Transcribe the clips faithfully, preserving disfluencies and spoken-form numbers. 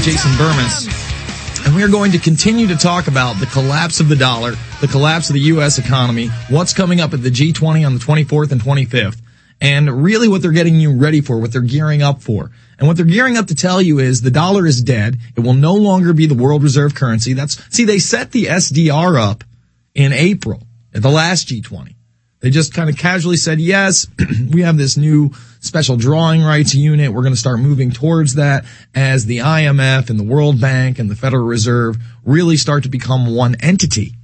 with Jason Burmis. And we are going to continue to talk about the collapse of the dollar, the collapse of the U S economy, what's coming up at the G twenty on the twenty-fourth and twenty-fifth, and really what they're getting you ready for, what they're gearing up for. And what they're gearing up to tell you is the dollar is dead. It will no longer be the world reserve currency. That's, see, they set the S D R up in April at the last G twenty. They just kind of casually said, yes, we have this new special drawing rights unit. We're going to start moving towards that as the I M F and the World Bank and the Federal Reserve really start to become one entity.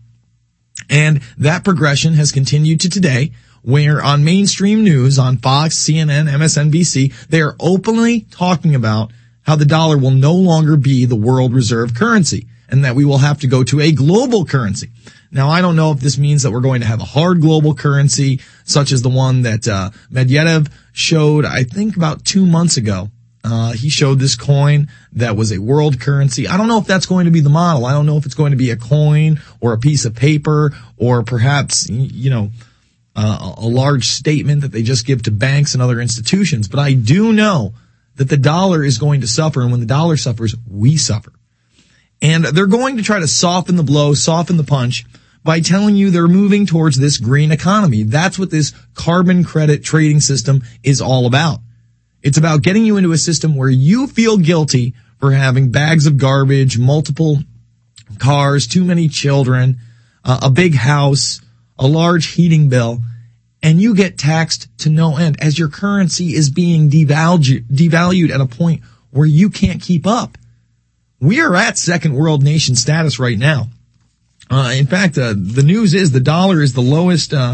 And that progression has continued to today, where on mainstream news, on Fox, C N N, M S N B C, they are openly talking about how the dollar will no longer be the world reserve currency and that we will have to go to a global currency. Now, I don't know if this means that we're going to have a hard global currency, such as the one that uh Medvedev showed, I think, about two months ago. Uh He showed this coin that was a world currency. I don't know if that's going to be the model. I don't know if it's going to be a coin or a piece of paper or perhaps, you know, uh, a large statement that they just give to banks and other institutions. But I do know that the dollar is going to suffer, and when the dollar suffers, we suffer. And they're going to try to soften the blow, soften the punch by telling you they're moving towards this green economy. That's what this carbon credit trading system is all about. It's about getting you into a system where you feel guilty for having bags of garbage, multiple cars, too many children, uh, a big house, a large heating bill, and you get taxed to no end as your currency is being devalued, devalued at a point where you can't keep up. We are at second world nation status right now. Uh, in fact, uh, the news is the dollar is the lowest, uh,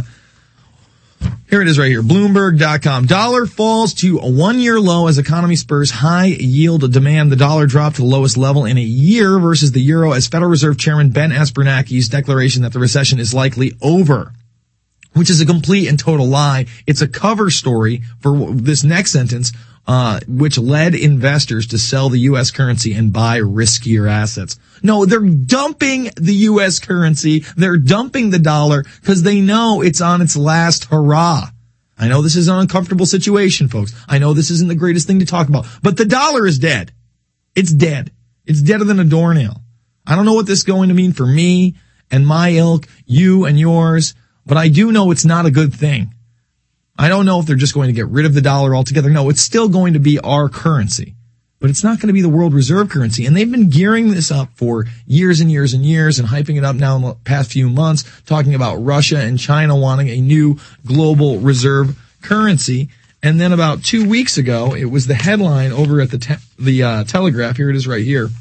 here it is right here, Bloomberg dot com. Dollar falls to a one-year low as economy spurs high yield demand. The dollar dropped to the lowest level in a year versus the euro as Federal Reserve Chairman Ben Bernanke's declaration that the recession is likely over, which is a complete and total lie. It's a cover story for this next sentence, uh, which led investors to sell the U S currency and buy riskier assets. No, they're dumping the U S currency. They're dumping the dollar because they know it's on its last hurrah. I know this is an uncomfortable situation, folks. I know this isn't the greatest thing to talk about, but the dollar is dead. It's dead. It's deader than a doornail. I don't know what this is going to mean for me and my ilk, you and yours, but I do know it's not a good thing. I don't know if they're just going to get rid of the dollar altogether. No, it's still going to be our currency, but it's not going to be the world reserve currency. And they've been gearing this up for years and years and years and hyping it up now in the past few months, talking about Russia and China wanting a new global reserve currency. And then about two weeks ago, it was the headline over at the te- the uh, Telegraph. Here it is right here.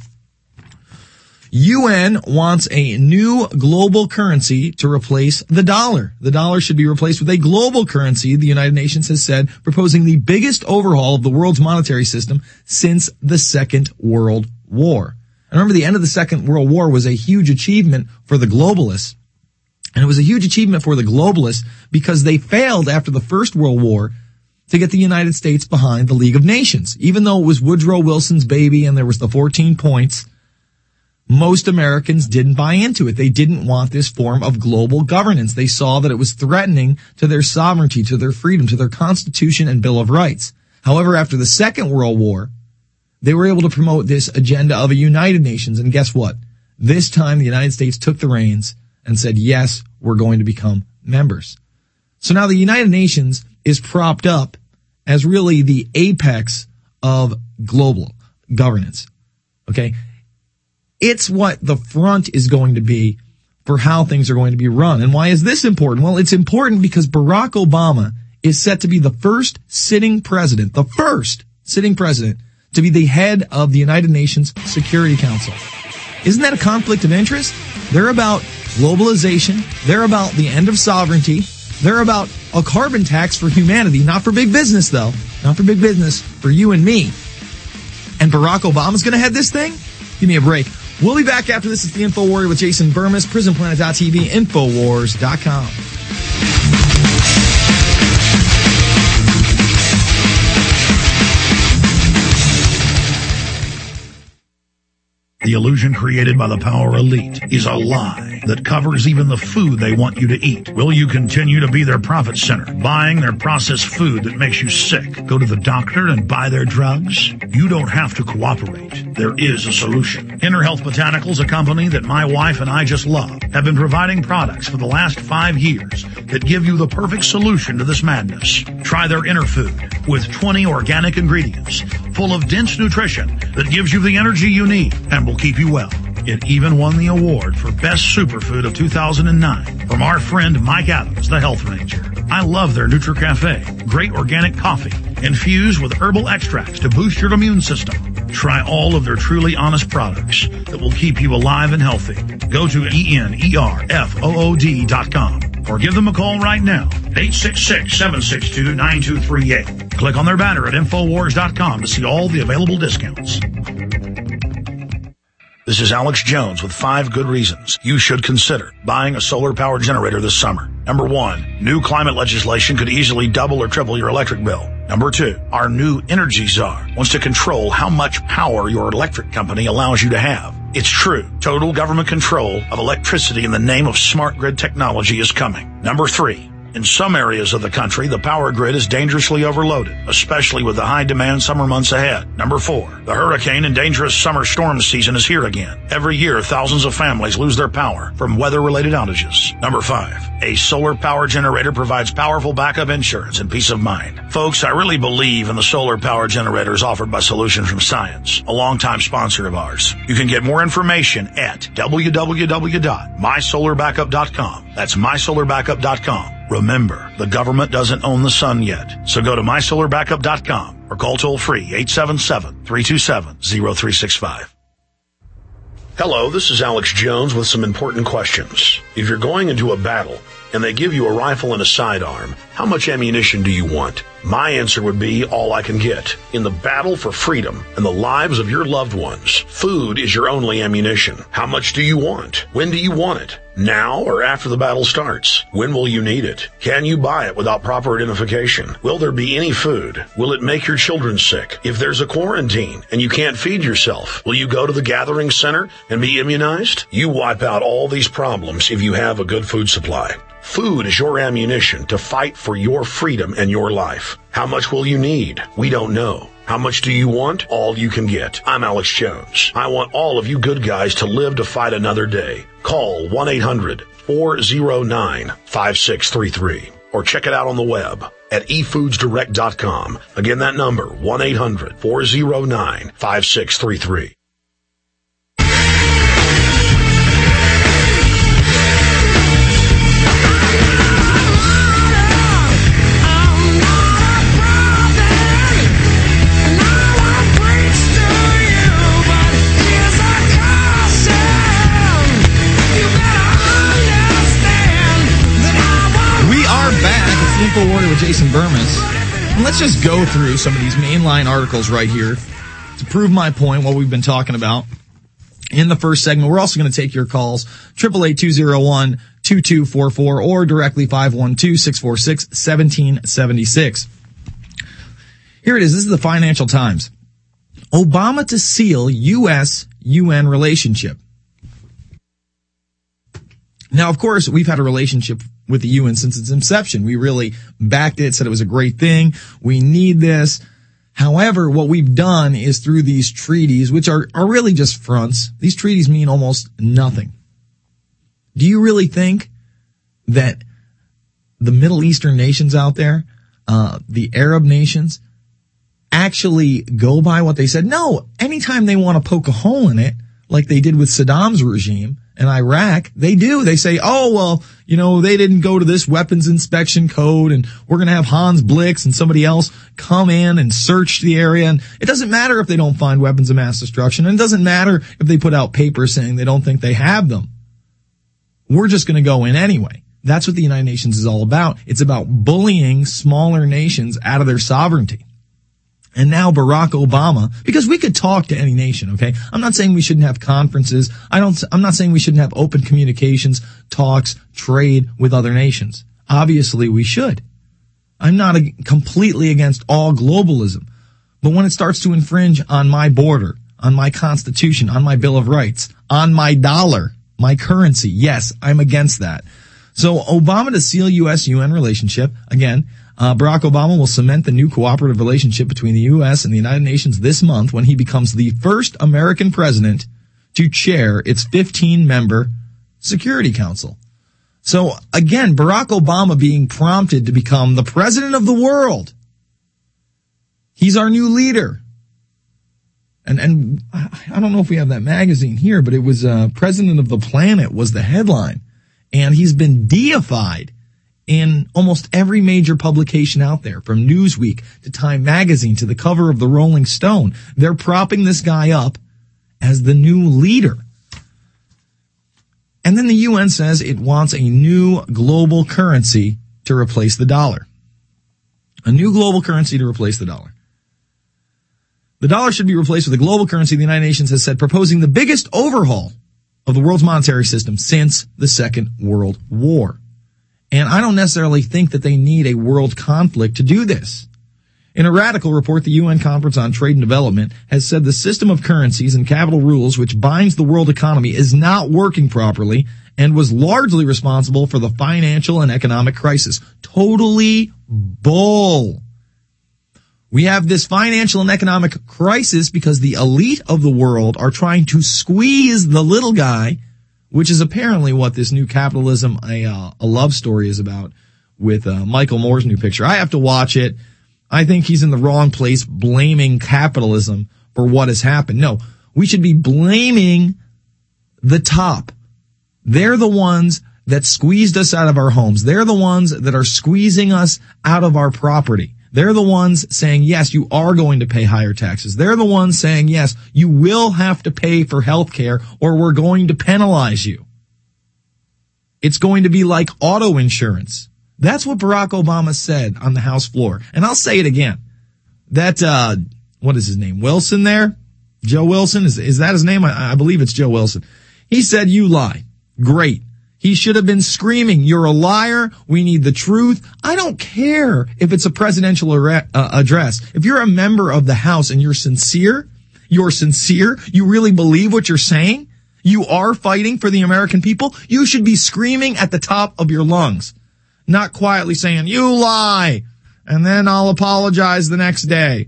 U N wants a new global currency to replace the dollar. The dollar should be replaced with a global currency, the United Nations has said, proposing the biggest overhaul of the world's monetary system since the Second World War. And remember, the end of the Second World War was a huge achievement for the globalists. And it was a huge achievement for the globalists because they failed after the First World War to get the United States behind the League of Nations. Even though it was Woodrow Wilson's baby and there was the fourteen points, most Americans didn't buy into it. They didn't want this form of global governance. They saw that it was threatening to their sovereignty, to their freedom, to their Constitution and Bill of Rights. However, after the Second World War, they were able to promote this agenda of a United Nations. And guess what? This time the United States took the reins and said, yes, we're going to become members. So now the United Nations is propped up as really the apex of global governance. Okay? It's what the front is going to be for how things are going to be run. And why is this important? Well, it's important because Barack Obama is set to be the first sitting president, the first sitting president to be the head of the United Nations Security Council. Isn't that a conflict of interest? They're about globalization. They're about the end of sovereignty. They're about a carbon tax for humanity, not for big business, though. Not for big business, for you and me. And Barack Obama's going to head this thing? Give me a break. We'll be back after this. It's the Info Warrior with Jason Burmis, prison planet dot t v, infowars dot com. The illusion created by the power elite is a lie that covers even the food they want you to eat. Will you continue to be their profit center, buying their processed food that makes you sick? Go to the doctor and buy their drugs? You don't have to cooperate. There is a solution. Inner Health Botanicals, a company that my wife and I just love, have been providing products for the last five years that give you the perfect solution to this madness. Try their Inner Food with twenty organic ingredients full of dense nutrition that gives you the energy you need and will keep you well. It even won the award for Best Superfood of two thousand nine from our friend Mike Adams, the Health Ranger. I love their NutriCafe, great organic coffee infused with herbal extracts to boost your immune system. Try all of their truly honest products that will keep you alive and healthy. Go to E N E R F O O D dot com or give them a call right now at eight six six, seven six two, nine two three eight. Click on their banner at Infowars dot com to see all the available discounts. This is Alex Jones with five good reasons you should consider buying a solar power generator this summer. Number one, new climate legislation could easily double or triple your electric bill. Number two, our new energy czar wants to control how much power your electric company allows you to have. It's true. Total government control of electricity in the name of smart grid technology is coming. Number three, in some areas of the country, the power grid is dangerously overloaded, especially with the high-demand summer months ahead. Number four, the hurricane and dangerous summer storm season is here again. Every year, thousands of families lose their power from weather-related outages. Number five, a solar power generator provides powerful backup insurance and peace of mind. Folks, I really believe in the solar power generators offered by Solutions from Science, a longtime sponsor of ours. You can get more information at w w w dot my solar backup dot com. That's my solar backup dot com. Remember, the government doesn't own the sun yet, so go to my solar backup dot com or call toll-free eight seven seven, three two seven, zero three six five. Hello, this is Alex Jones with some important questions. If you're going into a battle and they give you a rifle and a sidearm, how much ammunition do you want? My answer would be all I can get. In the battle for freedom and the lives of your loved ones, food is your only ammunition. How much do you want? When do you want it? Now or after the battle starts? When will you need it? Can you buy it without proper identification? Will there be any food? Will it make your children sick? If there's a quarantine and you can't feed yourself, will you go to the gathering center and be immunized? You wipe out all these problems if you have a good food supply. Food is your ammunition to fight for your freedom and your life. How much will you need? We don't know. How much do you want? All you can get. I'm Alex Jones. I want all of you good guys to live to fight another day. Call one eight hundred, four oh nine, five six three three or check it out on the web at e foods direct dot com. Again, that number, one eight hundred, four oh nine, five six three three. Warrior with Jason Burmis. And let's just go through some of these mainline articles right here to prove my point, what we've been talking about in the first segment. We're also going to take your calls, eight eight eight, two oh one, two two four four or directly five one two, six four six, one seven seven six. Here it is. This is the Financial Times. Obama to seal U S U N relationship. Now, of course, we've had a relationship with the U N since its inception. We really backed it, said it was a great thing. We need this. However, what we've done is through these treaties, which are, are really just fronts, these treaties mean almost nothing. Do you really think that the Middle Eastern nations out there, uh, the Arab nations, actually go by what they said? No, anytime they want to poke a hole in it, like they did with Saddam's regime in Iraq, they do. They say, oh, well, you know, they didn't go to this weapons inspection code and we're going to have Hans Blix and somebody else come in and search the area. And it doesn't matter if they don't find weapons of mass destruction. And it doesn't matter if they put out papers saying they don't think they have them. We're just going to go in anyway. That's what the United Nations is all about. It's about bullying smaller nations out of their sovereignty. And now Barack Obama, because we could talk to any nation, okay? I'm not saying we shouldn't have conferences. I don't, I'm not saying we shouldn't have open communications, talks, trade with other nations. Obviously we should. I'm not a, completely against all globalism. But when it starts to infringe on my border, on my Constitution, on my Bill of Rights, on my dollar, my currency. Yes, I'm against that. So Obama to seal U S U N relationship. Again, uh, Barack Obama will cement the new cooperative relationship between the U S and the United Nations this month when he becomes the first American president to chair its fifteen-member Security Council. So again, Barack Obama being prompted to become the president of the world. He's our new leader. And, and I don't know if we have that magazine here, but it was, uh, President of the Planet was the headline. And he's been deified in almost every major publication out there, from Newsweek to Time Magazine to the cover of the Rolling Stone. They're propping this guy up as the new leader. And then the U N says it wants a new global currency to replace the dollar. A new global currency to replace the dollar. The dollar should be replaced with a global currency, the United Nations has said, proposing the biggest overhaul of the world's monetary system since the Second World War. And I don't necessarily think that they need a world conflict to do this. In a radical report, the U N Conference on Trade and Development has said the system of currencies and capital rules which binds the world economy is not working properly and was largely responsible for the financial and economic crisis. Totally bull. We have this financial and economic crisis because the elite of the world are trying to squeeze the little guy, which is apparently what this new capitalism, a, uh, a love story is about with uh, Michael Moore's new picture. I have to watch it. I think he's in the wrong place blaming capitalism for what has happened. No, we should be blaming the top. They're the ones that squeezed us out of our homes. They're the ones that are squeezing us out of our property. They're the ones saying, yes, you are going to pay higher taxes. They're the ones saying, yes, you will have to pay for health care or we're going to penalize you. It's going to be like auto insurance. That's what Barack Obama said on the House floor. And I'll say it again. That, uh, what is his name? Wilson there? Joe Wilson? Is, is that his name? I, I believe it's Joe Wilson. He said, you lie. Great. He should have been screaming, you're a liar. We need the truth. I don't care if it's a presidential ar- uh, address. If you're a member of the House and you're sincere, you're sincere, you really believe what you're saying, you are fighting for the American people, you should be screaming at the top of your lungs, not quietly saying, you lie, and then I'll apologize the next day.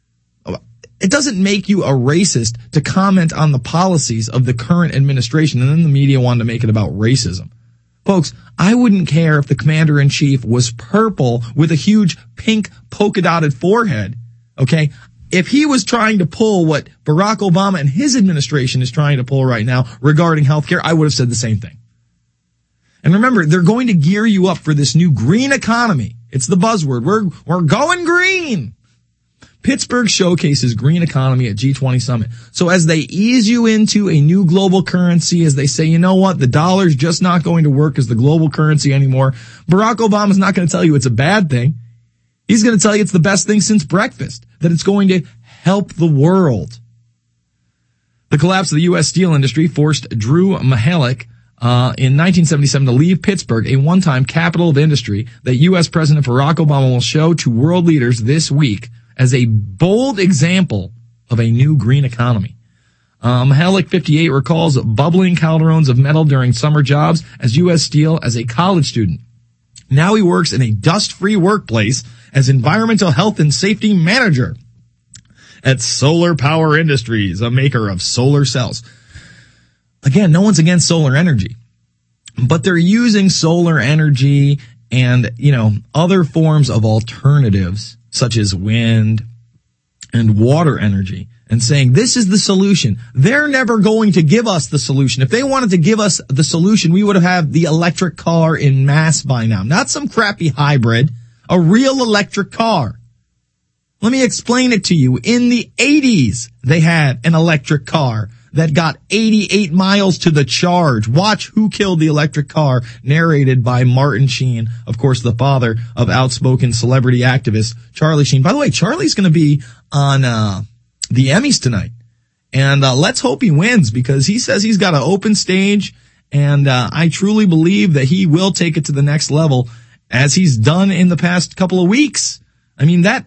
It doesn't make you a racist to comment on the policies of the current administration, and then the media wanted to make it about racism. Folks, I wouldn't care if the commander-in-chief was purple with a huge pink polka-dotted forehead, okay? If he was trying to pull what Barack Obama and his administration is trying to pull right now regarding healthcare, I would have said the same thing. And remember, they're going to gear you up for this new green economy. It's the buzzword. We're, we're going green. Pittsburgh showcases green economy at G twenty summit. So as they ease you into a new global currency, as they say, you know what, the dollar's just not going to work as the global currency anymore, Barack Obama's not going to tell you it's a bad thing. He's going to tell you it's the best thing since breakfast, that it's going to help the world. The collapse of the U S steel industry forced Drew Mahalik uh in nineteen seventy-seven to leave Pittsburgh, a one-time capital of industry that U S President Barack Obama will show to world leaders this week as a bold example of a new green economy. Um, Mahalik, fifty-eight, recalls bubbling cauldrons of metal during summer jobs as U S Steel as a college student. Now he works in a dust-free workplace as environmental health and safety manager at Solar Power Industries, a maker of solar cells. Again, no one's against solar energy, but they're using solar energy and, you know, other forms of alternatives such as wind and water energy and saying this is the solution. They're never going to give us the solution. If they wanted to give us the solution, we would have had the electric car in mass by now. Not some crappy hybrid, a real electric car. Let me explain it to you. In the eighties, they had an electric car that got eighty-eight miles to the charge. Watch Who Killed the Electric Car, narrated by Martin Sheen, of course, the father of outspoken celebrity activist Charlie Sheen. By the way, Charlie's going to be on uh the Emmys tonight. And uh let's hope he wins, because he says he's got an open stage, and uh I truly believe that he will take it to the next level, as he's done in the past couple of weeks. I mean, that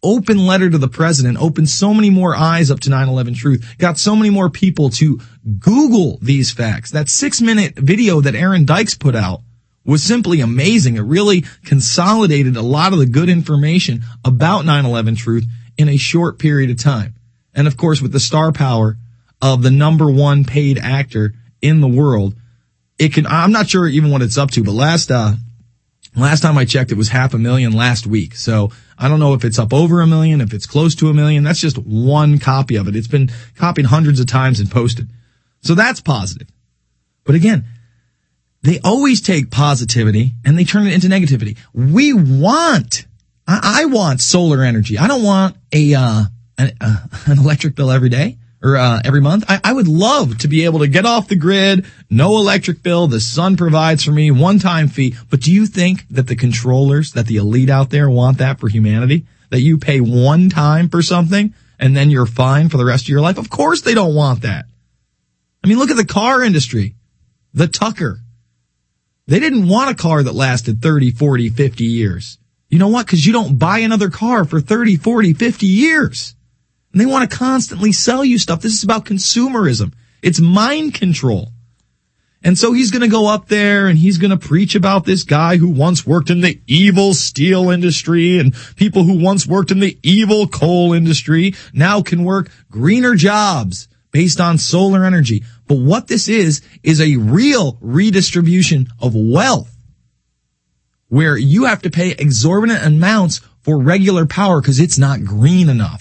open letter to the president opened so many more eyes up to nine eleven Truth, got so many more people to Google these facts. That six-minute video that Aaron Dykes put out was simply amazing. It really consolidated a lot of the good information about nine eleven Truth in a short period of time. And of course, with the star power of the number one paid actor in the world, it can, I'm not sure even what it's up to, but last, uh, last time I checked, it was half a million last week. So I don't know if it's up over a million, if it's close to a million. That's just one copy of it. It's been copied hundreds of times and posted. So that's positive. But again, they always take positivity and they turn it into negativity. We want, I, I want solar energy. I don't want a, uh, an, uh, an electric bill every day or, uh, every month. I, I would love to be able to get off the grid, no electric bill. The sun provides for me, one-time fee. But do you think that the controllers, that the elite out there want that for humanity? That you pay one time for something and then you're fine for the rest of your life? Of course they don't want that. I mean, look at the car industry. The Tucker. They didn't want a car that lasted thirty, forty, fifty years. You know what? Because you don't buy another car for thirty, forty, fifty years. And they want to constantly sell you stuff. This is about consumerism. It's mind control. And so he's going to go up there and he's going to preach about this guy who once worked in the evil steel industry and people who once worked in the evil coal industry now can work greener jobs based on solar energy. But what this is, is a real redistribution of wealth where you have to pay exorbitant amounts for regular power because it's not green enough.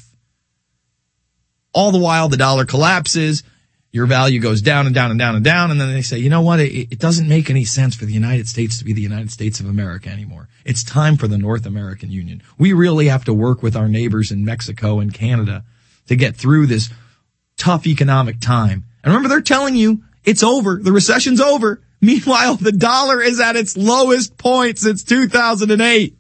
All the while the dollar collapses, your value goes down and down and down and down, and then they say, you know what, it, it doesn't make any sense for the United States to be the United States of America anymore. It's time for the North American Union. We really have to work with our neighbors in Mexico and Canada to get through this tough economic time. And remember, they're telling you it's over. The recession's over. Meanwhile, the dollar is at its lowest point since two thousand eight.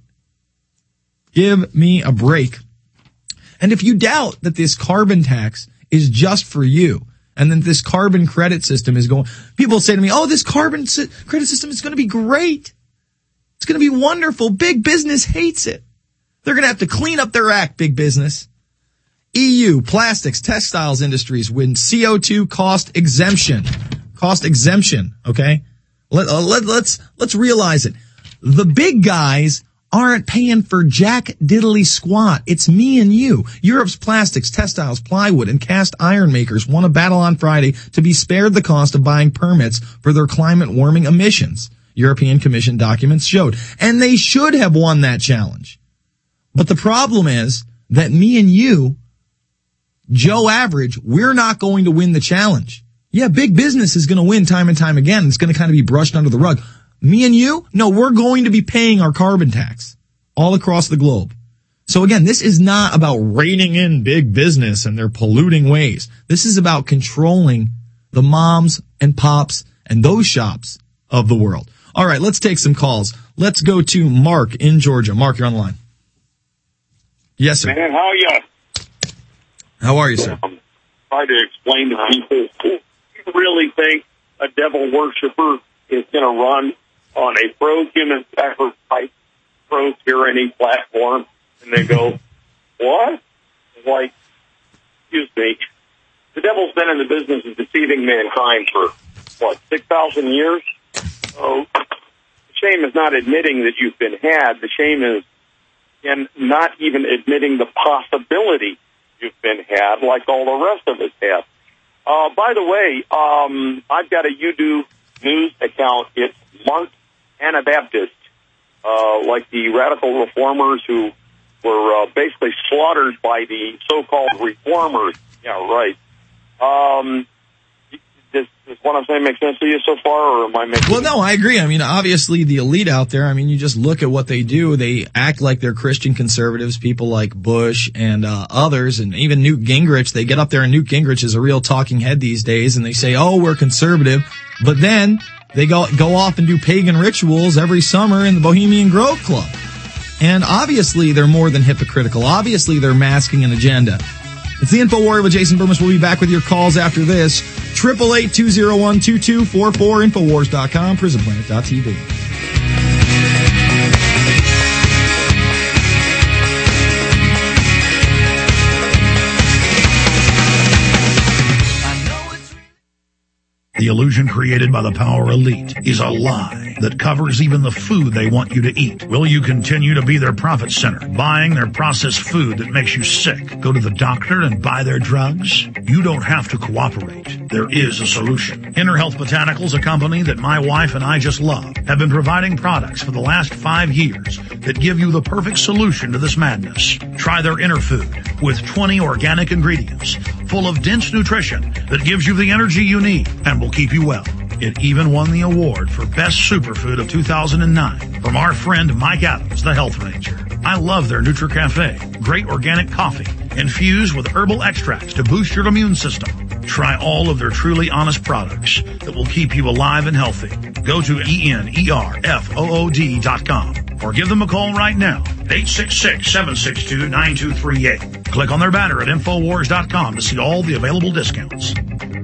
Give me a break. And if you doubt that this carbon tax is just for you and that this carbon credit system is going, people say to me, oh, this carbon si- credit system is going to be great. It's going to be wonderful. Big business hates it. They're going to have to clean up their act, big business. E U, plastics, textiles industries win C O two cost exemption. Cost exemption, okay? Let, uh, let, let's, let's realize it. The big guys aren't paying for jack diddly squat. It's me and you. Europe's plastics, textiles, plywood, and cast iron makers won a battle on Friday to be spared the cost of buying permits for their climate warming emissions, European Commission documents showed. And they should have won that challenge. But the problem is that me and you, Joe Average, we're not going to win the challenge. Yeah, big business is going to win time and time again. It's going to kind of be brushed under the rug. Me and you, no, we're going to be paying our carbon tax all across the globe. So again, this is not about reining in big business and their polluting ways. This is about controlling the moms and pops and those shops of the world. All right, let's take some calls. Let's go to Mark in Georgia. Mark, you're on the line. Yes, sir. Man, how are you? How are you, sir? Um, try to explain to people, do you really think a devil worshiper is going to run on a pro-human sacrifice, pro-tyranny platform, and they go, what? Like, excuse me, the devil's been in the business of deceiving mankind for, what, six thousand years? So the shame is not admitting that you've been had. The shame is in not even admitting the possibility you've been had like all the rest of us have. Uh, by the way, um, I've got a YouTube News account. It's Mark Anabaptist, uh, like the radical reformers who were uh, basically slaughtered by the so-called reformers. Yeah, right. Um, does, does what I'm saying make sense to you so far, or am I making... Well, no, I agree. I mean, obviously the elite out there, I mean, you just look at what they do. They act like they're Christian conservatives, people like Bush and uh, others, and even Newt Gingrich. They get up there, and Newt Gingrich is a real talking head these days, and they say, oh, we're conservative. But then they go go off and do pagan rituals every summer in the Bohemian Grove Club. And obviously they're more than hypocritical. Obviously they're masking an agenda. It's the Info Warrior with Jason Burmis. We'll be back with your calls after this. eight eight eight, two oh one, two two four four, Infowars dot com, Prison Planet dot T V. The illusion created by the power elite is a lie that covers even the food they want you to eat. Will you continue to be their profit center, buying their processed food that makes you sick? Go to the doctor and buy their drugs? You don't have to cooperate. There is a solution. Inner Health Botanicals, a company that my wife and I just love, have been providing products for the last five years that give you the perfect solution to this madness. Try their Inner Food with twenty organic ingredients full of dense nutrition that gives you the energy you need and will keep you well. It even won the award for Best Superfood of two thousand nine from our friend Mike Adams, the Health Ranger. I love their NutriCafe. Great organic coffee infused with herbal extracts to boost your immune system. Try all of their truly honest products that will keep you alive and healthy. Go to E N E R F O O D dot com or give them a call right now, eight six six, seven six two, nine two three eight. Click on their banner at Infowars dot com to see all the available discounts.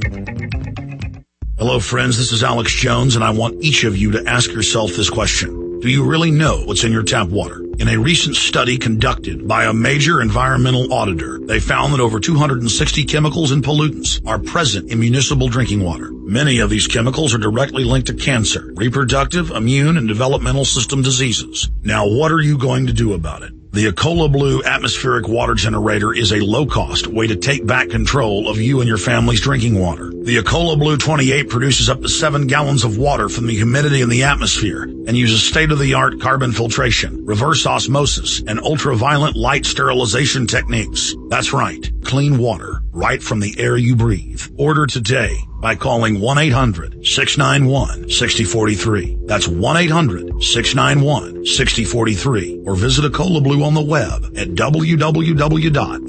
Hello, friends. This is Alex Jones, and I want each of you to ask yourself this question. Do you really know what's in your tap water? In a recent study conducted by a major environmental auditor, they found that over two hundred sixty chemicals and pollutants are present in municipal drinking water. Many of these chemicals are directly linked to cancer, reproductive, immune, and developmental system diseases. Now, what are you going to do about it? The Ecola Blue atmospheric water generator is a low-cost way to take back control of you and your family's drinking water. The Ecola Blue twenty-eight produces up to seven gallons of water from the humidity in the atmosphere and uses state-of-the-art carbon filtration, reverse osmosis, and ultraviolet light sterilization techniques. That's right, clean water right from the air you breathe. Order today by calling one eight hundred, six nine one, six zero four three. That's one eight hundred, six nine one, six zero four three. Or visit Ecola Blue on the web at w w w dot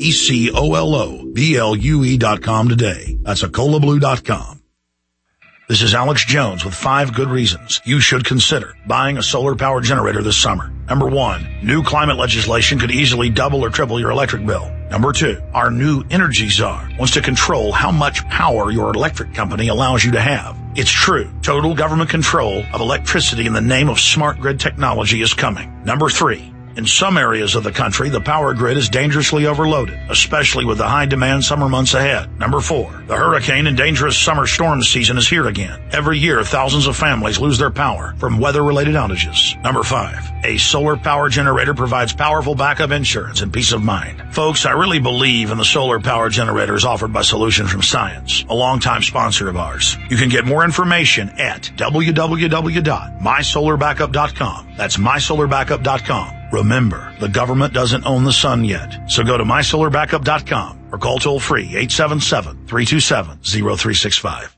ecoloblu dot com today. That's ecola blue dot com. This is Alex Jones with five good reasons you should consider buying a solar power generator this summer. Number one, new climate legislation could easily double or triple your electric bill. Number two, our new energy czar wants to control how much power your electric company allows you to have. It's true. Total government control of electricity in the name of smart grid technology is coming. Number three, in some areas of the country, the power grid is dangerously overloaded, especially with the high-demand summer months ahead. Number four, the hurricane and dangerous summer storm season is here again. Every year, thousands of families lose their power from weather-related outages. Number five, a solar power generator provides powerful backup insurance and peace of mind. Folks, I really believe in the solar power generators offered by Solutions from Science, a longtime sponsor of ours. You can get more information at w w w dot my solar backup dot com. That's my solar backup dot com. Remember, the government doesn't own the sun yet, so go to my solar backup dot com or call toll-free eight seven seven, three two seven, zero three six five.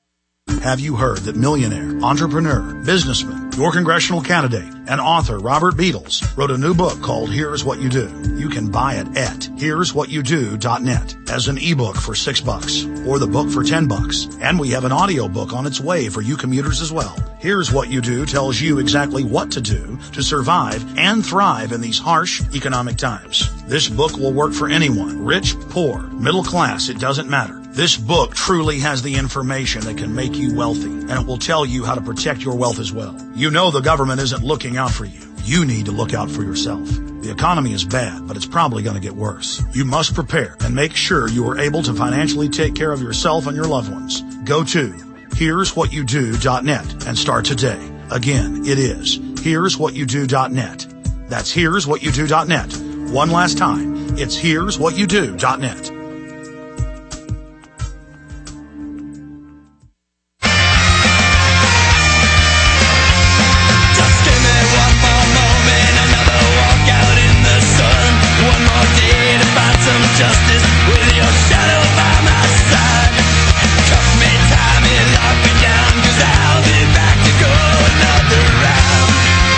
Have you heard that millionaire, entrepreneur, businessman, your congressional candidate, and author Robert Beatles wrote a new book called Here's What You Do? You can buy it at here's what you do dot net as an ebook for six bucks or the book for ten bucks. And we have an audio book on its way for you commuters as well. Here's What You Do tells you exactly what to do to survive and thrive in these harsh economic times. This book will work for anyone, rich, poor, middle class, it doesn't matter. This book truly has the information that can make you wealthy, and it will tell you how to protect your wealth as well. You know the government isn't looking out for you. You need to look out for yourself. The economy is bad, but it's probably going to get worse. You must prepare and make sure you are able to financially take care of yourself and your loved ones. Go to here's what you do dot net and start today. Again, it is here's what you do dot net. That's here's what you do dot net. One last time, it's here's what you do dot net. Justice with your shadow by my side. Cut me, tie me, lock me down, 'cause I'll be back to go another round.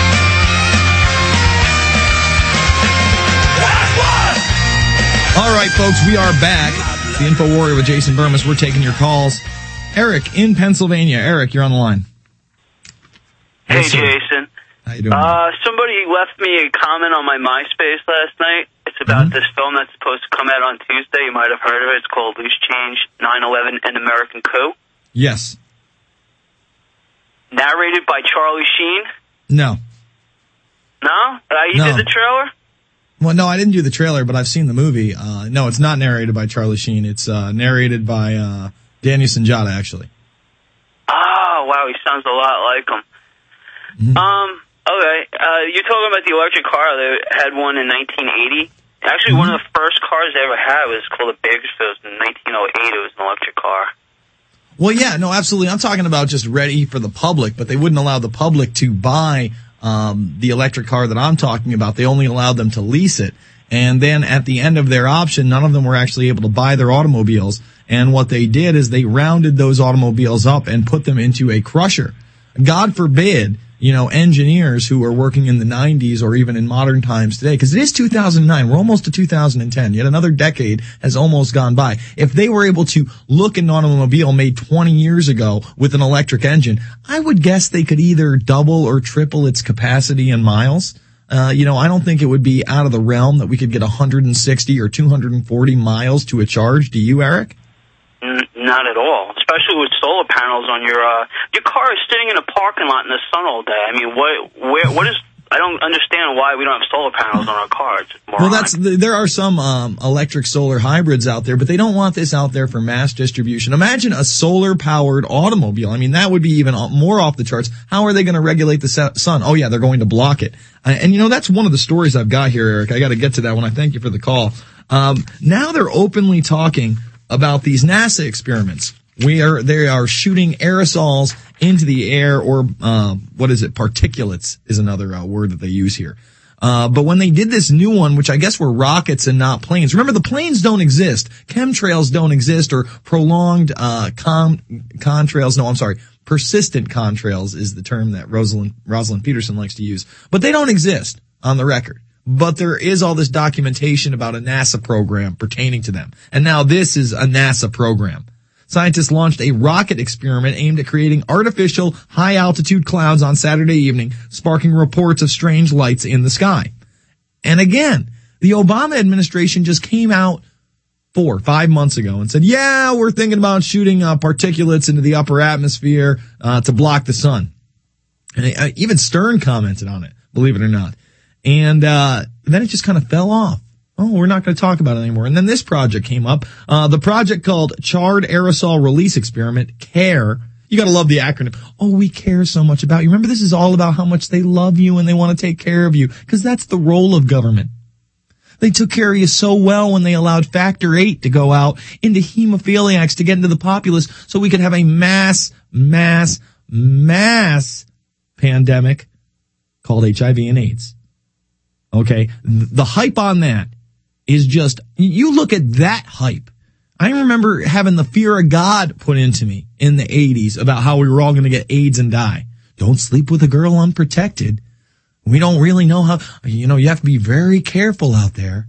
That's one. All right, folks, we are back. The Info Warrior with Jason Burmis. We're taking your calls. Eric in Pennsylvania. Eric, you're on the line. Hey, yes, Jason. How you doing? Uh, somebody left me a comment on my MySpace last night. It's about mm-hmm. this film that's supposed to come out on Tuesday. You might have heard of it. It's called Loose Change, nine eleven, and American Coup. Yes. Narrated by Charlie Sheen. No. No? Uh, you no. did the trailer? Well, no, I didn't do the trailer, but I've seen the movie. Uh, no, it's not narrated by Charlie Sheen. It's uh, narrated by uh, Daniel Sunjata, actually. oh, wow, he sounds a lot like him. Mm-hmm. Um, okay, uh, you're talking about the electric car. They had one in nineteen eighty. Actually, Mm-hmm. one of the first cars they ever had was called a Bakersfield. In nineteen oh eight, it was an electric car. Well, yeah, no, absolutely. I'm talking about just ready for the public, but they wouldn't allow the public to buy um the electric car that I'm talking about. They only allowed them to lease it. And then at the end of their option, none of them were actually able to buy their automobiles. And what they did is they rounded those automobiles up and put them into a crusher. God forbid, you know, engineers who are working in the nineties or even in modern times today, because it is two thousand nine, we're almost to two thousand ten, yet another decade has almost gone by. If they were able to look at an automobile made twenty years ago with an electric engine, I would guess they could either double or triple its capacity in miles. Uh, you know, I don't think it would be out of the realm that we could get one hundred sixty or two hundred forty miles to a charge. Do you, Eric? Not at all, especially with solar panels on your uh your car is sitting in a parking lot in the sun all day. I mean, what where what is I don't understand why we don't have solar panels on our cars. Well, that's there are some um electric solar hybrids out there, but they don't want this out there for mass distribution. Imagine a solar powered automobile. I mean, that would be even more off the charts. How are they going to regulate the sun? Oh yeah, they're going to block it. And you know, that's one of the stories I've got here, Eric. I got to get to that one. I thank you for the call. Um now they're openly talking about these NASA experiments. We are, they are shooting aerosols into the air, or, uh, what is it? Particulates is another uh, word that they use here. Uh, but when they did this new one, which I guess were rockets and not planes. Remember, the planes don't exist. Chemtrails don't exist, or prolonged, uh, con, contrails. No, I'm sorry. Persistent contrails is the term that Rosalind, Rosalind Peterson likes to use. But they don't exist on the record. But there is all this documentation about a NASA program pertaining to them. And now this is a NASA program. Scientists launched a rocket experiment aimed at creating artificial high-altitude clouds on Saturday evening, sparking reports of strange lights in the sky. And again, the Obama administration just came out four, five months ago and said, yeah, we're thinking about shooting uh, particulates into the upper atmosphere uh, to block the sun. And uh, even Stern commented on it, believe it or not. And, uh, then it just kind of fell off. Oh, we're not going to talk about it anymore. And then this project came up, uh, the project called Charred Aerosol Release Experiment, CARE. You got to love the acronym. Oh, we care so much about you. Remember, this is all about how much they love you and they want to take care of you, because that's the role of government. They took care of you so well when they allowed factor eight to go out into hemophiliacs to get into the populace so we could have a mass, mass, mass pandemic called H I V and AIDS. Okay, the hype on that is just, you look at that hype. I remember having the fear of God put into me in the eighties about how we were all going to get AIDS and die. Don't sleep with a girl unprotected. We don't really know how, you know, you have to be very careful out there.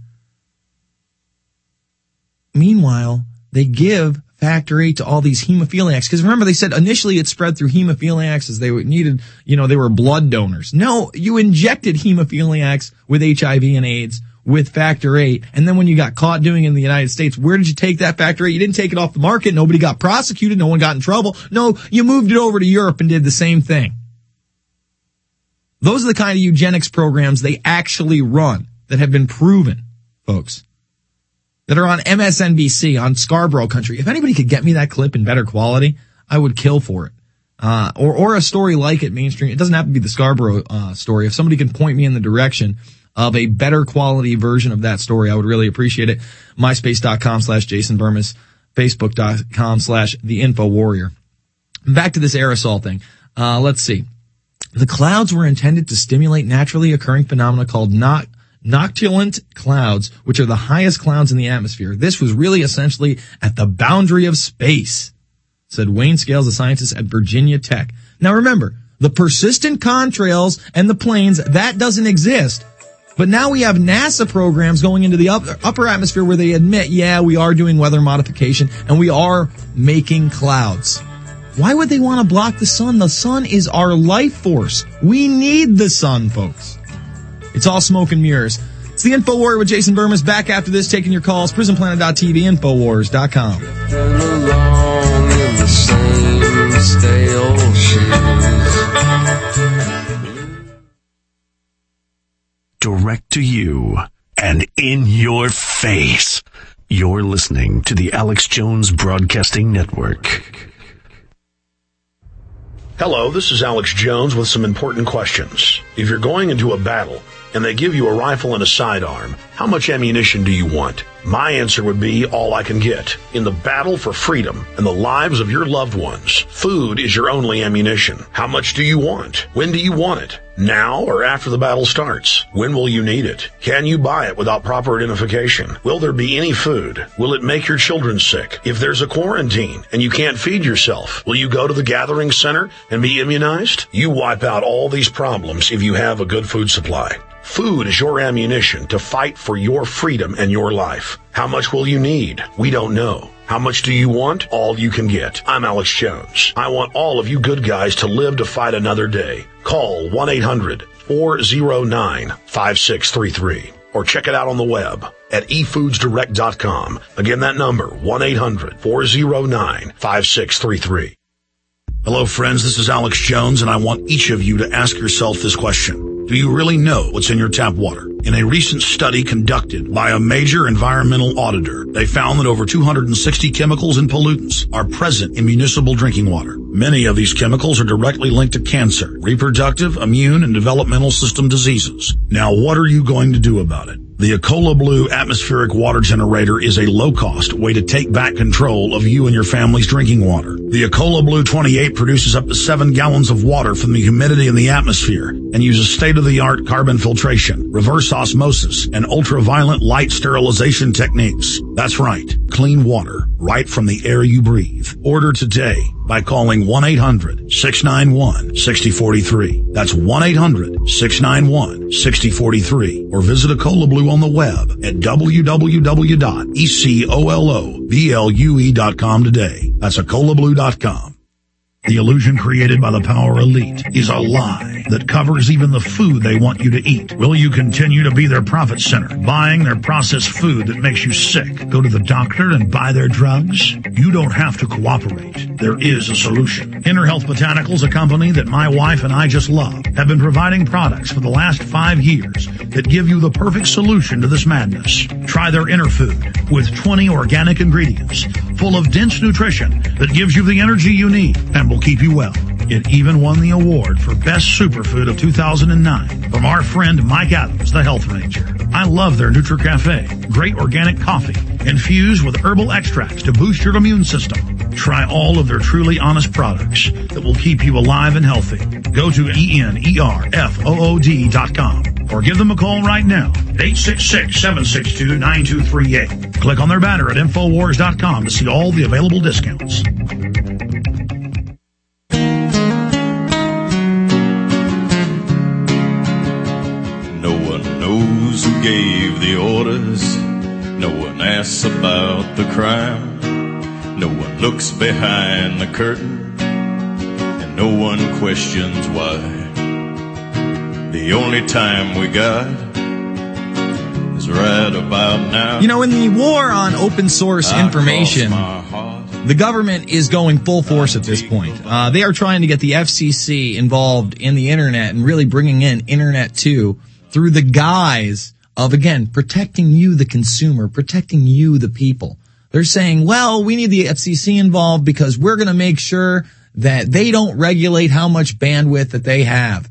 Meanwhile, they give factor eight to all these hemophiliacs. Because remember, they said initially it spread through hemophiliacs as they needed, you know, they were blood donors. No, you injected hemophiliacs with H I V and AIDS with factor eight. And then when you got caught doing it in the United States, where did you take that factor eight? You didn't take it off the market. Nobody got prosecuted. No one got in trouble. No, you moved it over to Europe and did the same thing. Those are the kind of eugenics programs they actually run that have been proven, folks, that are on M S N B C, on Scarborough Country. If anybody could get me that clip in better quality, I would kill for it. Uh, or, or a story like it, mainstream. It doesn't have to be the Scarborough, uh, story. If somebody can point me in the direction of a better quality version of that story, I would really appreciate it. MySpace.com slash Jason Burmis, Facebook.com slash The Info Warrior. Back to this aerosol thing. Uh, let's see. The clouds were intended to stimulate naturally occurring phenomena called not noctilucent clouds, which are the highest clouds in the atmosphere. This was really essentially at the boundary of space, said Wayne Scales, a scientist at Virginia Tech. Now remember, the persistent contrails and the planes, that doesn't exist. But now we have NASA programs going into the upper, upper atmosphere where they admit, yeah, we are doing weather modification and we are making clouds. Why would they want to block the sun? The sun is our life force. We need the sun, folks. It's all smoke and mirrors. It's the Info Warrior with Jason Burmis. Back after this, taking your calls. prison planet dot t v, infowars dot com. Along in the same stale shoes. Direct to you and in your face. You're listening to the Alex Jones Broadcasting Network. Hello, this is Alex Jones with some important questions. If you're going into a battle and they give you a rifle and a sidearm, how much ammunition do you want? My answer would be all I can get. In the battle for freedom and the lives of your loved ones, food is your only ammunition. How much do you want? When do you want it? Now or after the battle starts? When will you need it? Can you buy it without proper identification? Will there be any food? Will it make your children sick? If there's a quarantine and you can't feed yourself, will you go to the gathering center and be immunized? You wipe out all these problems if you have a good food supply. Food is your ammunition to fight for your freedom and your life. How much will you need? We don't know. How much do you want? All you can get. I'm Alex Jones. I want all of you good guys to live to fight another day. Call one eight hundred four oh nine five six three three or check it out on the web at e foods direct dot com. Again, that number, one eight hundred four oh nine five six three three. Hello, friends. This is Alex Jones, and I want each of you to ask yourself this question. Do you really know what's in your tap water? In a recent study conducted by a major environmental auditor, they found that over two hundred sixty chemicals and pollutants are present in municipal drinking water. Many of these chemicals are directly linked to cancer, reproductive, immune, and developmental system diseases. Now, what are you going to do about it? The Ecola Blue atmospheric water generator is a low-cost way to take back control of you and your family's drinking water. The Ecola Blue twenty-eight produces up to seven gallons of water from the humidity in the atmosphere and uses state-of-the-art carbon filtration, reverse osmosis, and ultraviolet light sterilization techniques. That's right, clean water right from the air you breathe. Order today by calling one eight hundred six nine one six oh four three. That's one eight hundred six nine one six oh four three. Or visit Ecola Blue on the web at w w w dot ecola blue dot com today. That's ecola blue dot com. The illusion created by the power elite is a lie that covers even the food they want you to eat. Will you continue to be their profit center, buying their processed food that makes you sick? Go to the doctor and buy their drugs? You don't have to cooperate. There is a solution. Inner Health Botanicals, a company that my wife and I just love, have been providing products for the last five years that give you the perfect solution to this madness. Try their Inner Food with twenty organic ingredients full of dense nutrition that gives you the energy you need and will keep you well. It even won the award for Best Superfood of two thousand nine from our friend Mike Adams, the Health Ranger. I love their NutriCafe. Great organic coffee infused with herbal extracts to boost your immune system. Try all of their truly honest products that will keep you alive and healthy. Go to E N E R F O O D dot com or give them a call right now at eight six six, seven six two, nine two three eight. Click on their banner at infowars dot com to see all the available discounts. Who gave the orders? No one asks about the crime. No one looks behind the curtain, and no one questions why. The only time we got is right about now. You know, in the war on open source information, the government is going full force at this point. Uh, they are trying to get the F C C involved in the internet and really bringing in Internet two through the guise of, again, protecting you, the consumer, protecting you, the people. They're saying, well, we need the F C C involved because we're going to make sure that they don't regulate how much bandwidth that they have.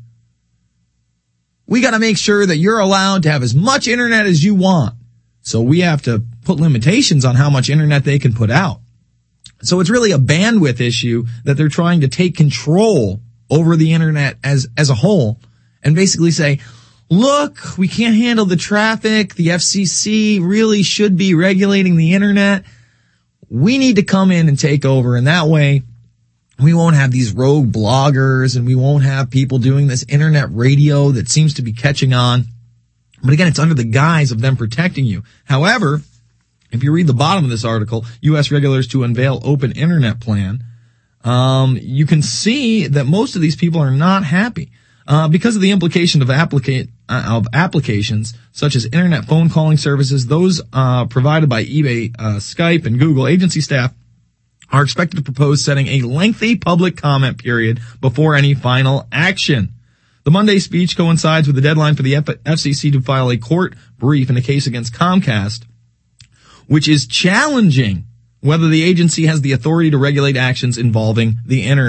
We got to make sure that you're allowed to have as much internet as you want. So we have to put limitations on how much internet they can put out. So it's really a bandwidth issue that they're trying to take control over the internet as, as a whole and basically say, look, we can't handle the traffic. The F C C really should be regulating the internet. We need to come in and take over. And that way we won't have these rogue bloggers and we won't have people doing this internet radio that seems to be catching on. But again, it's under the guise of them protecting you. However, if you read the bottom of this article, U S regulators to unveil open internet plan, um, you can see that most of these people are not happy. Uh, because of the implication of applica- uh, of applications such as internet phone calling services, those uh, provided by eBay, uh, Skype, and Google, agency staff are expected to propose setting a lengthy public comment period before any final action. The Monday speech coincides with the deadline for the F C C to file a court brief in a case against Comcast, which is challenging whether the agency has the authority to regulate actions involving the internet.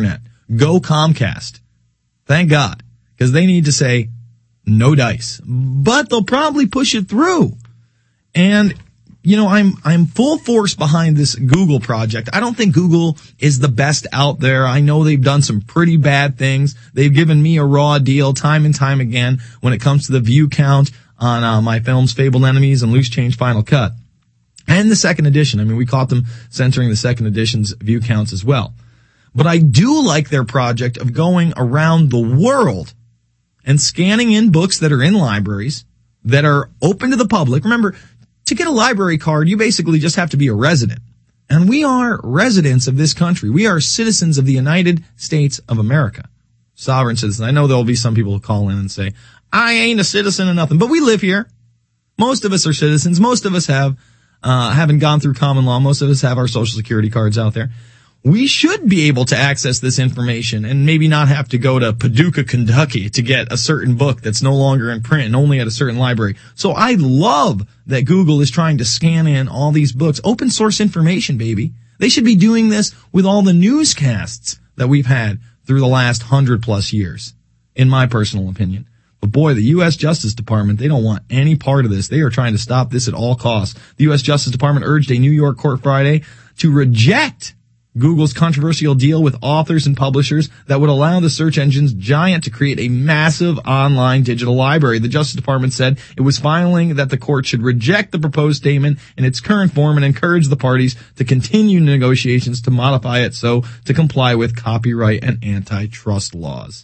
Go Comcast. Thank God. Because they need to say no dice. But they'll probably push it through. And, you know, I'm, I'm full force behind this Google project. I don't think Google is the best out there. I know they've done some pretty bad things. They've given me a raw deal time and time again when it comes to the view count on uh, my films Fabled Enemies and Loose Change Final Cut. And the second edition. I mean, we caught them censoring the second edition's view counts as well. But I do like their project of going around the world and scanning in books that are in libraries that are open to the public. Remember, to get a library card, you basically just have to be a resident. And we are residents of this country. We are citizens of the United States of America. Sovereign citizens. I know there'll be some people who call in and say, I ain't a citizen of nothing. But we live here. Most of us are citizens. Most of us have, uh, haven't gone through common law. Most of us have our social security cards out there. We should be able to access this information and maybe not have to go to Paducah, Kentucky to get a certain book that's no longer in print and only at a certain library. So I love that Google is trying to scan in all these books. Open source information, baby. They should be doing this with all the newscasts that we've had through the last hundred plus years, in my personal opinion. But boy, the U S Justice Department, they don't want any part of this. They are trying to stop this at all costs. The U S Justice Department urged a New York court Friday to reject Google's controversial deal with authors and publishers that would allow the search engine's giant to create a massive online digital library. The Justice Department said it was filing that the court should reject the proposed statement in its current form and encourage the parties to continue negotiations to modify it so to comply with copyright and antitrust laws.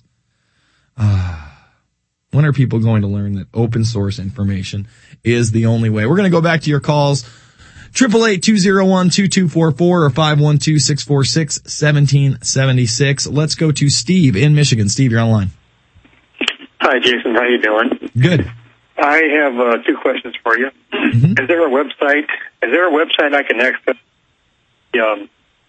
Ah. When are people going to learn that open source information is the only way? We're going to go back to your calls. Triple eight two zero one two two four four or five one two six four six seventeen seventy six. Let's go to Steve in Michigan. Steve, you're on the line. Hi, Jason. How you doing? Good. I have uh, two questions for you. Mm-hmm. Is there a website? Is there a website I can access? Um,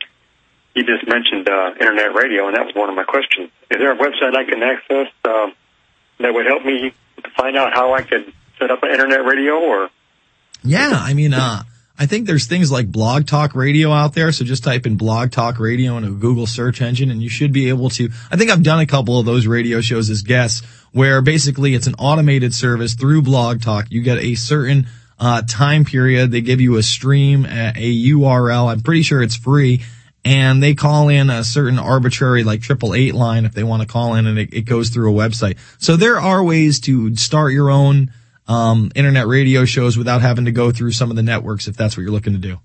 you just mentioned uh, internet radio, and that was one of my questions. Is there a website I can access uh, that would help me to find out how I could set up an internet radio? Or yeah, I mean. uh I think there's things like Blog Talk Radio out there, so just type in Blog Talk Radio in a Google search engine, and you should be able to. I think I've done a couple of those radio shows as guests, where basically it's an automated service through Blog Talk. You get a certain uh time period. They give you a stream, a, a U R L. I'm pretty sure it's free, and they call in a certain arbitrary, like triple eight line if they want to call in, and it, it goes through a website. So there are ways to start your own Um, internet radio shows without having to go through some of the networks if that's what you're looking to do.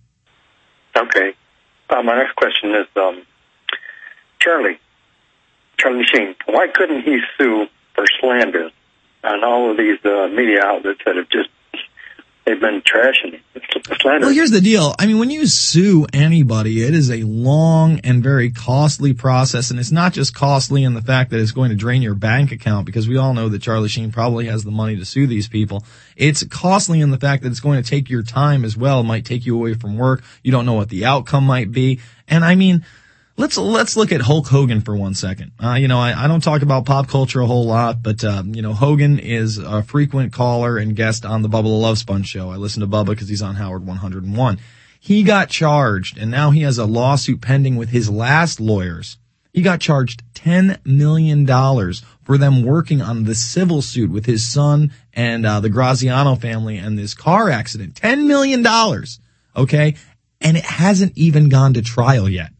Okay. Uh, my next question is, um, Charlie, Charlie Sheen, why couldn't he sue for slander on all of these uh, media outlets that have just, they've been trashing him? Slander. Well, here's the deal. I mean, when you sue anybody, it is a long and very costly process, and it's not just costly in the fact that it's going to drain your bank account, because we all know that Charlie Sheen probably has the money to sue these people. It's costly in the fact that it's going to take your time as well. It might take you away from work. You don't know what the outcome might be. And I mean, Let's let's look at Hulk Hogan for one second. Uh, you know, I, I don't talk about pop culture a whole lot, but uh, you know, Hogan is a frequent caller and guest on the Bubba the Love Sponge show. I listen to Bubba because he's on Howard one oh one. He got charged, and now he has a lawsuit pending with his last lawyers. He got charged ten million dollars for them working on the civil suit with his son and uh, the Graziano family and this car accident. ten million dollars, okay? And it hasn't even gone to trial yet.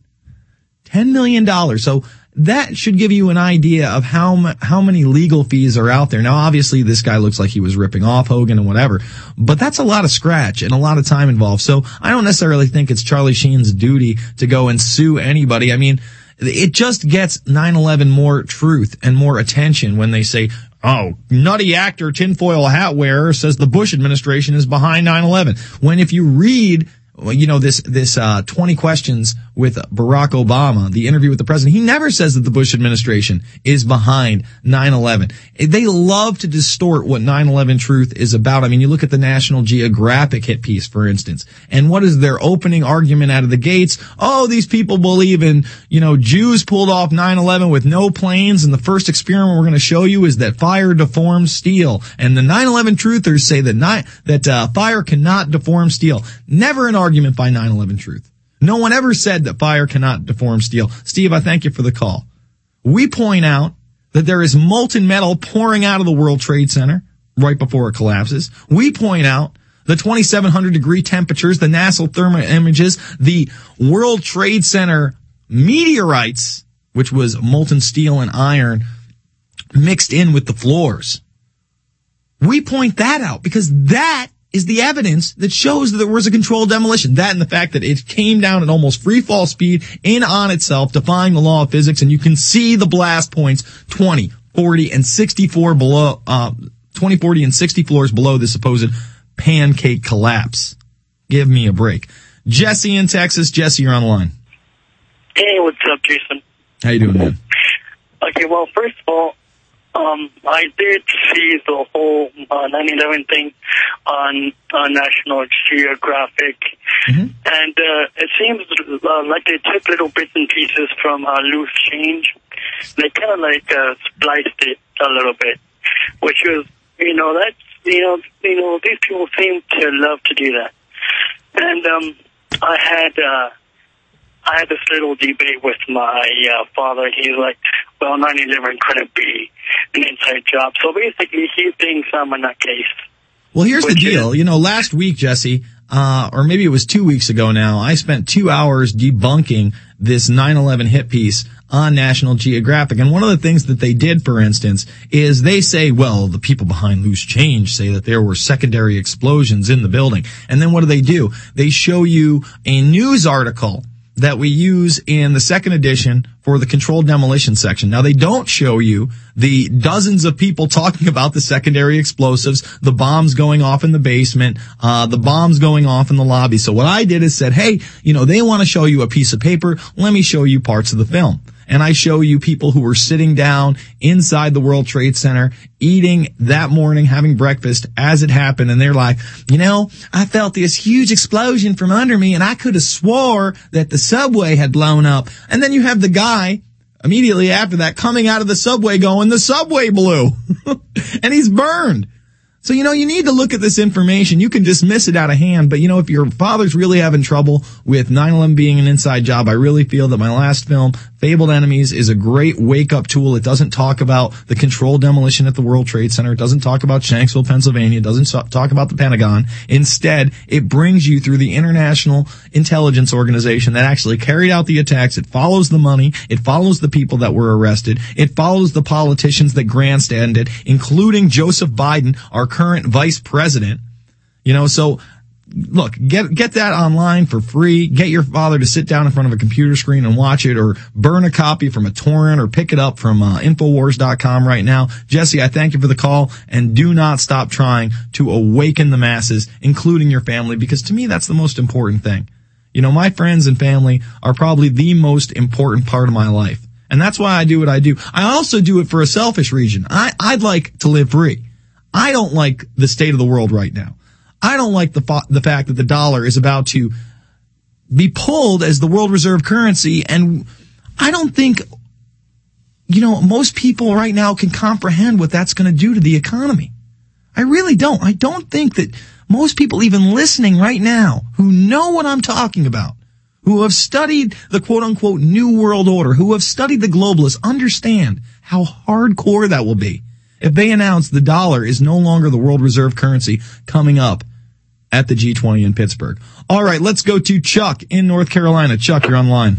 ten million dollars. So that should give you an idea of how how many legal fees are out there. Now, obviously, this guy looks like he was ripping off Hogan and whatever, but that's a lot of scratch and a lot of time involved. So I don't necessarily think it's Charlie Sheen's duty to go and sue anybody. I mean, it just gets nine eleven more truth and more attention when they say, oh, nutty actor, tinfoil hat wearer says the Bush administration is behind nine eleven. When if you read, you know, this, this, uh, twenty questions with Barack Obama, the interview with the president, he never says that the Bush administration is behind nine eleven. They love to distort what nine eleven truth is about. I mean, you look at the National Geographic hit piece, for instance, and what is their opening argument out of the gates? Oh, these people believe in, you know, Jews pulled off nine eleven with no planes, and the first experiment we're going to show you is that fire deforms steel. And the nine eleven truthers say that ni- that uh, fire cannot deform steel. Never an argument by nine eleven truth. No one ever said that fire cannot deform steel. Steve, I thank you for the call. We point out that there is molten metal pouring out of the World Trade Center right before it collapses. We point out the twenty-seven hundred degree temperatures, the NASA thermal images, the World Trade Center meteorites, which was molten steel and iron mixed in with the floors. We point that out because that is the evidence that shows that there was a controlled demolition. That and the fact that it came down at almost free fall speed in on itself, defying the law of physics, and you can see the blast points twenty, forty, and sixty-four below, uh, twenty, forty, and sixty floors below the supposed pancake collapse. Give me a break. Jesse in Texas. Jesse, you're on the line. Hey, what's up, Jason? How you doing, man? Okay, well, first of all, um, I did see the whole uh, nine eleven thing on uh, National Geographic, mm-hmm. and uh, it seems uh, like they took little bits and pieces from uh, Loose Change. They kind of like uh, spliced it a little bit, which was, you know, that's, you know, you know, these people seem to love to do that. And um, I had uh, I had this little debate with my uh, father. He's like, well, nine eleven couldn't be an inside job. So basically, he thinks I'm a nutcase. Well, here's the deal. You know, last week, Jesse, uh, or maybe it was two weeks ago now, I spent two hours debunking this nine eleven hit piece on National Geographic. And one of the things that they did, for instance, is they say, well, the people behind Loose Change say that there were secondary explosions in the building. And then what do they do? They show you a news article that we use in the second edition for the controlled demolition section. Now, they don't show you the dozens of people talking about the secondary explosives, the bombs going off in the basement, uh, the bombs going off in the lobby. So what I did is said, hey, you know, they want to show you a piece of paper. Let me show you parts of the film. And I show you people who were sitting down inside the World Trade Center, eating that morning, having breakfast as it happened. And they're like, you know, I felt this huge explosion from under me, and I could have swore that the subway had blown up. And then you have the guy immediately after that coming out of the subway going, the subway blew. And he's burned. So, you know, you need to look at this information. You can dismiss it out of hand, but, you know, if your father's really having trouble with nine eleven being an inside job, I really feel that my last film, Fabled Enemies, is a great wake-up tool. It doesn't talk about the controlled demolition at the World Trade Center. It doesn't talk about Shanksville, Pennsylvania. It doesn't talk about the Pentagon. Instead, it brings you through the international intelligence organization that actually carried out the attacks. It follows the money. It follows the people that were arrested. It follows the politicians that grandstanded, including Joseph Biden, our current vice president. You know, so look, get get that online for free. Get your father to sit down in front of a computer screen and watch it, or burn a copy from a torrent, or pick it up from uh, Infowars dot com right now. Jesse, I thank you for the call, and do not stop trying to awaken the masses, including your family, because to me that's the most important thing. You know, my friends and family are probably the most important part of my life, and that's why I do what I do. I also do it for a selfish reason. I, I'd like to live free. I don't like the state of the world right now. I don't like the fa- the fact that the dollar is about to be pulled as the world reserve currency, and I don't think, you know, most people right now can comprehend what that's going to do to the economy. I really don't. I don't think that most people even listening right now who know what I'm talking about, who have studied the quote-unquote New World Order, who have studied the globalists, understand how hardcore that will be if they announce the dollar is no longer the world reserve currency coming up at the G twenty in Pittsburgh. All right, let's go to Chuck in North Carolina. Chuck, you're online.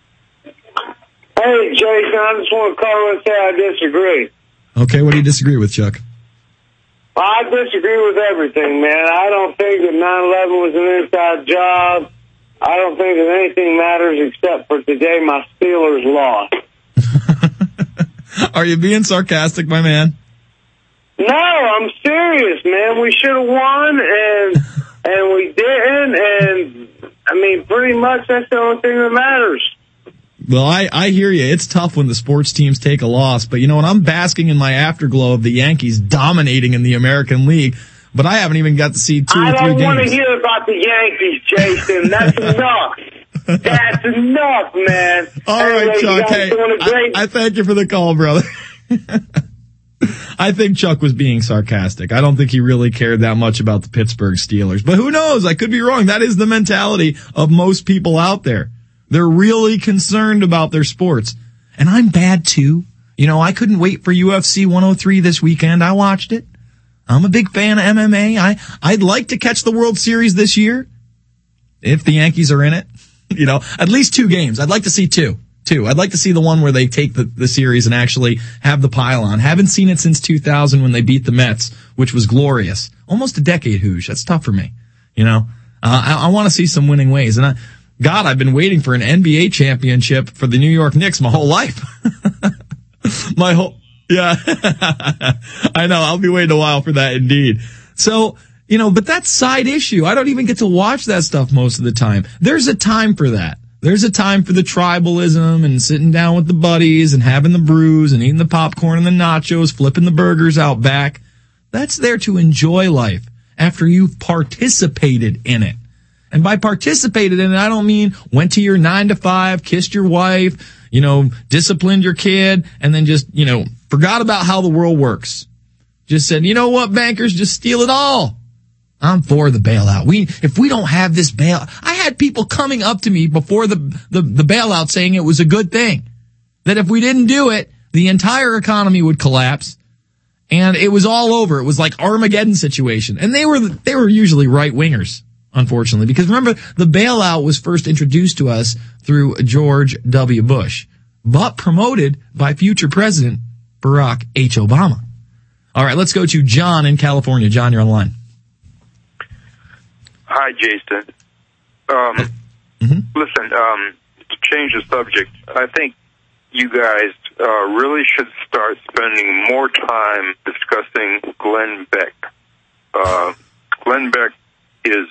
Hey, Jason, I just want to call and say I disagree. Okay, what do you disagree with, Chuck? I disagree with everything, man. I don't think that nine eleven was an inside job. I don't think that anything matters except for today my Steelers lost. Are you being sarcastic, my man? No, I'm serious, man. We should have won, and and we didn't, and, I mean, pretty much that's the only thing that matters. Well, I, I hear you. It's tough when the sports teams take a loss, but you know what? I'm basking in my afterglow of the Yankees dominating in the American League, but I haven't even got to see two I or three games. don't want to hear about the Yankees, Jason. That's enough. That's enough, man. All anyway, right, Chuck. Hey, great- I, I thank you for the call, brother. I think Chuck was being sarcastic. I don't think he really cared that much about the Pittsburgh Steelers. But who knows? I could be wrong. That is the mentality of most people out there. They're really concerned about their sports. And I'm bad too. You know, I couldn't wait for U F C one oh three this weekend. I watched it. I'm a big fan of M M A. I, I'd like to catch the World Series this year. If the Yankees are in it. You know, at least two games. I'd like to see two. Two. I'd like to see the one where they take the, the series and actually have the pylon. Haven't seen it since two thousand when they beat the Mets, which was glorious. Almost a decade, Hoosh. That's tough for me. You know, uh, I, I want to see some winning ways. And I, God, I've been waiting for an N B A championship for the New York Knicks my whole life. my whole, yeah. I know. I'll be waiting a while for that indeed. So, you know, but that's side issue. I don't even get to watch that stuff most of the time. There's a time for that. There's a time for the tribalism and sitting down with the buddies and having the brews and eating the popcorn and the nachos, flipping the burgers out back. That's there to enjoy life after you've participated in it. And by participated in it, I don't mean went to your nine to five, kissed your wife, you know, disciplined your kid, and then just, you know, forgot about how the world works. Just said, you know what, bankers, just steal it all. I'm for the bailout. We, if we don't have this bailout, I had people coming up to me before the, the, the bailout saying it was a good thing. That if we didn't do it, the entire economy would collapse. And it was all over. It was like Armageddon situation. And they were, they were usually right wingers, unfortunately, because remember, the bailout was first introduced to us through George W. Bush, but promoted by future President Barack H. Obama. All right, let's go to John in California. John, you're on the line. Hi, Jason. Um, mm-hmm. Listen, um, to change the subject, I think you guys uh, really should start spending more time discussing Glenn Beck. Uh, Glenn Beck is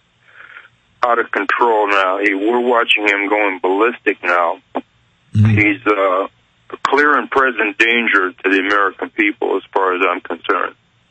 out of control now. He, we're watching him going ballistic now. Mm-hmm. He's uh, a clear and present danger to the American people as far as I'm concerned.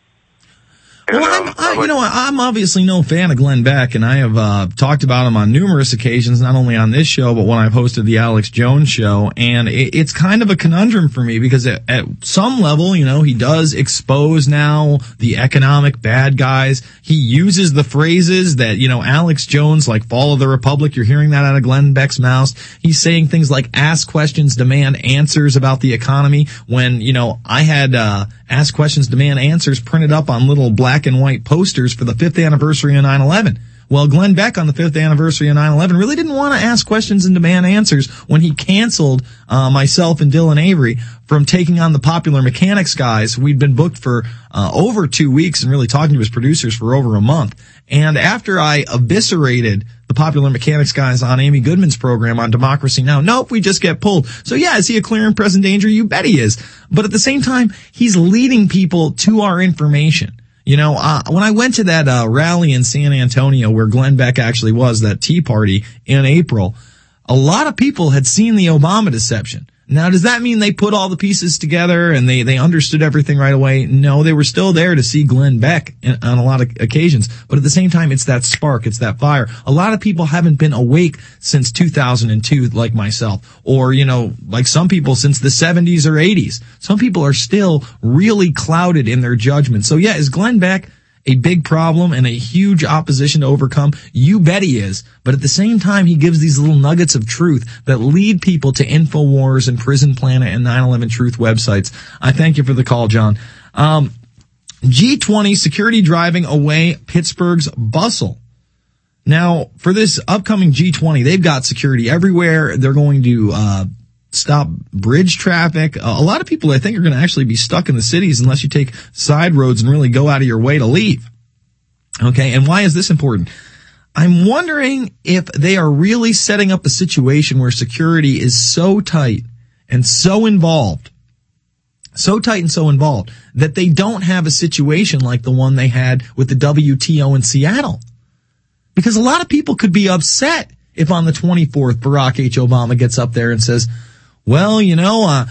Well, I'm, I, you know, I'm obviously no fan of Glenn Beck, and I have uh, talked about him on numerous occasions, not only on this show, but when I've hosted the Alex Jones show, and it, it's kind of a conundrum for me because at, at some level, you know, he does expose now the economic bad guys. He uses the phrases that, you know, Alex Jones, like follow the Republic, you're hearing that out of Glenn Beck's mouth. He's saying things like ask questions, demand answers about the economy when, you know, I had uh ask questions, demand answers printed up on little black and white posters for the fifth anniversary of nine eleven. Well, Glenn Beck on the fifth anniversary of nine eleven really didn't want to ask questions and demand answers when he canceled uh myself and Dylan Avery from taking on the Popular Mechanics guys. We'd been booked for uh over two weeks and really talking to his producers for over a month. And after I eviscerated the Popular Mechanics guys on Amy Goodman's program on Democracy Now! Nope, we just get pulled. So yeah, is he a clear and present danger? You bet he is. But at the same time, he's leading people to our information. You know, uh, when I went to that uh, rally in San Antonio where Glenn Beck actually was, that Tea Party in April, a lot of people had seen the Obama deception. Now, does that mean they put all the pieces together and they, they understood everything right away? No, they were still there to see Glenn Beck in, on a lot of occasions. But at the same time, it's that spark, it's that fire. A lot of people haven't been awake since two thousand two, like myself. Or, you know, like some people since the seventies or eighties. Some people are still really clouded in their judgment. So yeah, is Glenn Beck a big problem and a huge opposition to overcome? You bet he is. But at the same time, he gives these little nuggets of truth that lead people to InfoWars and Prison Planet and nine eleven Truth websites. I thank you for the call, John. Um, G twenty security driving away Pittsburgh's bustle. Now, for this upcoming G twenty, they've got security everywhere. They're going to, uh, stop bridge traffic. Uh, a lot of people, I think, are going to actually be stuck in the cities unless you take side roads and really go out of your way to leave. Okay, and why is this important? I'm wondering if they are really setting up a situation where security is so tight and so involved, so tight and so involved, that they don't have a situation like the one they had with the W T O in Seattle. Because a lot of people could be upset if on the twenty-fourth Barack H. Obama gets up there and says, well, you know, uh,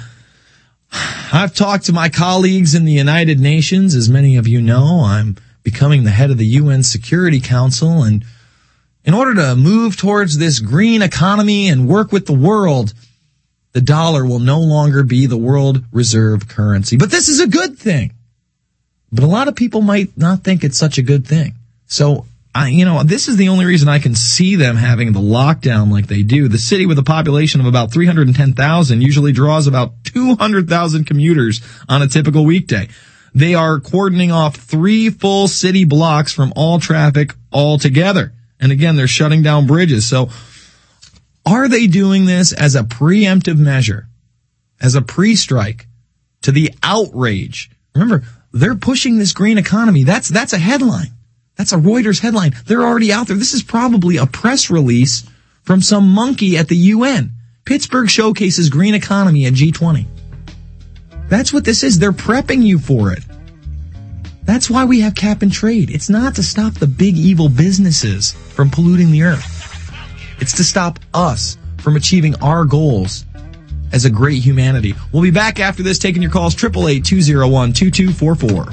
I've talked to my colleagues in the United Nations. As many of you know, I'm becoming the head of the U N Security Council. And in order to move towards this green economy and work with the world, the dollar will no longer be the world reserve currency. But this is a good thing. But a lot of people might not think it's such a good thing. So I, you know, this is the only reason I can see them having the lockdown like they do. The city with a population of about three hundred ten thousand usually draws about two hundred thousand commuters on a typical weekday. They are cordoning off three full city blocks from all traffic altogether. And again, they're shutting down bridges. So are they doing this as a preemptive measure, as a pre-strike to the outrage? Remember, they're pushing this green economy. That's, that's a headline. That's a Reuters headline. They're already out there. This is probably a press release from some monkey at the U N. Pittsburgh showcases green economy at G twenty. That's what this is. They're prepping you for it. That's why we have cap and trade. It's not to stop the big evil businesses from polluting the earth. It's to stop us from achieving our goals as a great humanity. We'll be back after this taking your calls. eight eight eight, two oh one, two two four four.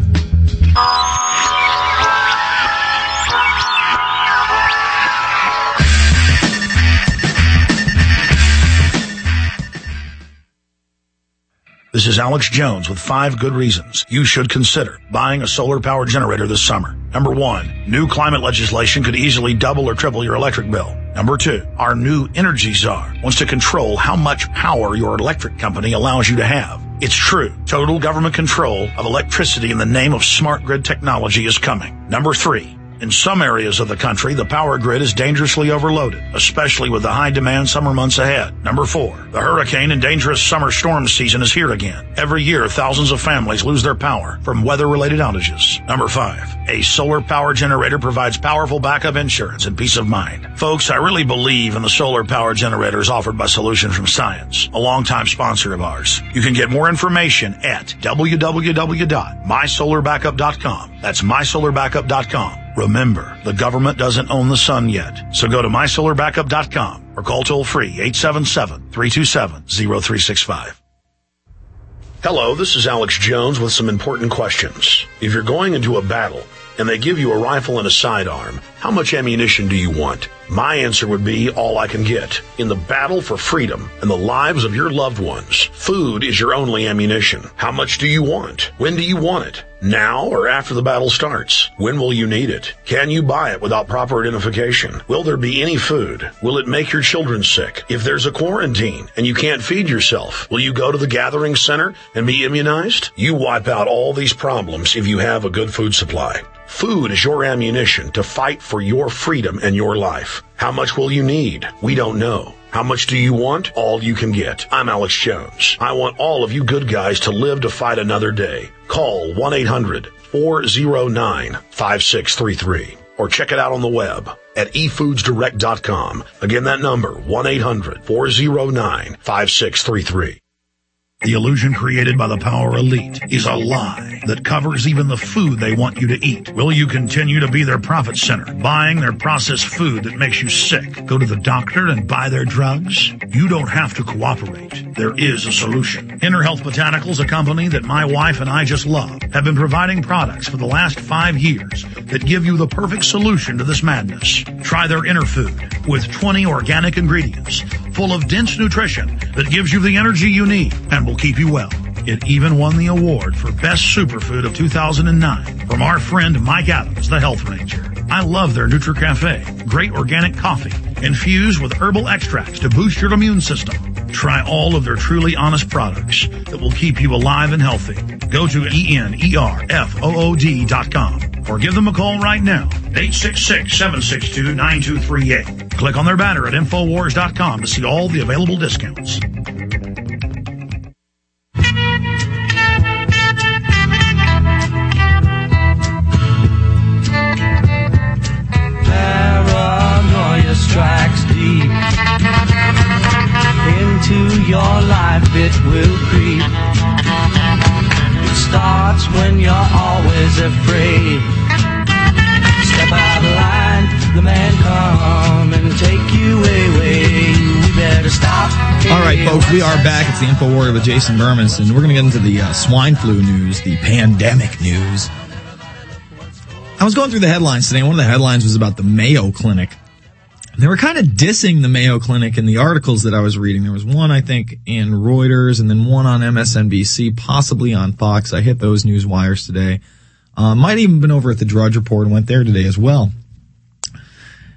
This is Alex Jones with five good reasons you should consider buying a solar power generator this summer. Number one, new climate legislation could easily double or triple your electric bill. Number two, our new energy czar wants to control how much power your electric company allows you to have. It's true. Total government control of electricity in the name of smart grid technology is coming. Number three, in some areas of the country, the power grid is dangerously overloaded, especially with the high-demand summer months ahead. Number four, the hurricane and dangerous summer storm season is here again. Every year, thousands of families lose their power from weather-related outages. Number five, a solar power generator provides powerful backup insurance and peace of mind. Folks, I really believe in the solar power generators offered by Solutions from Science, a longtime sponsor of ours. You can get more information at w w w dot my solar backup dot com. That's my solar backup dot com. Remember, the government doesn't own the sun yet, so go to my solar backup dot com or call toll-free eight seven seven, three two seven, zero three six five. Hello, this is Alex Jones with some important questions. If you're going into a battle and they give you a rifle and a sidearm, how much ammunition do you want? My answer would be all I can get. In the battle for freedom and the lives of your loved ones, food is your only ammunition. How much do you want? When do you want it? Now or after the battle starts? When will you need it? Can you buy it without proper identification? Will there be any food? Will it make your children sick? If there's a quarantine and you can't feed yourself, will you go to the gathering center and be immunized? You wipe out all these problems if you have a good food supply. Food is your ammunition to fight for your freedom and your life. How much will you need? We don't know. How much do you want? All you can get. I'm Alex Jones. I want all of you good guys to live to fight another day. Call one eight hundred, four oh nine, five six three three or check it out on the web at e foods direct dot com. Again, that number, one eight hundred, four oh nine, five six three three. The illusion created by the power elite is a lie that covers even the food they want you to eat. Will you continue to be their profit center, buying their processed food that makes you sick? Go to the doctor and buy their drugs? You don't have to cooperate. There is a solution. Inner Health Botanicals, a company that my wife and I just love, have been providing products for the last five years that give you the perfect solution to this madness. Try their Inner Food with twenty organic ingredients full of dense nutrition that gives you the energy you need and will keep you well. It even won the award for Best Superfood of two thousand nine from our friend Mike Adams, the Health Ranger. I love their NutriCafe, great organic coffee infused with herbal extracts to boost your immune system. Try all of their truly honest products that will keep you alive and healthy. Go to E N E R F O O D dot com or give them a call right now, eight six six, seven six two, nine two three eight. Click on their banner at Infowars dot com to see all the available discounts. Paranoia strikes deep into your life, it will creep. It starts when you're always afraid. Step out of line, the man come and take you away. We better stop. All right, folks, we are back. It's the InfoWarrior with Jason Bermas, and we're going to get into the uh, swine flu news, the pandemic news. I was going through the headlines today, and one of the headlines was about the Mayo Clinic. They were kind of dissing the Mayo Clinic in the articles that I was reading. There was one, I think, in Reuters, and then one on M S N B C, possibly on Fox. I hit those news wires today. Uh, might even been over at the Drudge Report and went there today as well.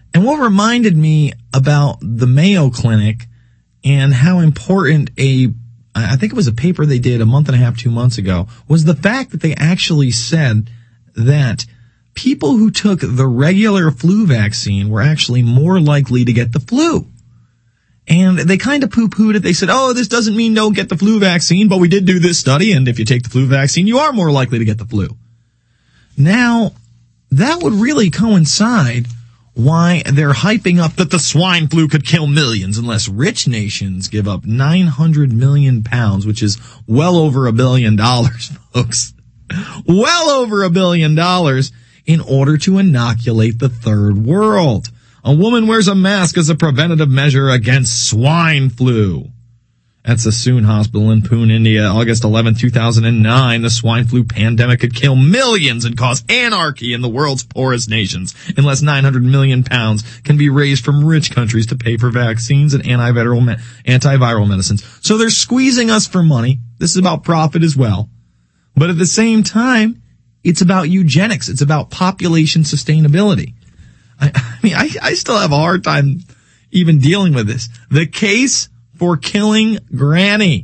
And what reminded me about the Mayo Clinic and how important a, I think it was a paper they did a month and a half, two months ago, was the fact that they actually said that people who took the regular flu vaccine were actually more likely to get the flu. And they kind of poo-pooed it. They said, oh, this doesn't mean don't get the flu vaccine, but we did do this study, and if you take the flu vaccine, you are more likely to get the flu. Now, that would really coincide why they're hyping up that the swine flu could kill millions unless rich nations give up nine hundred million pounds, which is well over a billion dollars, folks. Well over a billion dollars in order to inoculate the third world. A woman wears a mask as a preventative measure against swine flu. At Sassoon Hospital in Pune, India, August eleventh, two thousand nine, the swine flu pandemic could kill millions and cause anarchy in the world's poorest nations unless nine hundred million pounds can be raised from rich countries to pay for vaccines and antiviral, me- antiviral medicines. So they're squeezing us for money. This is about profit as well. But at the same time, it's about eugenics. It's about population sustainability. I, I mean, I, I still have a hard time even dealing with this. The case for killing Granny.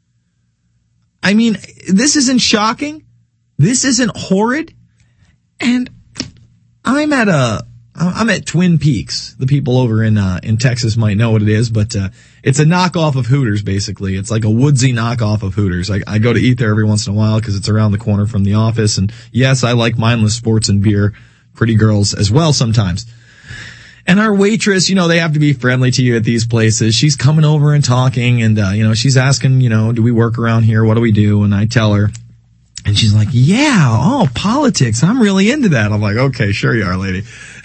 I mean, this isn't shocking. This isn't horrid. And I'm at a, I'm at Twin Peaks. The people over in, uh, in Texas might know what it is, but, uh, it's a knockoff of Hooters, basically. It's like a woodsy knockoff of Hooters. I, I go to eat there every once in a while because it's around the corner from the office. And yes, I like mindless sports and beer. Pretty girls as well sometimes. And our waitress, you know, they have to be friendly to you at these places. She's coming over and talking and, uh, you know, she's asking, you know, do we work around here? What do we do? And I tell her, and she's like, yeah, oh, politics. I'm really into that. I'm like, okay, sure you are, lady.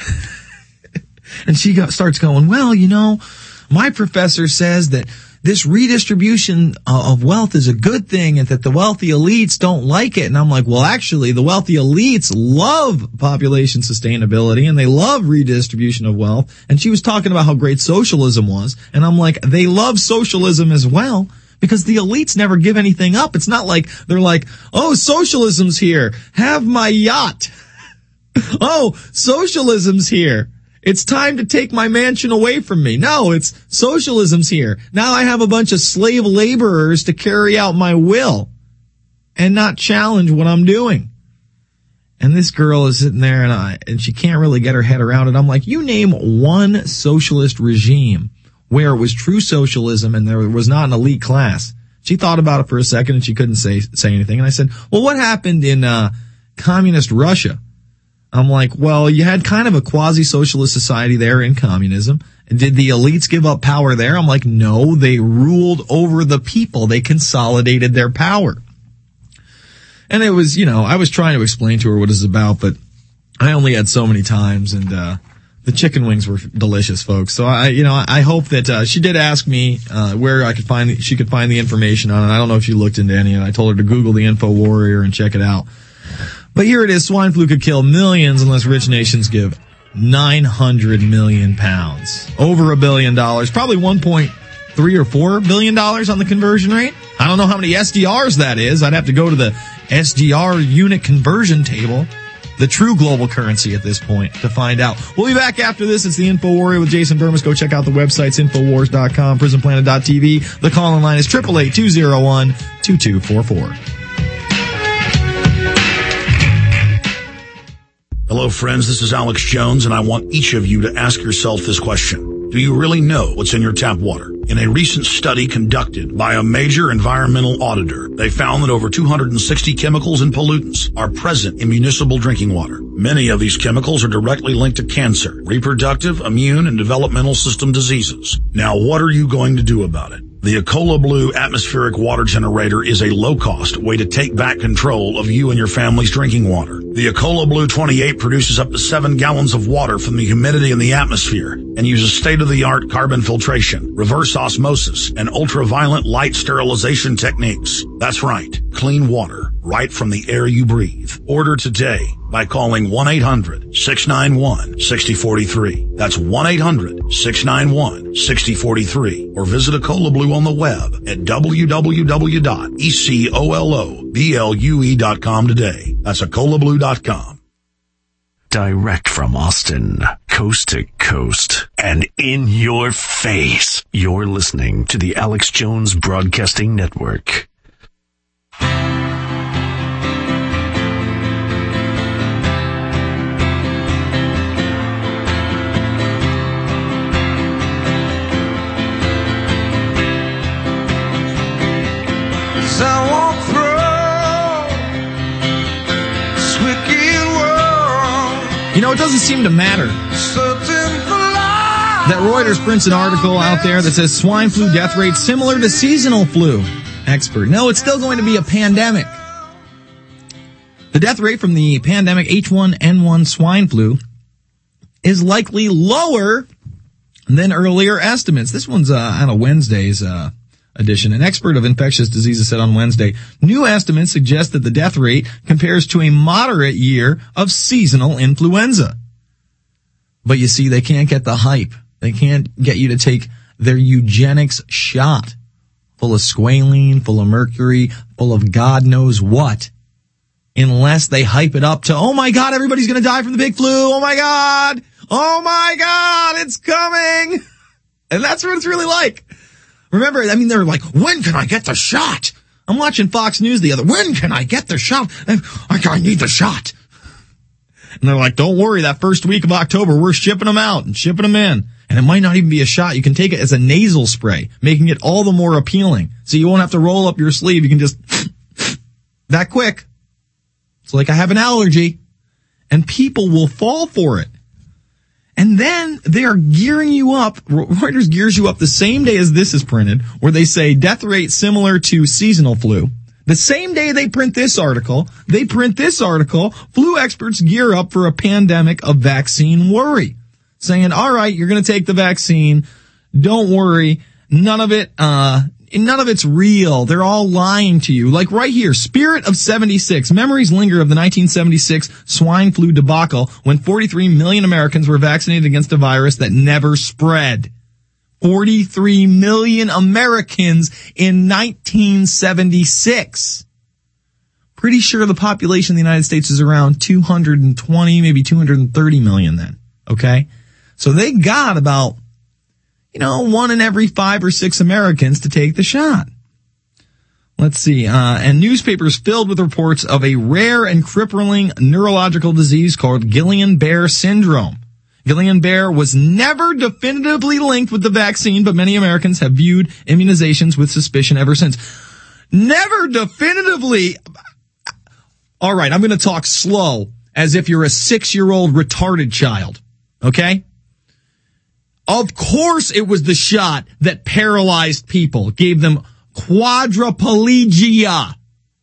And she go, starts going, well, you know, my professor says that this redistribution of wealth is a good thing and that the wealthy elites don't like it. And I'm like, well, actually, the wealthy elites love population sustainability and they love redistribution of wealth. And she was talking about how great socialism was. And I'm like, they love socialism as well because the elites never give anything up. It's not like they're like, oh, socialism's here. Have my yacht. Oh, socialism's here. It's time to take my mansion away from me. No, it's socialism's here. Now I have a bunch of slave laborers to carry out my will and not challenge what I'm doing. And this girl is sitting there and I, and she can't really get her head around it. I'm like, you name one socialist regime where it was true socialism and there was not an elite class. She thought about it for a second and she couldn't say, say anything. And I said, well, what happened in, uh, communist Russia? I'm like, well, you had kind of a quasi-socialist society there in communism. And did the elites give up power there? I'm like, no, they ruled over the people. They consolidated their power. And it was, you know, I was trying to explain to her what it's about, but I only had so many times and, uh, the chicken wings were delicious, folks. So I, you know, I hope that, uh, she did ask me, uh, where I could find, she could find the information on it. I don't know if she looked into any of it. I told her to Google the Info Warrior and check it out. But here it is, swine flu could kill millions unless rich nations give nine hundred million pounds. Over a billion dollars, probably one point three or four billion dollars on the conversion rate. I don't know how many S D Rs that is. I'd have to go to the S D R unit conversion table, the true global currency at this point, to find out. We'll be back after this. It's the Info Warrior with Jason Bermas. Go check out the websites, infowars dot com, prison planet dot t v. The call-in line is eight eight eight, two oh one, two two four four. Hello, friends. This is Alex Jones, and I want each of you to ask yourself this question. Do you really know what's in your tap water? In a recent study conducted by a major environmental auditor, they found that over two hundred sixty chemicals and pollutants are present in municipal drinking water. Many of these chemicals are directly linked to cancer, reproductive, immune, and developmental system diseases. Now, what are you going to do about it? The Ecola Blue atmospheric water generator is a low-cost way to take back control of you and your family's drinking water. The Ecola Blue twenty-eight produces up to seven gallons of water from the humidity in the atmosphere and uses state-of-the-art carbon filtration, reverse osmosis, and ultraviolet light sterilization techniques. That's right, clean water right from the air you breathe. Order today by calling one eight hundred, six nine one, six oh four three. That's one eight hundred, six nine one, six oh four three. Or visit Ecola Blue on the web at w w w dot ecola blue dot com today. That's ecola blue dot com. Direct from Austin, coast to coast and in your face. You're listening to the Alex Jones Broadcasting Network. I walk through this wicked world. You know, it doesn't seem to matter that Reuters prints an article out there that says swine flu death rate similar to seasonal flu. Expert. No, it's still going to be a pandemic. The death rate from the pandemic H one N one swine flu is likely lower than earlier estimates. This one's uh, on a Wednesday's uh edition. An expert of infectious diseases said on Wednesday, new estimates suggest that the death rate compares to a moderate year of seasonal influenza. But you see, they can't get the hype. They can't get you to take their eugenics shot, full of squalene, full of mercury, full of God knows what, unless they hype it up to, oh my God, everybody's going to die from the big flu. Oh my God. Oh my God, it's coming. And that's what it's really like. Remember, I mean, they're like, when can I get the shot? I'm watching Fox News the other, when can I get the shot? I, I need the shot. And they're like, don't worry, that first week of October, we're shipping them out and shipping them in. And it might not even be a shot. You can take it as a nasal spray, making it all the more appealing. So you won't have to roll up your sleeve. You can just, that quick. It's like I have an allergy. And people will fall for it. And then they are gearing you up. Reuters gears you up the same day as this is printed, where they say death rate similar to seasonal flu. The same day they print this article, they print this article, flu experts gear up for a pandemic of vaccine worry. Saying, all right, you're going to take the vaccine. Don't worry. None of it, uh, none of it's real. They're all lying to you. Like right here, Spirit of seventy-six. Memories linger of the nineteen seventy-six swine flu debacle when forty-three million Americans were vaccinated against a virus that never spread. forty-three million Americans in nineteen seventy-six. Pretty sure the population of the United States is around two hundred twenty, maybe two hundred thirty million then. Okay? So they got about, you know, one in every five or six Americans to take the shot. Let's see. Uh, and newspapers filled with reports of a rare and crippling neurological disease called Guillain-Barré syndrome. Guillain-Barré was never definitively linked with the vaccine, but many Americans have viewed immunizations with suspicion ever since. Never definitively. All right, I'm going to talk slow as if you're a six-year-old retarded child. Okay? Of course it was the shot that paralyzed people, gave them quadriplegia,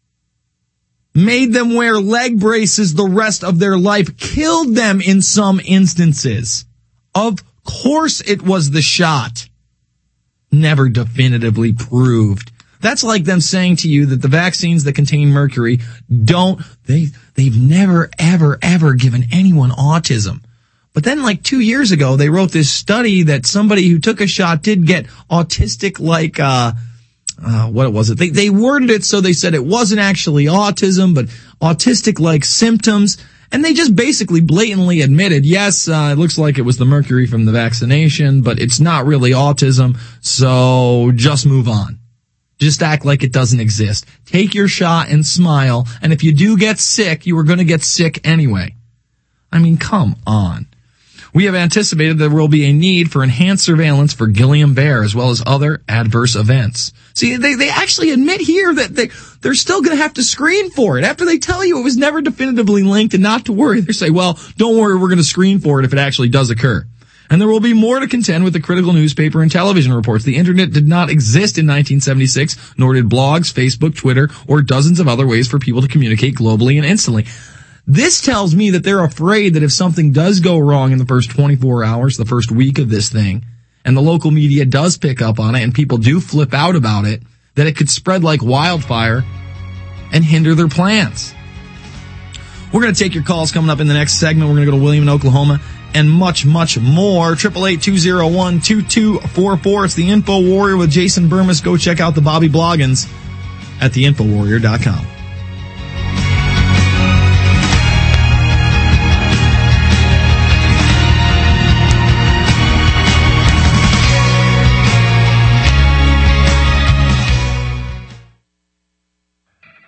made them wear leg braces the rest of their life, killed them in some instances. Of course it was the shot. Never definitively proved. That's like them saying to you that the vaccines that contain mercury don't, they, they've never, ever, ever given anyone autism. But then like two years ago, they wrote this study that somebody who took a shot did get autistic like, uh, uh, what was it? They, they worded it so they said it wasn't actually autism, but autistic like symptoms. And they just basically blatantly admitted, yes, uh, it looks like it was the mercury from the vaccination, but it's not really autism. So just move on. Just act like it doesn't exist. Take your shot and smile. And if you do get sick, you are going to get sick anyway. I mean, come on. We have anticipated there will be a need for enhanced surveillance for Guillain-Barré as well as other adverse events. See, they, they actually admit here that they, they're still going to have to screen for it. After they tell you it was never definitively linked and not to worry, they say, well, don't worry, we're going to screen for it if it actually does occur. And there will be more to contend with the critical newspaper and television reports. The internet did not exist in nineteen seventy-six, nor did blogs, Facebook, Twitter, or dozens of other ways for people to communicate globally and instantly. This tells me that they're afraid that if something does go wrong in the first twenty-four hours, the first week of this thing, and the local media does pick up on it and people do flip out about it, that it could spread like wildfire and hinder their plans. We're going to take your calls coming up in the next segment. We're going to go to William in Oklahoma and much, much more. eight eight eight, two oh one, two two four four. It's the Info Warrior with Jason Burmis. Go check out the Bobby Bloggins at the info warrior dot com.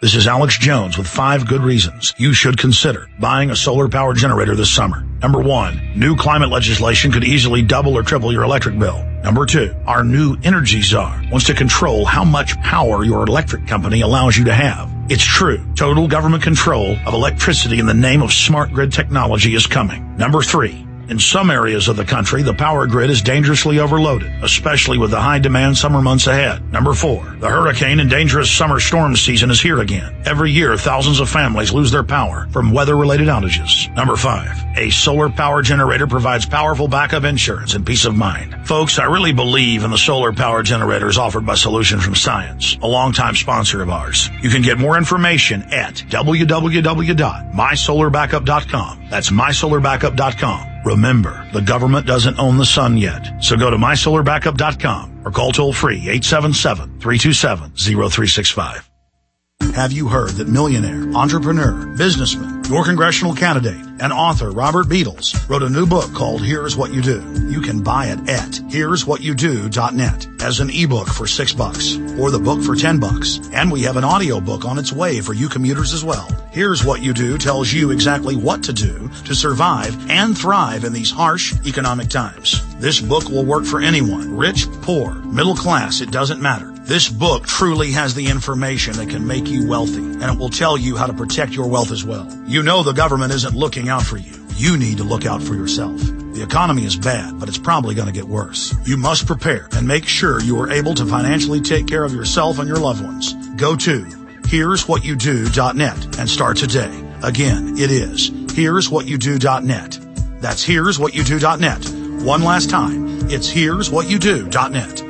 This is Alex Jones with five good reasons you should consider buying a solar power generator this summer. Number one, new climate legislation could easily double or triple your electric bill. Number two, our new energy czar wants to control how much power your electric company allows you to have. It's true. Total government control of electricity in the name of smart grid technology is coming. Number three, in some areas of the country, the power grid is dangerously overloaded, especially with the high-demand summer months ahead. Number four, the hurricane and dangerous summer storm season is here again. Every year, thousands of families lose their power from weather-related outages. Number five, a solar power generator provides powerful backup insurance and peace of mind. Folks, I really believe in the solar power generators offered by Solutions from Science, a longtime sponsor of ours. You can get more information at w w w dot my solar backup dot com. That's my solar backup dot com. Remember, the government doesn't own the sun yet. So go to my solar backup dot com or call toll-free eight seven seven, three two seven, zero three six five. Have you heard that millionaire, entrepreneur, businessman, your congressional candidate, and author Robert Beatles wrote a new book called Here's What You Do? You can buy it at here's what you do dot net as an ebook for six bucks or the book for ten bucks. And we have an audio book on its way for you commuters as well. Here's What You Do tells you exactly what to do to survive and thrive in these harsh economic times. This book will work for anyone, rich, poor, middle class, it doesn't matter. This book truly has the information that can make you wealthy, and it will tell you how to protect your wealth as well. You know the government isn't looking out for you. You need to look out for yourself. The economy is bad, but it's probably going to get worse. You must prepare and make sure you are able to financially take care of yourself and your loved ones. Go to here's what you do dot net and start today. Again, it is here's what you do dot net. That's here's what you do dot net. One last time, it's here's what you do dot net.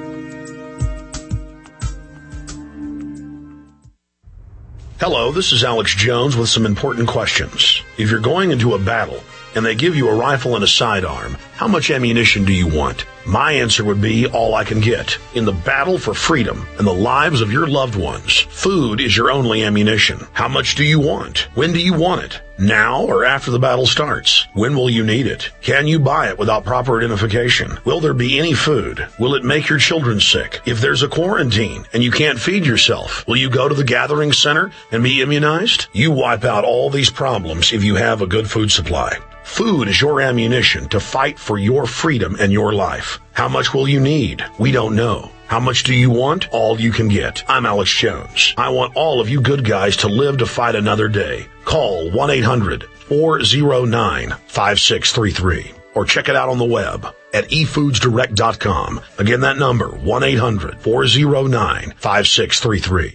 Hello, this is Alex Jones with some important questions. If you're going into a battle and they give you a rifle and a sidearm, how much ammunition do you want? My answer would be all I can get. In the battle for freedom and the lives of your loved ones, food is your only ammunition. How much do you want? When do you want it? Now or after the battle starts? When will you need it? Can you buy it without proper identification? Will there be any food? Will it make your children sick? If there's a quarantine and you can't feed yourself, will you go to the gathering center and be immunized? You wipe out all these problems if you have a good food supply. Food is your ammunition to fight for your freedom and your life. How much will you need? We don't know. How much do you want? All you can get. I'm Alex Jones. I want all of you good guys to live to fight another day. Call one eight hundred, four oh nine, five six three three or check it out on the web at e foods direct dot com. Again, that number, one eight hundred, four oh nine, five six three three.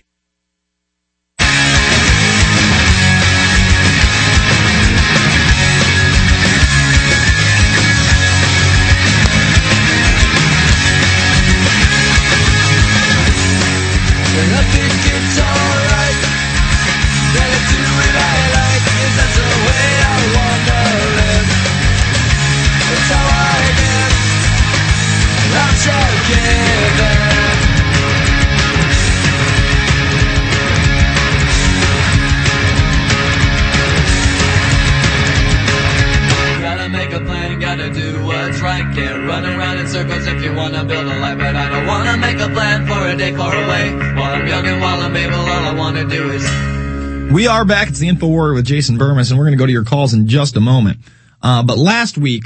Circles if you wanna build a life, but I don't wanna make a plan for a day far away. While I'm young and while I'm able, all I wanna do is... We are back. It's the InfoWar with Jason Burmis, and we're going to go to your calls in just a moment. Uh, but last week,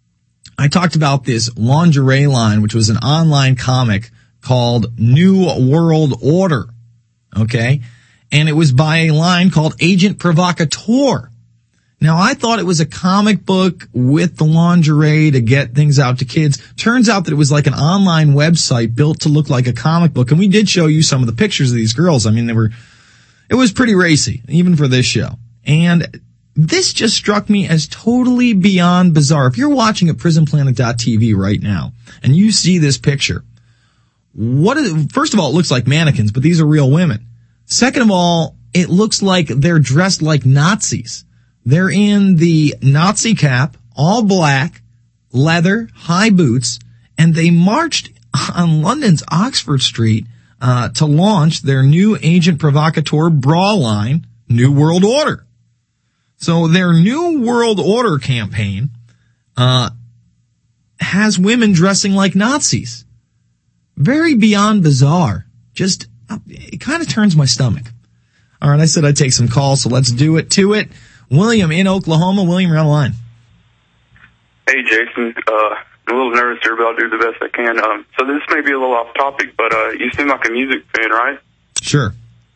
I talked about this lingerie line, which was an online comic called New World Order. Okay? And it was by a line called Agent Provocateur. Now, I thought it was a comic book with the lingerie to get things out to kids. Turns out that it was like an online website built to look like a comic book. And we did show you some of the pictures of these girls. I mean, they were, it was pretty racy, even for this show. And this just struck me as totally beyond bizarre. If you're watching at prison planet dot t v right now and you see this picture, what is, first of all, it looks like mannequins, but these are real women. Second of all, it looks like they're dressed like Nazis. They're in the Nazi cap, all black, leather, high boots, and they marched on London's Oxford Street uh, to launch their new Agent Provocateur bra line, New World Order. So their New World Order campaign uh has women dressing like Nazis. Very beyond bizarre. Just, it kind of turns my stomach. All right, I said I'd take some calls, so let's do it to it. William in Oklahoma. William, you're on the line. Hey, Jason. Uh, I'm a little nervous here, but I'll do the best I can. Um, so this may be a little off topic, but uh, you seem like a music fan, right? Sure.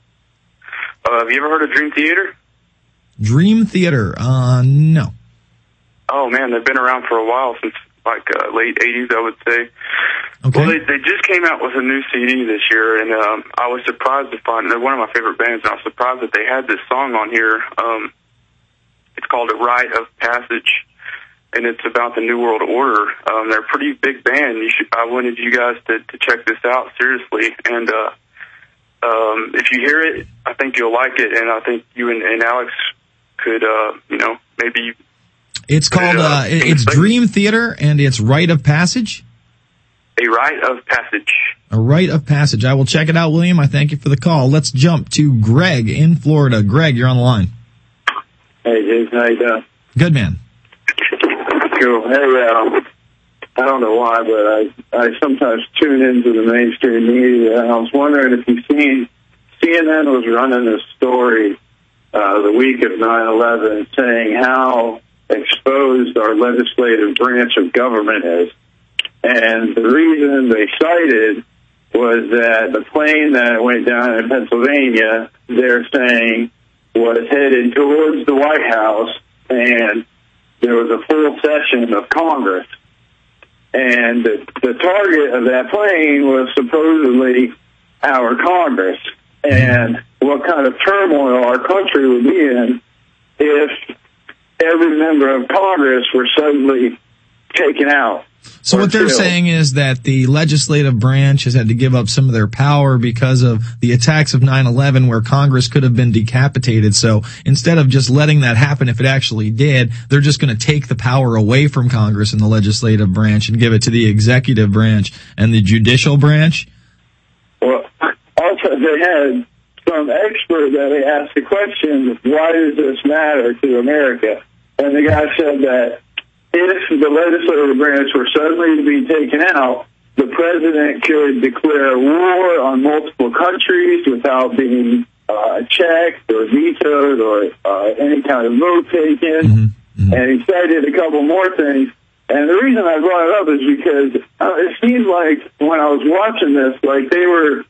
Uh, have you ever heard of Dream Theater? Dream Theater? Uh, no. Oh, man, they've been around for a while, since like uh, late eighties, I would say. Okay. Well, they, they just came out with a new C D this year, and um, I was surprised to find, they're one of my favorite bands, and I was surprised that they had this song on here. Um, it's called A Rite of Passage, and it's about the New World Order. Um, they're a pretty big band. You should, I wanted you guys to, to check this out seriously, and uh, um, if you hear it, I think you'll like it, and I think you and, and Alex could, uh, you know, maybe... It's called, uh, it's Dream Theater, and it's Rite of Passage? A Rite of Passage. A Rite of Passage. I will check it out, William. I thank you for the call. Let's jump to Greg in Florida. Greg, you're on the line. Hey, Jason, how you doing? Good, man. Cool. Hey, um, I don't know why, but I, I sometimes tune into the mainstream media, and I was wondering if you've seen, C N N was running a story uh, the week of nine eleven saying how exposed our legislative branch of government is. And the reason they cited was that the plane that went down in Pennsylvania, they're saying, was headed towards the White House, and there was a full session of Congress. And the, the target of that plane was supposedly our Congress. And what kind of turmoil our country would be in if every member of Congress were suddenly taken out. So what they're saying is that the legislative branch has had to give up some of their power because of the attacks of nine eleven, where Congress could have been decapitated. So instead of just letting that happen, if it actually did, they're just going to take the power away from Congress and the legislative branch and give it to the executive branch and the judicial branch. Well, also they had some expert that they asked the question, why does this matter to America? And the guy said that if the legislative branch were suddenly to be taken out, the president could declare war on multiple countries without being uh, checked or vetoed or uh, any kind of vote taken. Mm-hmm. Mm-hmm. And he cited a couple more things. And the reason I brought it up is because uh, it seemed like when I was watching this, like they were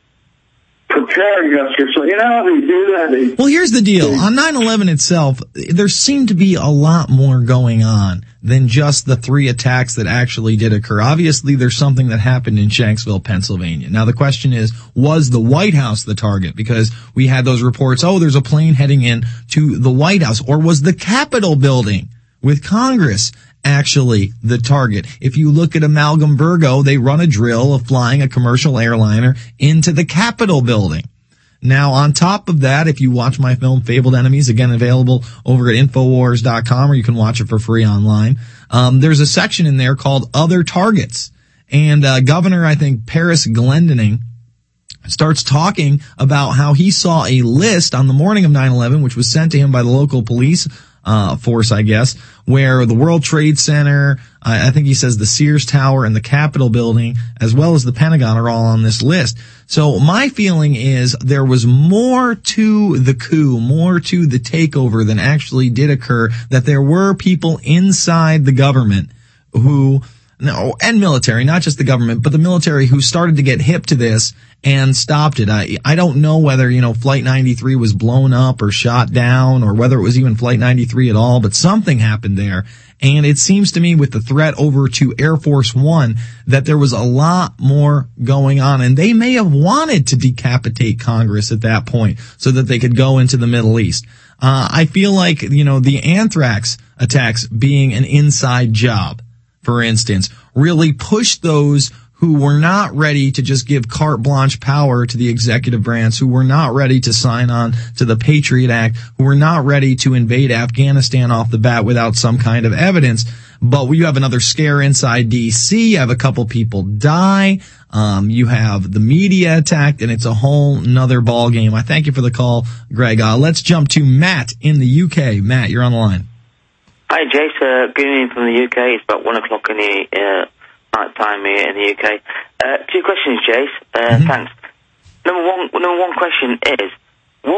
preparing us for something. You know how they do that? They, well, here's the deal. On nine eleven itself, there seemed to be a lot more going on than just the three attacks that actually did occur. Obviously, there's something that happened in Shanksville, Pennsylvania. Now, the question is, was the White House the target? Because we had those reports, oh, there's a plane heading in to the White House. Or was the Capitol building with Congress actually the target? If you look at Amalgam Virgo, they run a drill of flying a commercial airliner into the Capitol building. Now, on top of that, if you watch my film Fabled Enemies, again available over at Infowars dot com, or you can watch it for free online, um, there's a section in there called Other Targets. And uh, Governor, I think, Paris Glendening starts talking about how he saw a list on the morning of nine eleven, which was sent to him by the local police Uh, force, I guess, where the World Trade Center, uh, I think he says the Sears Tower and the Capitol building, as well as the Pentagon, are all on this list. So my feeling is there was more to the coup, more to the takeover than actually did occur, that there were people inside the government who, no, and military, not just the government, but the military, who started to get hip to this and stopped it. I, I don't know whether, you know, Flight ninety-three was blown up or shot down, or whether it was even Flight ninety-three at all, but something happened there. And it seems to me, with the threat over to Air Force One, that there was a lot more going on, and they may have wanted to decapitate Congress at that point so that they could go into the Middle East. Uh, I feel like, you know, the anthrax attacks being an inside job, for instance, really pushed those who were not ready to just give carte blanche power to the executive branch, who were not ready to sign on to the Patriot Act, who were not ready to invade Afghanistan off the bat without some kind of evidence. But you have another scare inside D C, you have a couple people die, um, you have the media attacked, and it's a whole nother ball game. I thank you for the call, Greg. Uh, let's jump to Matt in the U K. Matt, you're on the line. Hi, Jace. Uh, good evening from the U K. It's about one o'clock in the uh, night time here in the U K. Uh, two questions, Jace. Uh, mm-hmm. Thanks. Number one, number one question is, what was that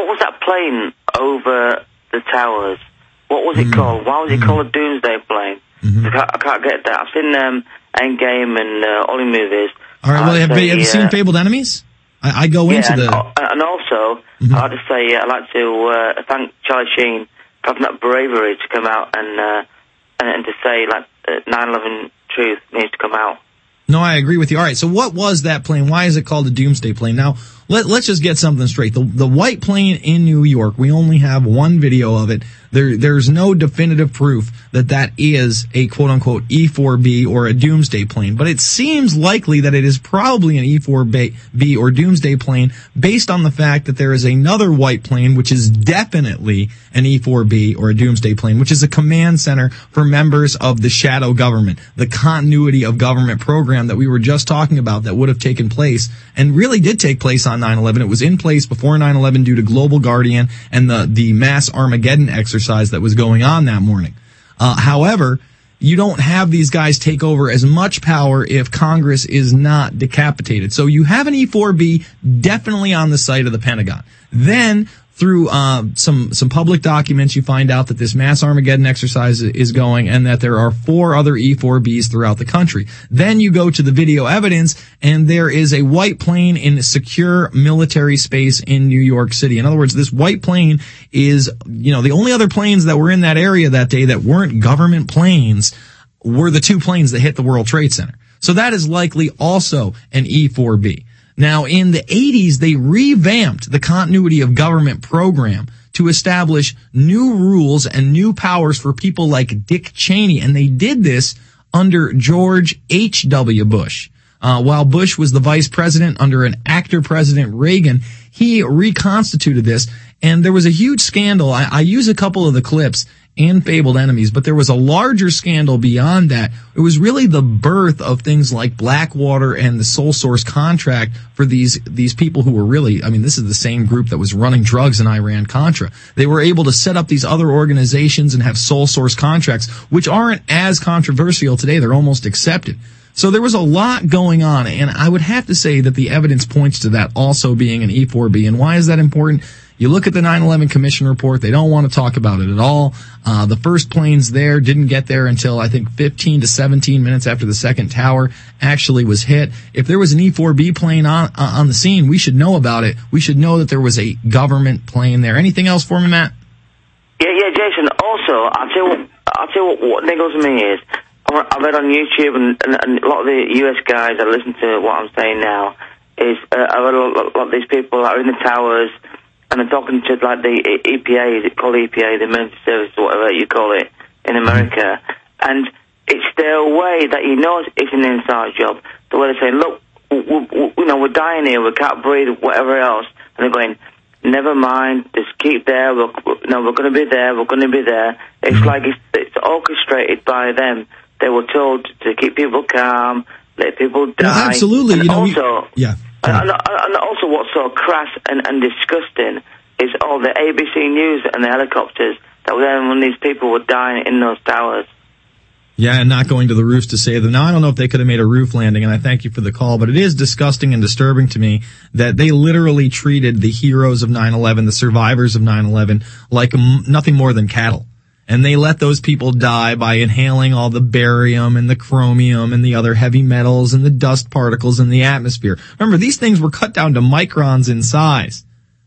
plane over the towers, what was it mm-hmm. called? Why was it mm-hmm. called a Doomsday plane? Mm-hmm. I, can't, I can't get that. I've seen um, Endgame and uh, all the movies. All right, well, have, say, have you seen uh, Fabled Enemies? I, I go yeah, into and, the... and also, mm-hmm. I'd just say uh, I'd like to uh, thank Charlie Sheen for having that bravery to come out and uh, and, and to say, like, uh, nine eleven truth needs to come out. No, I agree with you. All right, so what was that plane? Why is it called a Doomsday plane? Now, let, let's just get something straight. The, the white plane in New York, we only have one video of it. There, there's no definitive proof that that is a quote-unquote E four B or a Doomsday plane, but it seems likely that it is probably an E four B or Doomsday plane based on the fact that there is another white plane, which is definitely an E four B or a Doomsday plane, which is a command center for members of the shadow government, the continuity of government program that we were just talking about that would have taken place and really did take place on nine eleven. It was in place before nine eleven due to Global Guardian and the, the mass Armageddon exercise that was going on that morning. Uh, however, you don't have these guys take over as much power if Congress is not decapitated. So you have an E four B definitely on the site of the Pentagon. Then, through uh, some some public documents, you find out that this mass Armageddon exercise is going and that there are four other E four Bs throughout the country. Then you go to the video evidence, and there is a white plane in secure military space in New York City. In other words, this white plane is, you know, the only other planes that were in that area that day that weren't government planes were the two planes that hit the World Trade Center. So that is likely also an E four B. Now, in the eighties, they revamped the continuity of government program to establish new rules and new powers for people like Dick Cheney, and they did this under George H W. Bush. Uh, while Bush was the vice president under an actor President Reagan, he reconstituted this, and there was a huge scandal. I, I use a couple of the clips in Fabled Enemies, but there was a larger scandal beyond that. It was really the birth of things like Blackwater and the sole source contract for these these people who were really, I mean, this is the same group that was running drugs in Iran-Contra. They were able to set up these other organizations and have sole source contracts, which aren't as controversial today. They're almost accepted. So there was a lot going on, and I would have to say that the evidence points to that also being an E four B. And why is that important? You look at the nine eleven Commission report, they don't want to talk about it at all. Uh, the first planes there didn't get there until, I think, fifteen to seventeen minutes after the second tower actually was hit. If there was an E four B plane on, uh, on the scene, we should know about it. We should know that there was a government plane there. Anything else for me, Matt? Yeah, yeah, Jason. Also, I'll tell you what, I'll tell you what, what niggles me is, I read on YouTube, and, and, and a lot of the U S guys that listen to what I'm saying now, is uh, I read a lot, a lot of these people that are in the towers, and they're talking to, like, the E P A, is it called E P A, the Emergency Service, or whatever you call it, in America. And it's their way that you know it's an inside job. The way they're saying, look, we, we, you know, we're dying here, we can't breathe, whatever else. And they're going, never mind, just keep there, we're, no, we're going to be there, we're going to be there. It's like it's, it's orchestrated by them. They were told to keep people calm, let people die. Well, absolutely. And you know, also, we, yeah. And, and, and also what's so crass and, and disgusting is all the A B C News and the helicopters that were there when these people were dying in those towers. Yeah, and not going to the roofs to save them. Now, I don't know if they could have made a roof landing, and I thank you for the call, but it is disgusting and disturbing to me that they literally treated the heroes of nine eleven, the survivors of nine eleven, like m- nothing more than cattle. And they let those people die by inhaling all the barium and the chromium and the other heavy metals and the dust particles in the atmosphere. Remember, these things were cut down to microns in size.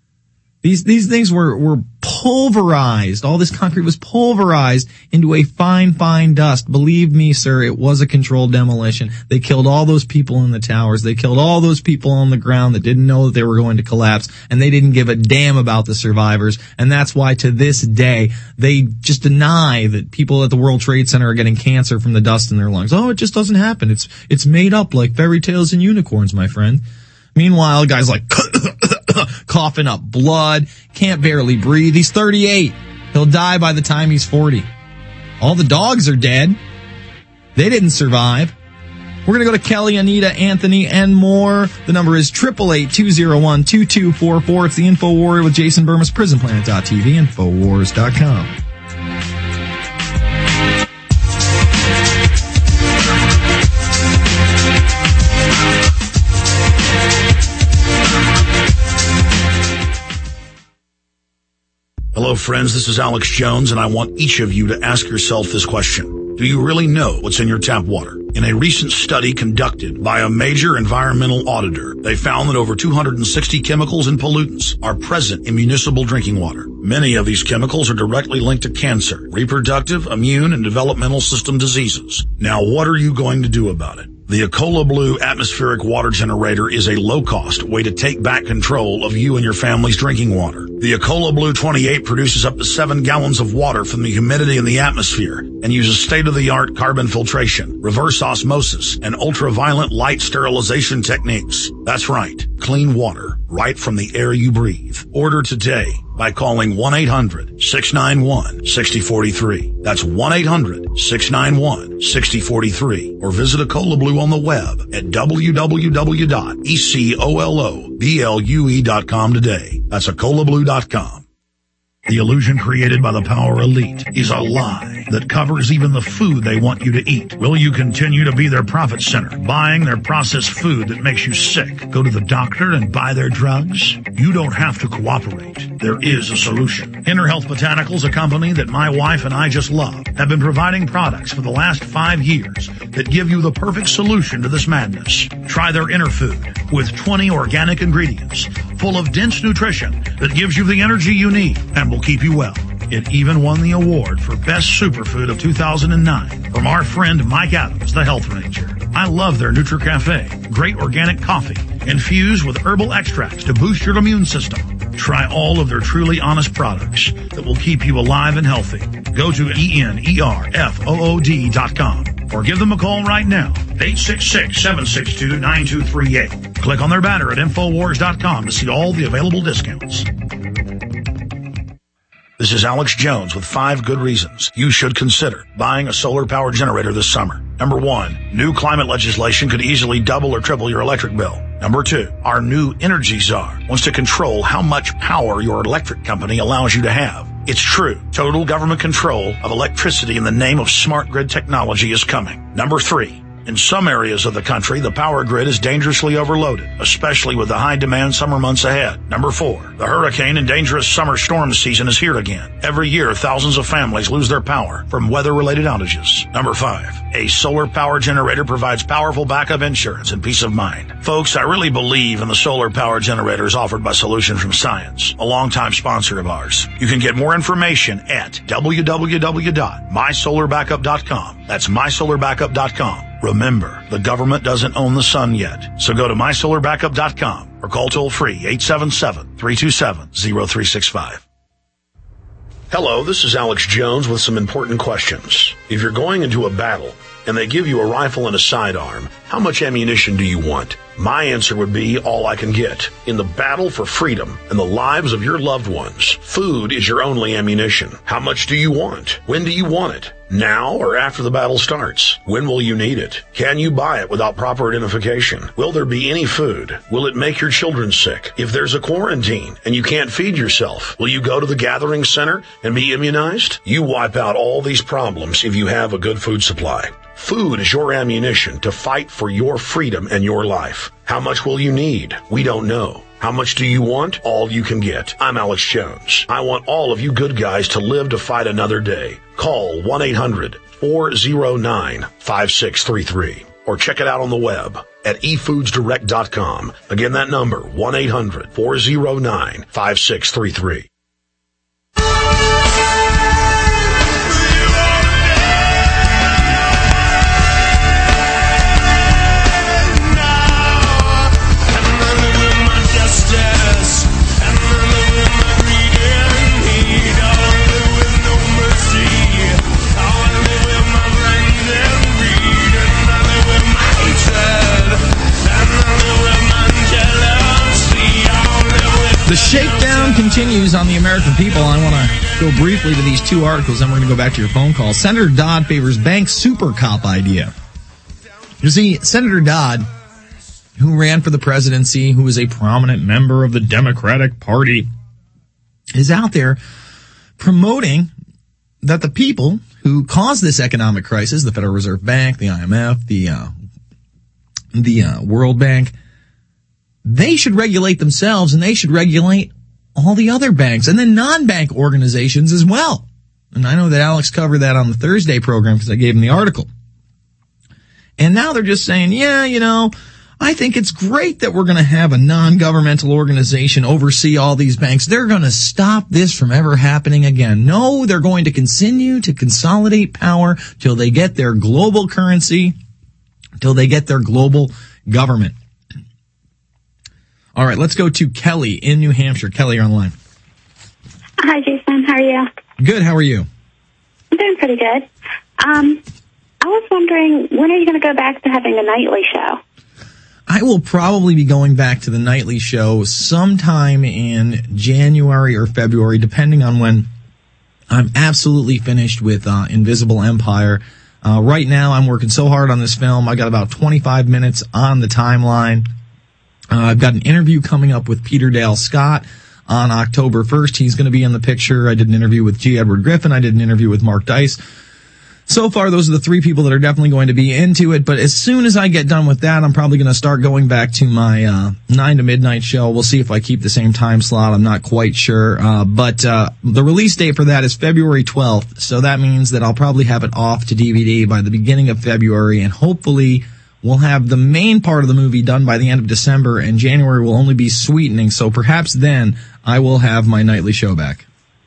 These, these things were, were pulverized. All this concrete was pulverized into a fine, fine dust. Believe me, sir, it was a controlled demolition. They killed all those people in the towers. They killed all those people on the ground that didn't know that they were going to collapse, and they didn't give a damn about the survivors. And that's why to this day, they just deny that people at the World Trade Center are getting cancer from the dust in their lungs. Oh, it just doesn't happen. It's, it's made up like fairy tales and unicorns, my friend. Meanwhile, guys like coughing up blood, can't barely breathe. He's thirty-eight. He'll die by the time he's forty. All the dogs are dead. They didn't survive. We're going to go to Kelly, Anita, Anthony, and more. The number is eight eight eight, two oh one, two two four four. It's the Info Warrior with Jason Burmis, prison planet dot t v, infowars dot com. Hello, friends. This is Alex Jones, and I want each of you to ask yourself this question. Do you really know what's in your tap water? In a recent study conducted by a major environmental auditor, they found that over two hundred sixty chemicals and pollutants are present in municipal drinking water. Many of these chemicals are directly linked to cancer, reproductive, immune, and developmental system diseases. Now, what are you going to do about it? The Ecola Blue atmospheric water generator is a low-cost way to take back control of you and your family's drinking water. The Ecola Blue twenty-eight produces up to seven gallons of water from the humidity in the atmosphere and uses state-of-the-art carbon filtration, reverse osmosis, and ultraviolet light sterilization techniques. That's right, clean water right from the air you breathe. Order today by calling one eight hundred six nine one six zero four three. That's one eight hundred six nine one six zero four three. Or visit Ecola Blue on the web at w w w dot ecoloblu dot com today. That's ecola blue dot com. The illusion created by the power elite is a lie that covers even the food they want you to eat. Will you continue to be their profit center, buying their processed food that makes you sick? Go to the doctor and buy their drugs? You don't have to cooperate. There is a solution. Inner Health Botanicals, a company that my wife and I just love, have been providing products for the last five years that give you the perfect solution to this madness. Try their Inner Food with twenty organic ingredients full of dense nutrition that gives you the energy you need and will keep you well. It even won the award for Best Superfood of two thousand nine from our friend Mike Adams, the Health Ranger. I love their NutriCafe, great organic coffee infused with herbal extracts to boost your immune system. Try all of their truly honest products that will keep you alive and healthy. Go to E N E R F O O D dot com or give them a call right now, eight six six, seven six two, nine two three eight. Click on their banner at Infowars dot com to see all the available discounts. This is Alex Jones with five good reasons you should consider buying a solar power generator this summer. Number one, new climate legislation could easily double or triple your electric bill. Number two, our new energy czar wants to control how much power your electric company allows you to have. It's true. Total government control of electricity in the name of smart grid technology is coming. Number three, in some areas of the country, the power grid is dangerously overloaded, especially with the high-demand summer months ahead. Number four, the hurricane and dangerous summer storm season is here again. Every year, thousands of families lose their power from weather-related outages. Number five, a solar power generator provides powerful backup insurance and peace of mind. Folks, I really believe in the solar power generators offered by Solutions from Science, a longtime sponsor of ours. You can get more information at w w w dot my solar backup dot com. That's my solar backup dot com. Remember, the government doesn't own the sun yet, so go to my solar backup dot com or call toll-free eight seven seven, three two seven, zero three six five. Hello, this is Alex Jones with some important questions. If you're going into a battle and they give you a rifle and a sidearm, how much ammunition do you want? My answer would be all I can get. In the battle for freedom and the lives of your loved ones, food is your only ammunition. How much do you want? When do you want it? Now or after the battle starts? When will you need it? Can you buy it without proper identification? Will there be any food? Will it make your children sick? If there's a quarantine and you can't feed yourself, will you go to the gathering center and be immunized? You wipe out all these problems if you have a good food supply. Food is your ammunition to fight for your freedom and your life. How much will you need? We don't know. How much do you want? All you can get. I'm Alex Jones. I want all of you good guys to live to fight another day. Call one eight hundred, four oh nine, five six three three or check it out on the web at e foods direct dot com. Again, that number, one eight hundred, four oh nine, five six three three. The shakedown continues on the American people. I want to go briefly to these two articles, then we're going to go back to your phone call. Senator Dodd favors bank super cop idea. You see, Senator Dodd, who ran for the presidency, who is a prominent member of the Democratic Party, is out there promoting that the people who caused this economic crisis, the Federal Reserve Bank, the I M F, the uh, the uh, World Bank, they should regulate themselves and they should regulate all the other banks and then non-bank organizations as well. And I know that Alex covered that on the Thursday program because I gave him the article. And now they're just saying, yeah, you know, I think it's great that we're going to have a non-governmental organization oversee all these banks. They're going to stop this from ever happening again. No, they're going to continue to consolidate power till they get their global currency, till they get their global government. All right, let's go to Kelly in New Hampshire. Kelly, you're on the line. Hi, Jason. How are you? Good. How are you? I'm doing pretty good. Um, I was wondering, when are you going to go back to having a nightly show? I will probably be going back to the nightly show sometime in January or February, depending on when I'm absolutely finished with uh, Invisible Empire. Uh, right now, I'm working so hard on this film. I got about twenty-five minutes on the timeline. Uh, I've got an interview coming up with Peter Dale Scott on October first. He's going to be in the picture. I did an interview with G. Edward Griffin. I did an interview with Mark Dice. So far, those are the three people that are definitely going to be into it. But as soon as I get done with that, I'm probably going to start going back to my uh nine to midnight show. We'll see if I keep the same time slot. I'm not quite sure. Uh But uh the release date for that is February twelfth. So that means that I'll probably have it off to D V D by the beginning of February. And hopefully we'll have the main part of the movie done by the end of December. And January will only be sweetening. So perhaps then I will have my nightly show back.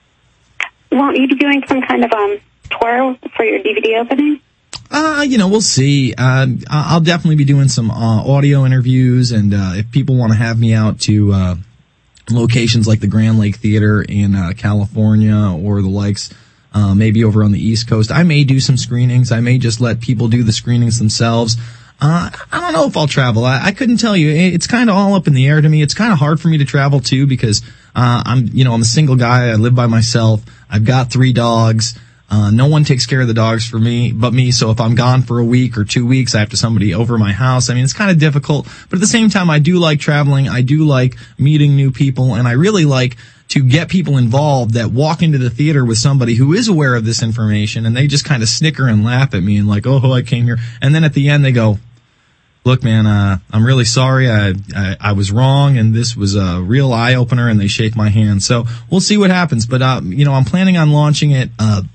Won't you be doing some kind of um tour for your D V D opening? Uh, you know, we'll see. Uh, I'll definitely be doing some uh, audio interviews, and uh, if people want to have me out to uh, locations like the Grand Lake Theater in uh, California or the likes, uh, maybe over on the East Coast, I may do some screenings. I may just let people do the screenings themselves. Uh, I don't know if I'll travel. I, I couldn't tell you. It's kind of all up in the air to me. It's kind of hard for me to travel too because uh, I'm, you know, I'm a single guy. I live by myself. I've got three dogs. Uh, no one takes care of the dogs for me, but me. So if I'm gone for a week or two weeks, I have to somebody over my house. I mean, it's kind of difficult, but at the same time, I do like traveling. I do like meeting new people, and I really like to get people involved that walk into the theater with somebody who is aware of this information, and they just kind of snicker and laugh at me and like, oh, I came here. And then at the end, they go, look, man, uh, I'm really sorry. I, I, I was wrong, and this was a real eye opener, and they shake my hand. So we'll see what happens. But, uh, you know, I'm planning on launching it, uh,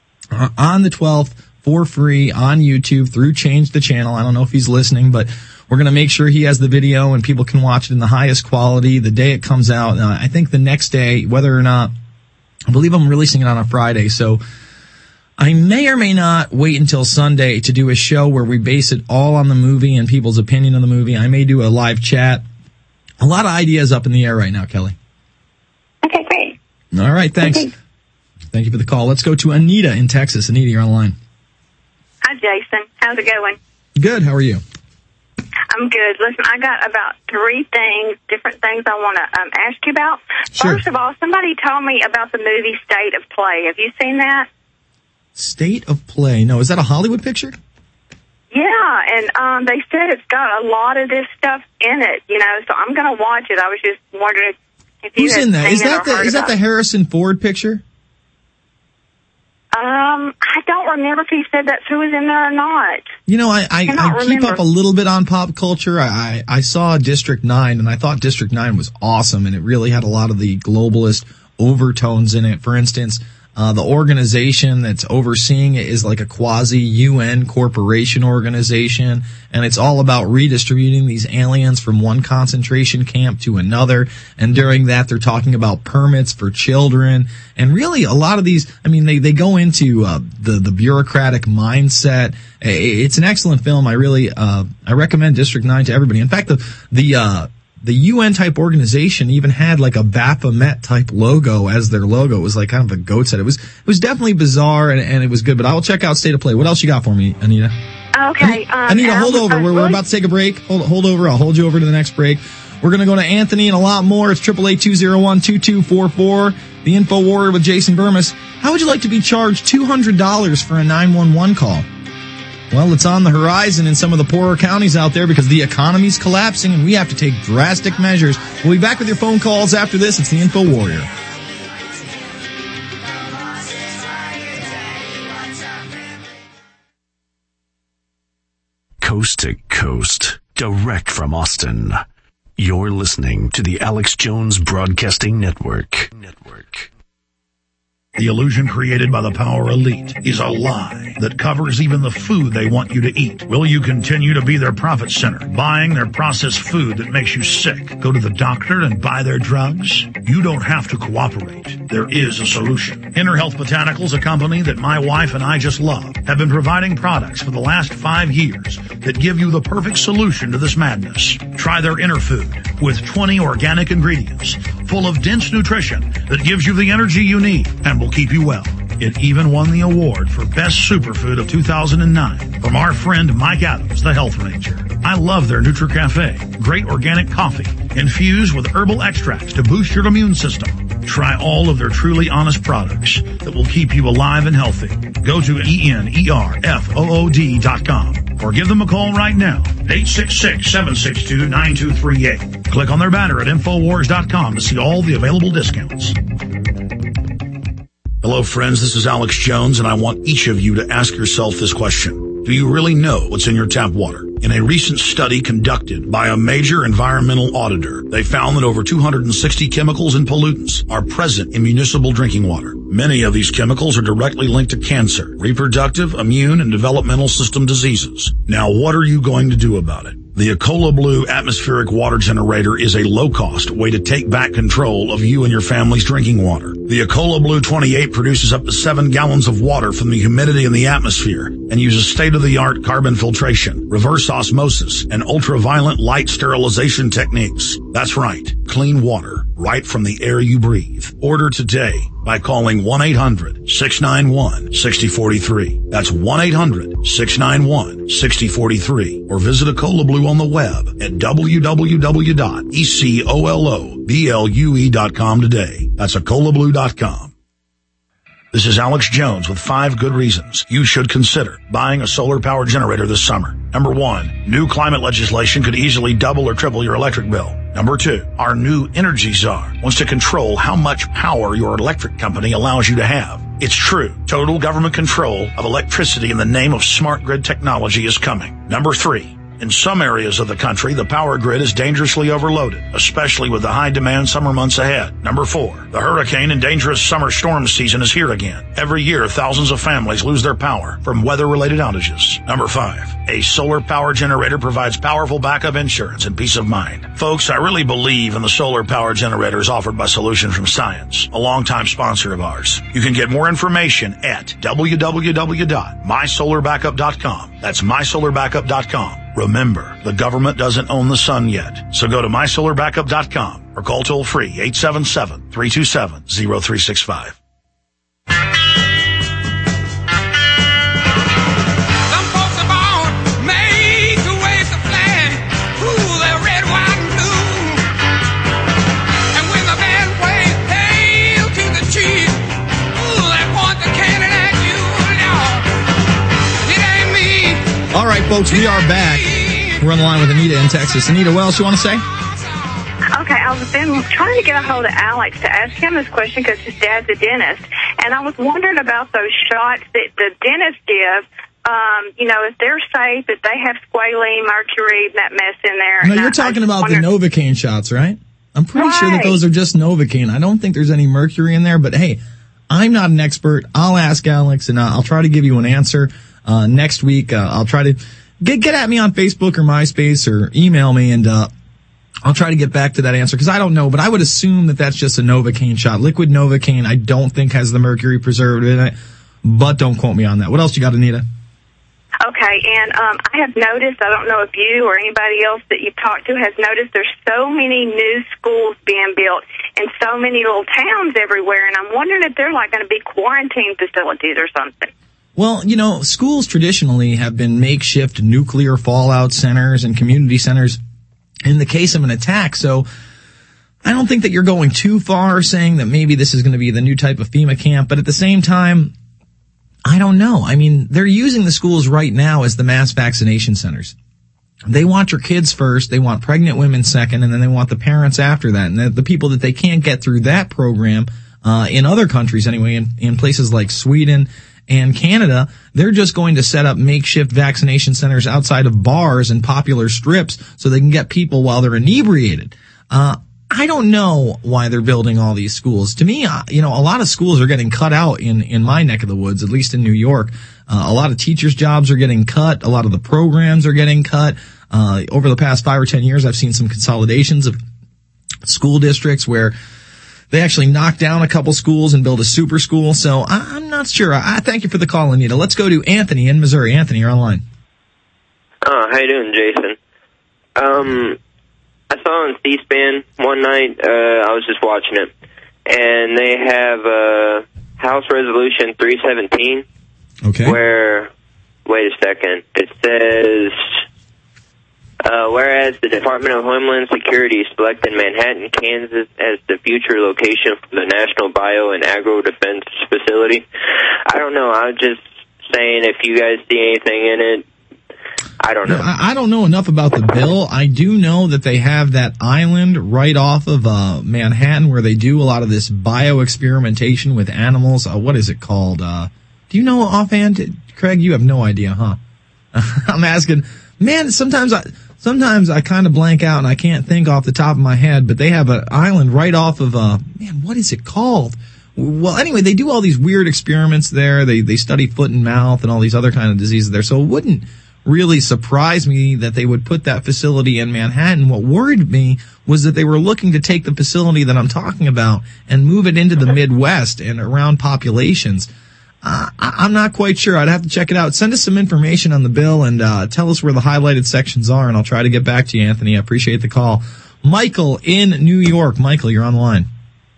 on the twelfth for free on YouTube through Change the Channel. I don't know if he's listening, but we're going to make sure he has the video and people can watch it in the highest quality the day it comes out. Uh, I think the next day, whether or not, I believe I'm releasing it on a Friday. So I may or may not wait until Sunday to do a show where we base it all on the movie and people's opinion of the movie. I may do a live chat. A lot of ideas up in the air right now, Kelly. Okay, great. All right, thanks. Okay. Thank you for the call. Let's go to Anita in Texas. Anita, you're on the line. Hi, Jason. How's it going? Good. How are you? I'm good. Listen, I got about three things, different things I want to um, ask you about. Sure. First of all, somebody told me about the movie State of Play. Have you seen that? State of Play. No, is that a Hollywood picture? Yeah, and um, they said it's got a lot of this stuff in it, you know, so I'm going to watch it. I was just wondering if you Who's had in that? seen Is it that or the heard is that about the it. Harrison Ford picture? Um, I don't remember if he said that's who was in there or not. You know, I, I, Cannot I keep remember. up a little bit on pop culture. I, I, I saw District nine, and I thought District nine was awesome, and it really had a lot of the globalist overtones in it. For instance, uh, the organization that's overseeing it is like a quasi-U N corporation organization, and it's all about redistributing these aliens from one concentration camp to another. And during that, they're talking about permits for children. And really, a lot of these, I mean, they, they go into uh, the, the bureaucratic mindset. It's an excellent film. I really, uh, I recommend District nine to everybody. In fact, the, the, uh, the U N type organization even had like a Baphomet type logo as their logo. It was like kind of a goat's head. It was, it was definitely bizarre, and, and it was good, but I will check out State of Play. What else you got for me, Anita? Okay. Um, Anita, and hold I was- over. I was We're, we're really- about to take a break. Hold, hold over. I'll hold you over to the next break. We're going to go to Anthony and a lot more. It's triple eight two zero one two two four four. The Info Warrior with Jason Burmis. How would you like to be charged two hundred dollars for a nine one one call? Well, it's on the horizon in some of the poorer counties out there because the economy's collapsing and we have to take drastic measures. We'll be back with your phone calls after this. It's the Info Warrior. Coast to coast, direct from Austin. You're listening to the Alex Jones Broadcasting Network. Network. The illusion created by the power elite is a lie that covers even the food they want you to eat. Will you continue to be their profit center, buying their processed food that makes you sick? Go to the doctor and buy their drugs? You don't have to cooperate. There is a solution. Inner Health Botanicals, a company that my wife and I just love, have been providing products for the last five years that give you the perfect solution to this madness. Try their Inner Food with twenty organic ingredients full of dense nutrition that gives you the energy you need and will keep you well. It even won the award for Best Superfood of two thousand nine from our friend Mike Adams, the Health Ranger. I love their NutriCafe. Great organic coffee infused with herbal extracts to boost your immune system. Try all of their truly honest products that will keep you alive and healthy. Go to E N E R F O O D dot com or give them a call right now, eight six six, seven six two, nine two three eight. Click on their banner at Infowars dot com to see all the available discounts. Hello, friends. This is Alex Jones, and I want each of you to ask yourself this question. Do you really know what's in your tap water? In a recent study conducted by a major environmental auditor, they found that over two hundred sixty chemicals and pollutants are present in municipal drinking water. Many of these chemicals are directly linked to cancer, reproductive, immune, and developmental system diseases. Now, what are you going to do about it? The Ecola Blue atmospheric water generator is a low-cost way to take back control of you and your family's drinking water. The Ecola Blue twenty-eight produces up to seven gallons of water from the humidity in the atmosphere and uses state-of-the-art carbon filtration, reverse osmosis, and ultraviolet light sterilization techniques. That's right, clean water right from the air you breathe. Order today by calling one eight hundred, six nine one, six zero four three. That's one eight hundred, six nine one, six zero four three. Or visit Ecola Blue on the web at w w w dot ecoloblu dot com today. That's ecola blue dot com. This is Alex Jones with five good reasons you should consider buying a solar power generator this summer. Number one, new climate legislation could easily double or triple your electric bill. Number two, our new energy czar wants to control how much power your electric company allows you to have. It's true. Total government control of electricity in the name of smart grid technology is coming. Number three, in some areas of the country, the power grid is dangerously overloaded, especially with the high-demand summer months ahead. Number four, the hurricane and dangerous summer storm season is here again. Every year, thousands of families lose their power from weather-related outages. Number five, a solar power generator provides powerful backup insurance and peace of mind. Folks, I really believe in the solar power generators offered by Solution from Science, a longtime sponsor of ours. You can get more information at w w w dot my solar backup dot com. That's my solar backup dot com. Remember, the government doesn't own the sun yet, so go to my solar backup dot com or call toll-free eight seven seven, three two seven, zero three six five. All right, folks, we are back. We're on the line with Anita in Texas. Anita, what else you want to say? Okay, I've been trying to get a hold of Alex to ask him this question because his dad's a dentist, and I was wondering about those shots that the dentists give. Um, you know, if they're safe, if they have squalene, mercury, that mess in there. No, you're talking about the Novocaine shots, right? I'm pretty right. sure that those are just Novocaine. I don't think there's any mercury in there, but hey, I'm not an expert. I'll ask Alex, and I'll try to give you an answer. Uh, next week, uh, I'll try to get, get at me on Facebook or MySpace or email me and, uh, I'll try to get back to that answer because I don't know, but I would assume that that's just a Novocaine shot. Liquid Novocaine, I don't think has the mercury preservative in it, but don't quote me on that. What else you got, Anita? Okay, and, um, I have noticed, I don't know if you or anybody else that you've talked to has noticed there's so many new schools being built in so many little towns everywhere, and I'm wondering if they're like going to be quarantine facilities or something. Well, you know, schools traditionally have been makeshift nuclear fallout centers and community centers in the case of an attack. So I don't think that you're going too far saying that maybe this is going to be the new type of FEMA camp. But at the same time, I don't know. I mean, they're using the schools right now as the mass vaccination centers. They want your kids first. They want pregnant women second. And then they want the parents after that. And the, the people that they can't get through that program, uh, in other countries anyway, in, in places like Sweden and Canada, they're just going to set up makeshift vaccination centers outside of bars and popular strips so they can get people while they're inebriated. Uh, I don't know why they're building all these schools. To me, uh, you know, a lot of schools are getting cut out in, in my neck of the woods, at least in New York. Uh, a lot of teachers' jobs are getting cut. A lot of the programs are getting cut. Uh, over the past five or ten years, I've seen some consolidations of school districts where they actually knock down a couple schools and build a super school. So I, I'm not sure. I, I thank you for the call, Anita. Let's go to Anthony in Missouri. Anthony, you're online. Oh, how you doing, Jason? Um, I saw on C-SPAN one night, uh, I was just watching it, and they have uh, House Resolution three seventeen, okay. where, wait a second, it says, uh, whereas the Department of Homeland Security selected Manhattan, Kansas as the future location for the National Bio and Agro Defense Facility. I don't know, I was just saying if you guys see anything in it, I don't know. I, I don't know enough about the bill. I do know that they have that island right off of uh, Manhattan where they do a lot of this bioexperimentation with animals. Uh, what is it called? Uh, do you know offhand, Craig? You have no idea, huh? I'm asking. Man, sometimes I sometimes I kind of blank out and I can't think off the top of my head. But they have an island right off of uh, man, what is it called? Well, anyway, they do all these weird experiments there. They they study foot and mouth and all these other kind of diseases there. So it wouldn't really surprised me that they would put that facility in Manhattan. What worried me was that they were looking to take the facility that I'm talking about and move it into the Midwest and around populations. Uh, I'm not quite sure. I'd have to check it out. Send us some information on the bill and uh, tell us where the highlighted sections are, and I'll try to get back to you, Anthony. I appreciate the call. Michael in New York. Michael, you're on the line.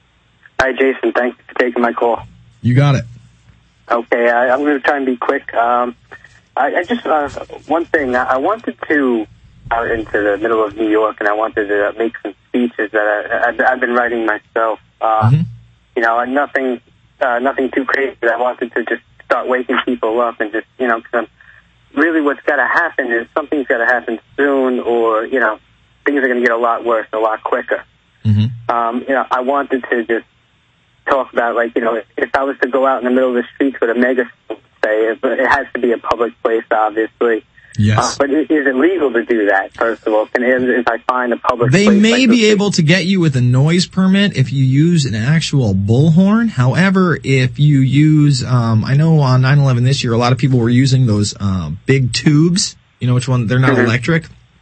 Hi, Jason. Thanks for taking my call. You got it. Okay, I, I'm going to try and be quick. Um, I, I just, uh, one thing, I wanted to, out into the middle of New York, and I wanted to make some speeches that I, I've, I've been writing myself. Uh, mm-hmm. You know, nothing, uh, nothing too crazy. I wanted to just start waking people up and just, you know, because really what's got to happen is something's got to happen soon, or, you know, things are going to get a lot worse, a lot quicker. Mm-hmm. Um, you know, I wanted to just talk about, like, you know, if I was to go out in the middle of the streets with a megaphone, say, but it has to be a public place, obviously. Yes. Uh, but is it legal to do that, first of all? Can, if I find a public They place... may like be able to get you with a noise permit if you use an actual bullhorn. However, if you use, um, I know on nine eleven this year, a lot of people were using those uh, big tubes. You know which one? They're not mm-hmm. electric.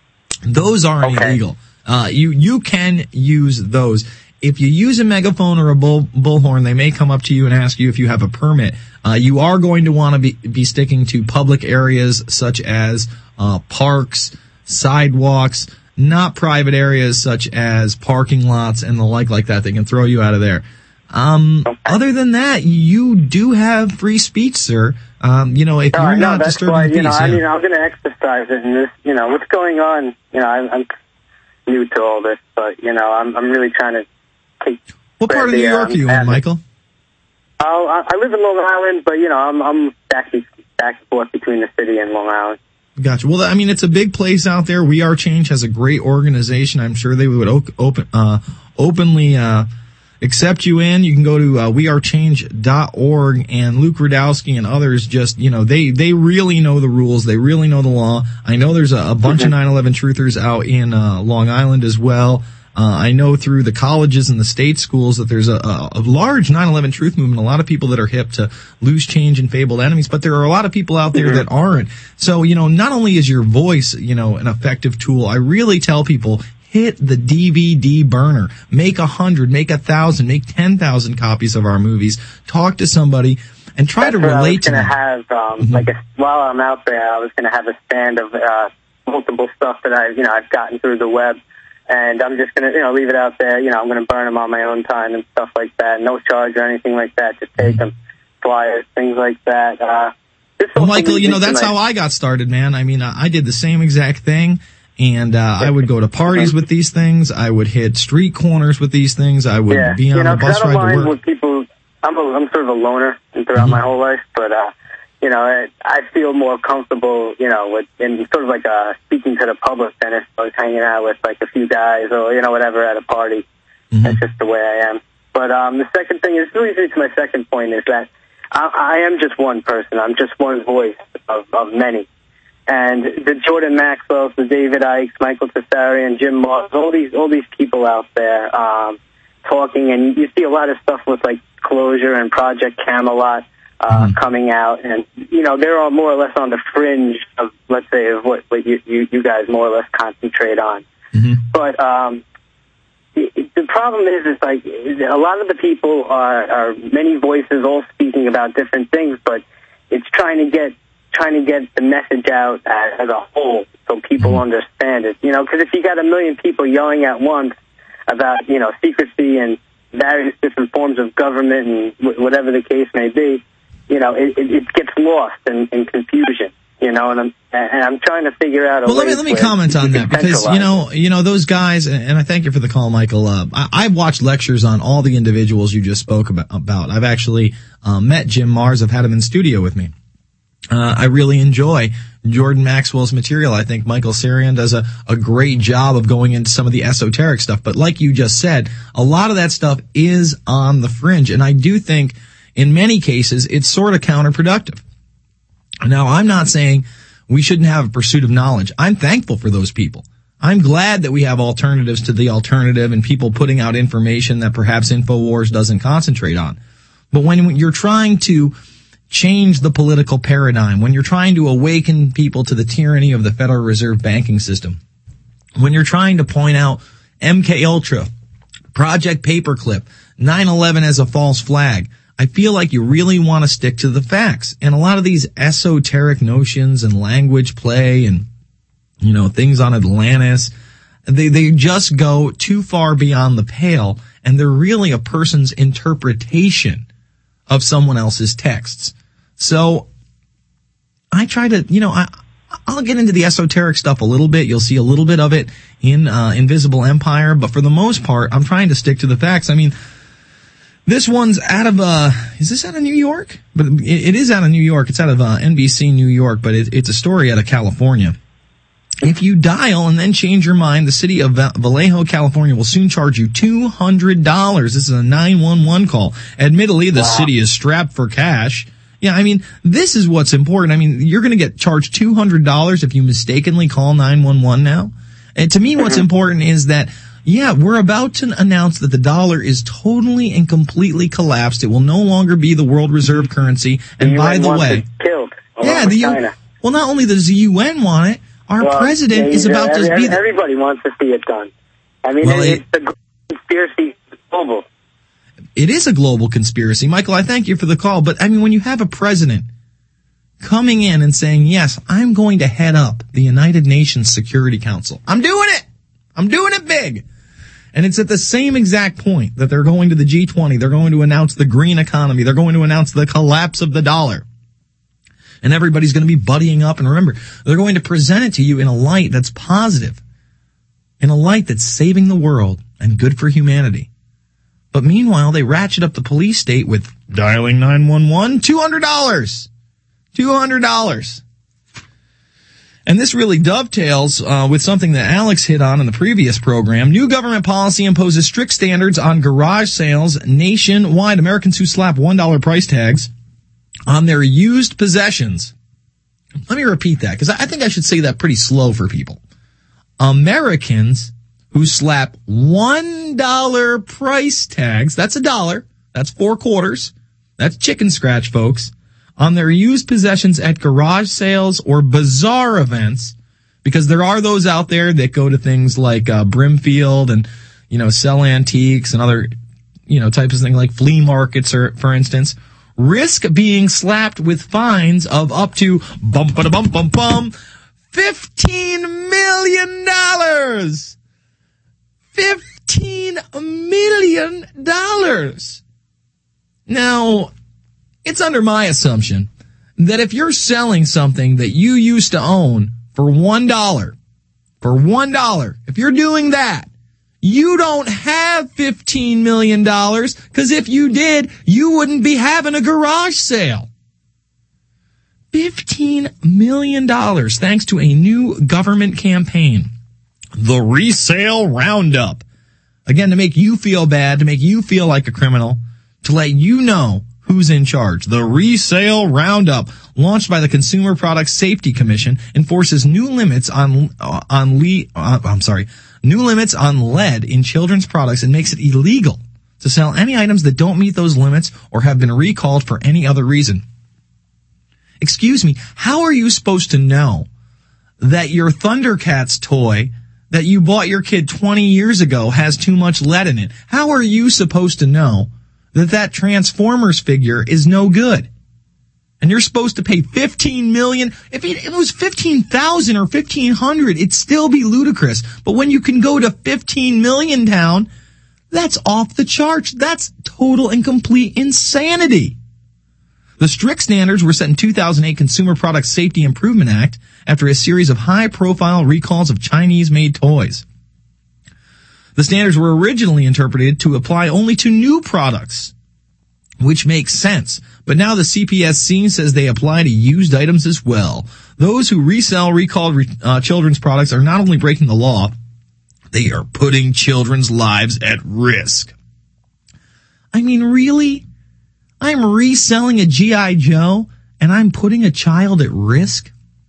Those aren't okay. illegal. Uh, you, you can use those. If you use a megaphone or a bull, bullhorn, they may come up to you and ask you if you have a permit. Uh, you are going to want to be, be sticking to public areas such as uh, parks, sidewalks, not private areas such as parking lots and the like like that. They can throw you out of there. Um, okay. Other than that, you do have free speech, sir. Um, you know, if no, you're no, not that's disturbing why, peace. You know, yeah. I mean, I'm going to exercise it, and this, you know, what's going on, you know, I'm, I'm new to all this, but, you know, I'm, I'm really trying to take... What part of New York um, are you in, Michael? Oh, I, I live in Long Island, but, you know, I'm, I'm back, back and forth between the city and Long Island. Gotcha. Well, I mean, it's a big place out there. We Are Change has a great organization. I'm sure they would op- open, uh, openly, uh, accept you in. You can go to, uh, we are change dot org, and Luke Rudowski and others just, you know, they, they really know the rules. They really know the law. I know there's a, a bunch of nine eleven truthers out in, uh, Long Island as well. Uh, I know through the colleges and the state schools that there's a, a, a large nine eleven truth movement, a lot of people that are hip to loose change and fabled enemies, but there are a lot of people out there that aren't. So, you know, not only is your voice, you know, an effective tool, I really tell people, hit the D V D burner. Make a hundred, make a thousand, make ten thousand copies of our movies. Talk to somebody and try That's to relate to them. them. Have, um, mm-hmm. like a, while I'm out there, I was going to have a stand of uh, multiple stuff that I, you know, I've gotten through the web. And I'm just going to, you know, leave it out there. You know, I'm going to burn them on my own time and stuff like that. No charge or anything like that. Just take them, flyers, things like that. Uh, well, Michael, you know, that's how I got started, man. I mean, I did the same exact thing. And, uh, I would go to parties with these things. I would hit street corners with these things. I would yeah. be on you know, a bus I don't ride to mind work. With people, I'm, a, I'm sort of a loner throughout mm-hmm. my whole life, but, uh, you know, I, I feel more comfortable, you know, with in sort of like uh, speaking to the public than if I was hanging out with like a few guys or, you know, whatever at a party. Mm-hmm. That's just the way I am. But um, the second thing is, really leads me to my second point is that I, I am just one person. I'm just one voice of, of many. And the Jordan Maxwell's, the David Ikes, Michael Tessarian, Jim Moss, all these all these people out there um, talking, and you see a lot of stuff with like Closure and Project Camelot uh, mm-hmm. coming out, and you know they're all more or less on the fringe of, let's say, of what, what you, you you guys more or less concentrate on. Mm-hmm. But um, the, the problem is, is like a lot of the people are, are many voices all speaking about different things, but it's trying to get trying to get the message out as, as a whole so people mm-hmm. understand it. You know, because if you got a million people yelling at once about, you know, secrecy and various different forms of government and w- whatever the case may be, you know, it, it, it gets lost in, in confusion. You know, and I'm and I'm trying to figure out a well, way. Well, let me let me comment on that because you know you know those guys, and I thank you for the call, Michael. Uh, I, I've watched lectures on all the individuals you just spoke about. about. I've actually uh, met Jim Mars. I've had him in studio with me. Uh, I really enjoy Jordan Maxwell's material. I think Michael Sarian does a, a great job of going into some of the esoteric stuff. But like you just said, a lot of that stuff is on the fringe. And I do think in many cases it's sort of counterproductive. Now, I'm not saying we shouldn't have a pursuit of knowledge. I'm thankful for those people. I'm glad that we have alternatives to the alternative and people putting out information that perhaps InfoWars doesn't concentrate on. But when you're trying to change the political paradigm, when you're trying to awaken people to the tyranny of the Federal Reserve banking system, when you're trying to point out M K Ultra, Project Paperclip, nine eleven as a false flag, I feel like you really want to stick to the facts. And a lot of these esoteric notions and language play and, you know, things on Atlantis, they, they just go too far beyond the pale, and they're really a person's interpretation of someone else's texts. So I try to, you know, I, I'll get into the esoteric stuff a little bit. You'll see a little bit of it in uh, Invisible Empire, but for the most part, I'm trying to stick to the facts. I mean, this one's out of, uh, is this out of New York? But it, it is out of New York. It's out of uh, N B C New York, but it, it's a story out of California. If you dial and then change your mind, the city of Vallejo, California will soon charge you two hundred dollars. This is a nine one one call. Admittedly, the wow. city is strapped for cash. Yeah, I mean, this is what's important. I mean, you're going to get charged two hundred dollars if you mistakenly call nine one one now. And to me, what's important is that, yeah, we're about to announce that the dollar is totally and completely collapsed. It will no longer be the world reserve currency. And the by the way, killed yeah, the U- well, not only does the U N want it, our well, president yeah, is about every, to be... The, everybody wants to see it done. I mean, well, it's it, the conspiracy global. It is a global conspiracy. Michael, I thank you for the call. But, I mean, when you have a president coming in and saying, yes, I'm going to head up the United Nations Security Council. I'm doing it. I'm doing it big. And it's at the same exact point that they're going to the G twenty. They're going to announce the green economy. They're going to announce the collapse of the dollar. And everybody's going to be buddying up. And remember, they're going to present it to you in a light that's positive, in a light that's saving the world and good for humanity. But meanwhile, they ratchet up the police state with dialing nine one one, two hundred dollars. two hundred dollars. And this really dovetails uh, with something that Alex hit on in the previous program. New government policy imposes strict standards on garage sales nationwide. Americans who slap one dollar price tags on their used possessions. Let me repeat that, because I think I should say that pretty slow for people. Americans who slap one dollar price tags, that's a dollar, that's four quarters, that's chicken scratch, folks, on their used possessions at garage sales or bazaar events, because there are those out there that go to things like uh, Brimfield and, you know, sell antiques and other, you know, types of things like flea markets, or, for instance, risk being slapped with fines of up to bum ba bum bum bum fifteen million dollars. Fifteen million dollars. Now, it's under my assumption that if you're selling something that you used to own for one dollar, for one dollar, if you're doing that, you don't have fifteen million dollars, because if you did, you wouldn't be having a garage sale. fifteen million dollars thanks to a new government campaign, the Resale Roundup. Again, to make you feel bad, to make you feel like a criminal, to let you know Who's in charge? The Resale Roundup, launched by the Consumer Product Safety Commission, enforces new limits on uh, on le- uh, I'm sorry, new limits on lead in children's products and makes it illegal to sell any items that don't meet those limits or have been recalled for any other reason. Excuse me, how are you supposed to know that your Thundercats toy that you bought your kid twenty years ago has too much lead in it? How are you supposed to know that that Transformers figure is no good? And you're supposed to pay fifteen million dollars. If it, if it was fifteen thousand or fifteen hundred, it'd still be ludicrous. But when you can go to fifteen million town, that's off the charts. That's total and complete insanity. The strict standards were set in two thousand eight Consumer Product Safety Improvement Act after a series of high-profile recalls of Chinese-made toys. The standards were originally interpreted to apply only to new products, which makes sense. But now the C P S C says they apply to used items as well. Those who resell recalled uh, children's products are not only breaking the law, they are putting children's lives at risk. I mean, really? I'm reselling a G I. Joe and I'm putting a child at risk?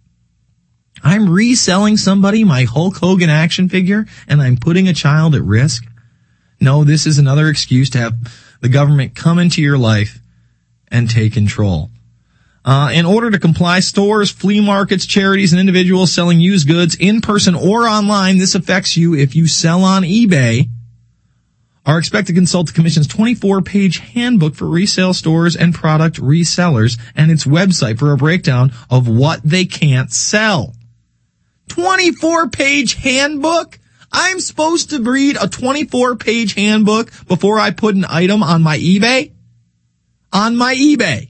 I'm reselling somebody my Hulk Hogan action figure and I'm putting a child at risk? No, this is another excuse to have the government come into your life and take control. Uh, in order to comply, stores, flea markets, charities, and individuals selling used goods in person or online, this affects you if you sell on eBay, are expected to consult the Commission's twenty-four page handbook for resale stores and product resellers and its website for a breakdown of what they can't sell. twenty-four page handbook? I'm supposed to read a twenty-four page handbook before I put an item on my eBay? On my eBay.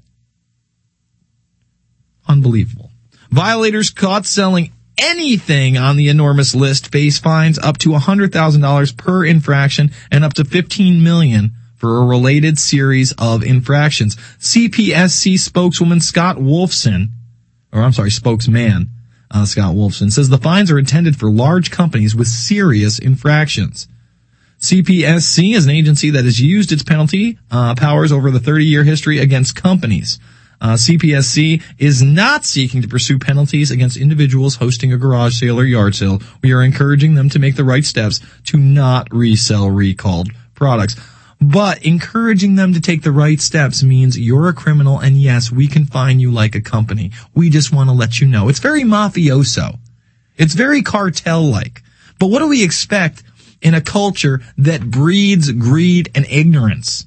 Unbelievable. Violators caught selling anything on the enormous list face fines up to one hundred thousand dollars per infraction and up to fifteen million dollars for a related series of infractions. C P S C spokeswoman Scott Wolfson, or I'm sorry, spokesman uh, Scott Wolfson, says the fines are intended for large companies with serious infractions. C P S C is an agency that has used its penalty uh, powers over the thirty-year history against companies. Uh, C P S C is not seeking to pursue penalties against individuals hosting a garage sale or yard sale. We are encouraging them to make the right steps to not resell recalled products. But encouraging them to take the right steps means you're a criminal, and yes, we can fine you like a company. We just want to let you know. It's very mafioso. It's very cartel-like. But what do we expect in a culture that breeds greed and ignorance?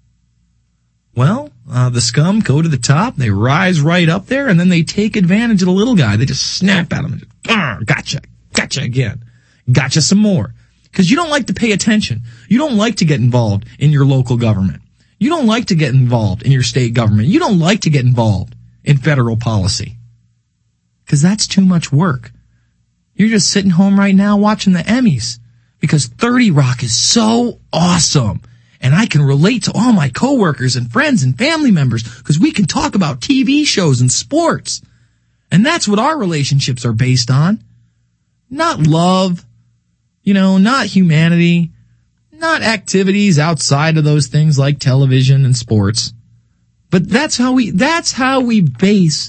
Well, uh, the scum go to the top, they rise right up there, and then they take advantage of the little guy. They just snap at him and just, gotcha, gotcha again, gotcha some more. Because you don't like to pay attention. You don't like to get involved in your local government. You don't like to get involved in your state government. You don't like to get involved in federal policy. Because that's too much work. You're just sitting home right now watching the Emmys. Because thirty Rock is so awesome. And I can relate to all my coworkers and friends and family members because we can talk about T V shows and sports. And that's what our relationships are based on. Not love, you know, not humanity, not activities outside of those things like television and sports. But that's how we, that's how we base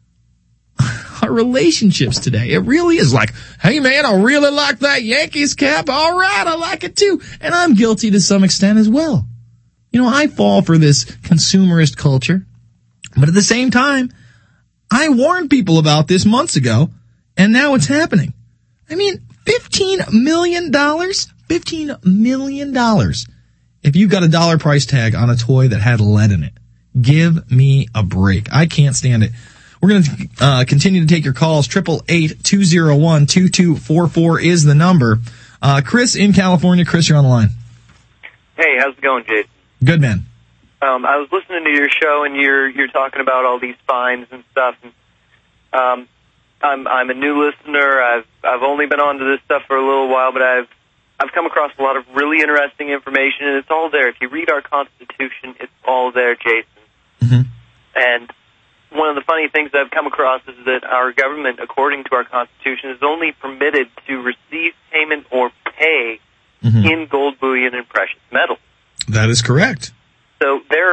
our relationships today. It really is like, hey man, I really like that Yankees cap. All right, I like it too. And I'm guilty to some extent as well. You know, I fall for this consumerist culture. But at the same time, I warned people about this months ago, and now it's happening. I mean, fifteen million dollars? fifteen million dollars. If you've got a dollar price tag on a toy that had lead in it. Give me a break. I can't stand it. We're going to uh, continue to take your calls. Triple eight two zero one two two four four is the number. Uh, Chris in California. Chris, you're on the line. Hey, how's it going, Jason? Good, man. Um, I was listening to your show, and you're you're talking about all these fines and stuff. And, um, I'm I'm a new listener. I've I've only been onto this stuff for a little while, but I've I've come across a lot of really interesting information, and it's all there. If you read our Constitution, it's all there, Jason. Mm-hmm. And one of the funny things I've come across is that our government, according to our Constitution, is only permitted to receive payment or pay mm-hmm. in gold bullion and precious metals. That is correct. So there are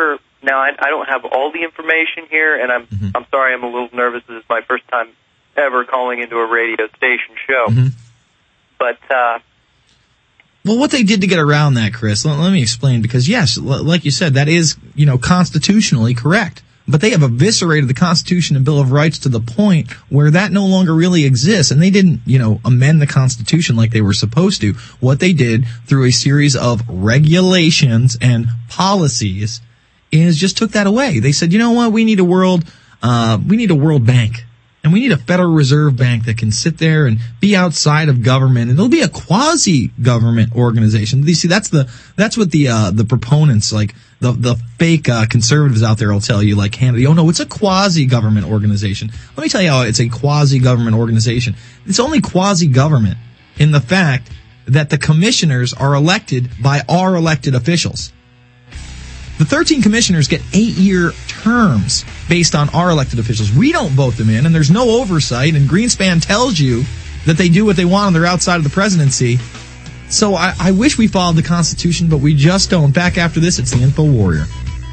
now I, I don't have all the information here, and I'm mm-hmm. I'm sorry, I'm a little nervous. This is my first time ever calling into a radio station show. Mm-hmm. But uh, well, what they did to get around that, Chris, let, let me explain. Because yes, l- like you said, that is you know constitutionally correct. But they have eviscerated the Constitution and Bill of Rights to the point where that no longer really exists. And they didn't, you know, amend the Constitution like they were supposed to. What they did through a series of regulations and policies is just took that away. They said, you know what, we need a world, uh, we need a world bank. And we need a Federal Reserve Bank that can sit there and be outside of government, and it'll be a quasi-government organization. You see, that's the that's what the uh, the proponents, like the the fake uh, conservatives out there, will tell you, like Hannity. Oh no, it's a quasi-government organization. Let me tell you how it's a quasi-government organization. It's only quasi-government in the fact that the commissioners are elected by our elected officials. The thirteen commissioners get eight-year terms based on our elected officials. We don't vote them in, and there's no oversight, and Greenspan tells you that they do what they want and they're outside of the presidency. So I, I wish we followed the Constitution, but we just don't. Back after this, it's the Info Warrior.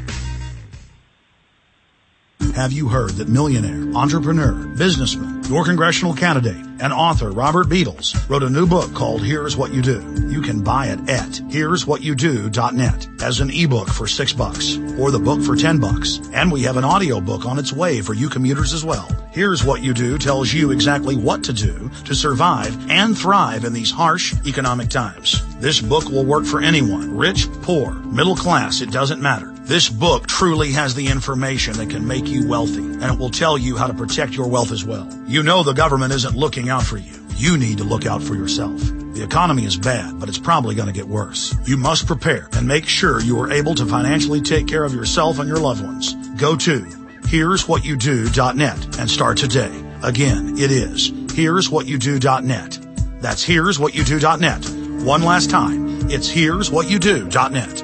Have you heard that millionaire, entrepreneur, businessman, your congressional candidate, and author Robert Beatles wrote a new book called Here's What You Do? You can buy it at here's what you do dot net as an ebook for six bucks or the book for ten bucks. And we have an audio book on its way for you commuters as well. Here's What You Do tells you exactly what to do to survive and thrive in these harsh economic times. This book will work for anyone, rich, poor, middle class, it doesn't matter. This book truly has the information that can make you wealthy, and it will tell you how to protect your wealth as well. You know the government isn't looking out for you. You need to look out for yourself. The economy is bad, but it's probably going to get worse. You must prepare and make sure you are able to financially take care of yourself and your loved ones. Go to here's what you do dot net and start today. Again, it is here's what you do dot net. That's here's what you do dot net. One last time, it's here's what you do dot net.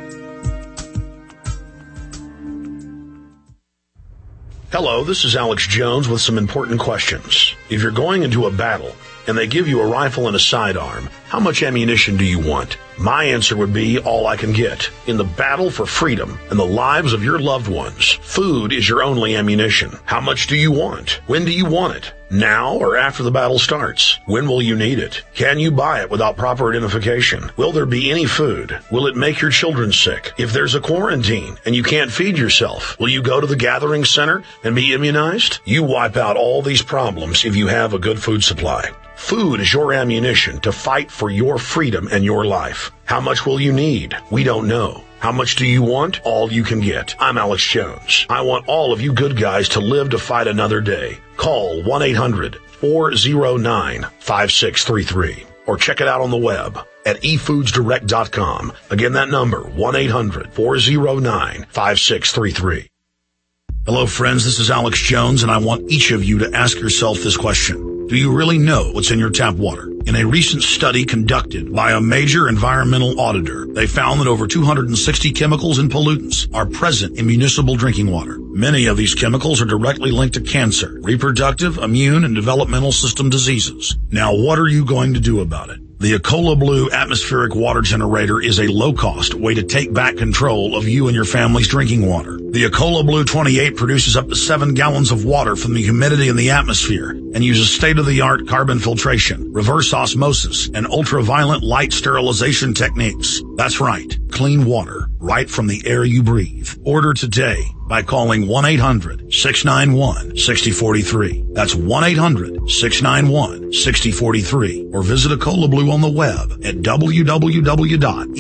Hello, this is Alex Jones with some important questions. If you're going into a battle and they give you a rifle and a sidearm, how much ammunition do you want? My answer would be all I can get. In the battle for freedom and the lives of your loved ones, food is your only ammunition. How much do you want? When do you want it? Now or after the battle starts? When will you need it? Can you buy it without proper identification? Will there be any food? Will it make your children sick? If there's a quarantine and you can't feed yourself, will you go to the gathering center and be immunized? You wipe out all these problems if you have a good food supply. Food is your ammunition to fight for your freedom and your life. How much will you need? We don't know. How much do you want? All you can get. I'm Alex Jones. I want all of you good guys to live to fight another day. Call one eight hundred four oh nine five six three three or check it out on the web at e foods direct dot com. Again, that number, one eight hundred four oh nine five six three three. Hello, friends. This is Alex Jones, and I want each of you to ask yourself this question. Do you really know what's in your tap water? In a recent study conducted by a major environmental auditor, they found that over two hundred sixty chemicals and pollutants are present in municipal drinking water. Many of these chemicals are directly linked to cancer, reproductive, immune, and developmental system diseases. Now, what are you going to do about it? The Ecola Blue atmospheric water generator is a low-cost way to take back control of you and your family's drinking water. The Ecola Blue twenty-eight produces up to seven gallons of water from the humidity in the atmosphere and uses state-of-the-art carbon filtration, reverse osmosis, and ultraviolet light sterilization techniques. That's right, clean water right from the air you breathe. Order today by calling one eight hundred six nine one six oh four three. That's one eight hundred six nine one six oh four three. Or visit Ecola Blue on the web at w w w dot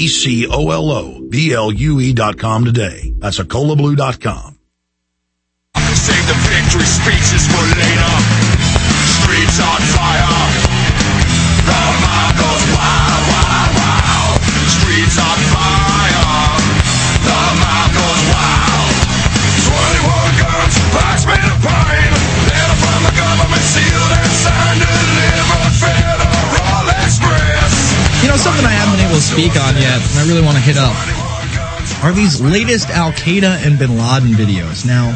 ecola blue dot com today. That's ecola blue dot com. Save the victory speeches for later. Streets on fire. The mob goes wild, wild, wild. Streets on fire. The mob goes wild. twenty-one guns, packs made of pain. Letter from the government, sealed and signed, delivered Federal Express. You know, something I haven't been able to speak on yet, and I really want to hit up, are these latest Al-Qaeda and Bin Laden videos. Now,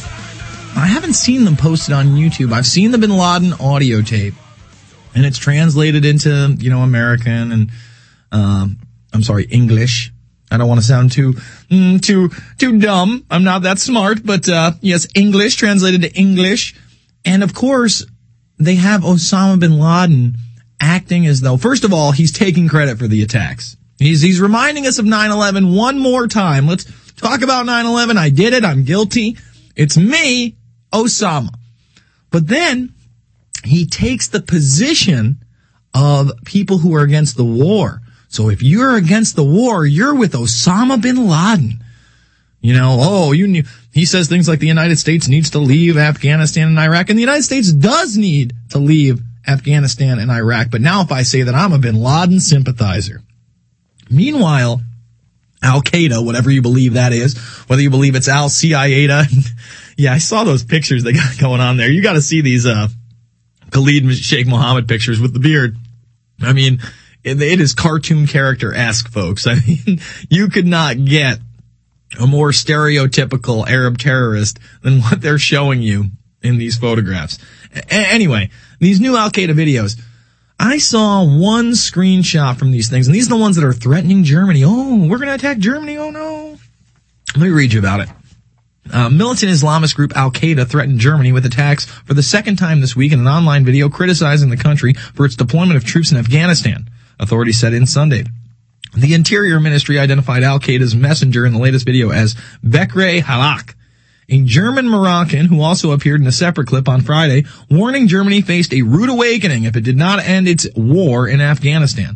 I haven't seen them posted on YouTube. I've seen the Bin Laden audio tape, and it's translated into, you know, American and, um, I'm sorry, English. I don't want to sound too, mm, too, too dumb. I'm not that smart, but, uh, yes, English translated to English. And of course, they have Osama bin Laden acting as though, first of all, he's taking credit for the attacks. He's, he's reminding us of nine eleven one more time. Let's talk about nine eleven. I did it. I'm guilty. It's me, Osama. But then he takes the position of people who are against the war. So if you're against the war, you're with Osama bin Laden. You know, oh, you knew. He says things like the United States needs to leave Afghanistan and Iraq, and the United States does need to leave Afghanistan and Iraq. But now if I say that I'm a bin Laden sympathizer. Meanwhile, Al-Qaeda, whatever you believe that is, whether you believe it's Al-Qaeda. Yeah, I saw those pictures they got going on there. You got to see these, uh, Khalid Sheikh Mohammed pictures with the beard. I mean, it, it is cartoon character-esque, folks. I mean, you could not get a more stereotypical Arab terrorist than what they're showing you in these photographs. A- anyway, these new Al-Qaeda videos, I saw one screenshot from these things, and these are the ones that are threatening Germany. Oh, we're going to attack Germany. Oh, no. Let me read you about it. Uh, militant Islamist group Al-Qaeda threatened Germany with attacks for the second time this week in an online video criticizing the country for its deployment of troops in Afghanistan, authorities said in Sunday. The Interior Ministry identified Al-Qaeda's messenger in the latest video as Bekri Halak, a German Moroccan who also appeared in a separate clip on Friday, warning Germany faced a rude awakening if it did not end its war in Afghanistan.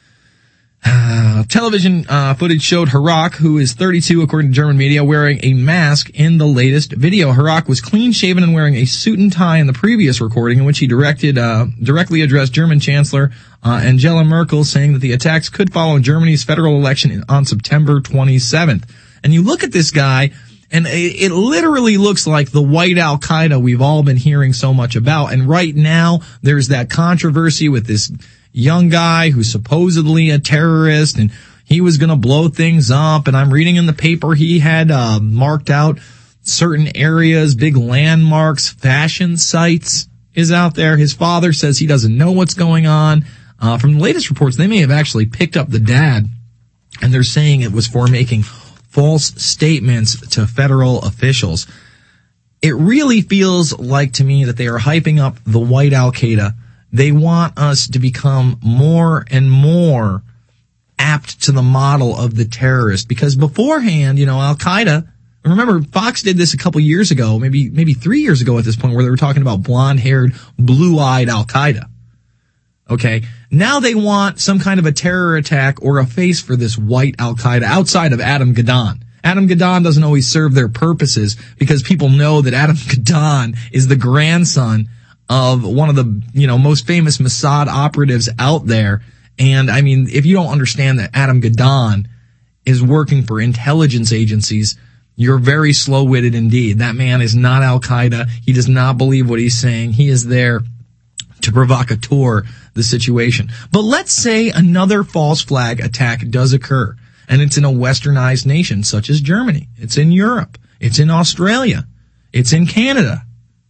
Uh, television uh, footage showed Harak, who is thirty-two according to German media, wearing a mask in the latest video. Harak was clean-shaven and wearing a suit and tie in the previous recording, in which he directed uh, directly addressed German Chancellor uh, Angela Merkel, saying that the attacks could follow Germany's federal election on September twenty-seventh. And you look at this guy, and it, it literally looks like the white Al-Qaeda we've all been hearing so much about. And right now, there's that controversy with this young guy who's supposedly a terrorist, and he was going to blow things up. And I'm reading in the paper he had uh, marked out certain areas, big landmarks, fashion sites is out there. His father says he doesn't know what's going on. Uh, from the latest reports, they may have actually picked up the dad, and they're saying it was for making false statements to federal officials. It really feels like to me that they are hyping up the white Al-Qaeda. They want us to become more and more apt to the model of the terrorist, because beforehand, you know, Al-Qaeda, remember Fox did this a couple years ago, maybe, maybe three years ago at this point, where they were talking about blonde-haired, blue-eyed Al-Qaeda. Okay. Now they want some kind of a terror attack or a face for this white Al-Qaeda outside of Adam Gaddan. Adam Gaddan doesn't always serve their purposes because people know that Adam Gaddan is the grandson of one of the, you know, most famous Mossad operatives out there. And I mean, if you don't understand that Adam Gaddan is working for intelligence agencies, you're very slow-witted indeed. That man is not Al-Qaeda. He does not believe what he's saying. He is there to provocateur the situation. But let's say another false flag attack does occur, and it's in a westernized nation such as Germany. It's in Europe. It's in Australia. It's in Canada.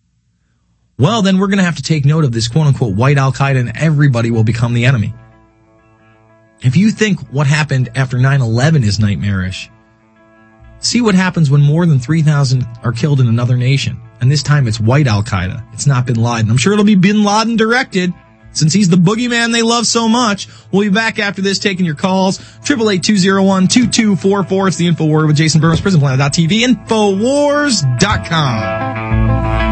Well, then we're going to have to take note of this quote-unquote white Al-Qaeda, and everybody will become the enemy. If you think what happened after nine eleven is nightmarish, see what happens when more than three thousand are killed in another nation. And this time it's white Al-Qaeda. It's not bin Laden. I'm sure it'll be bin Laden directed, since he's the boogeyman they love so much. We'll be back after this taking your calls. eight eight eight, two oh one, two two four four. It's the InfoWars with Jason Burrows, prison planet dot t v, infowars dot com.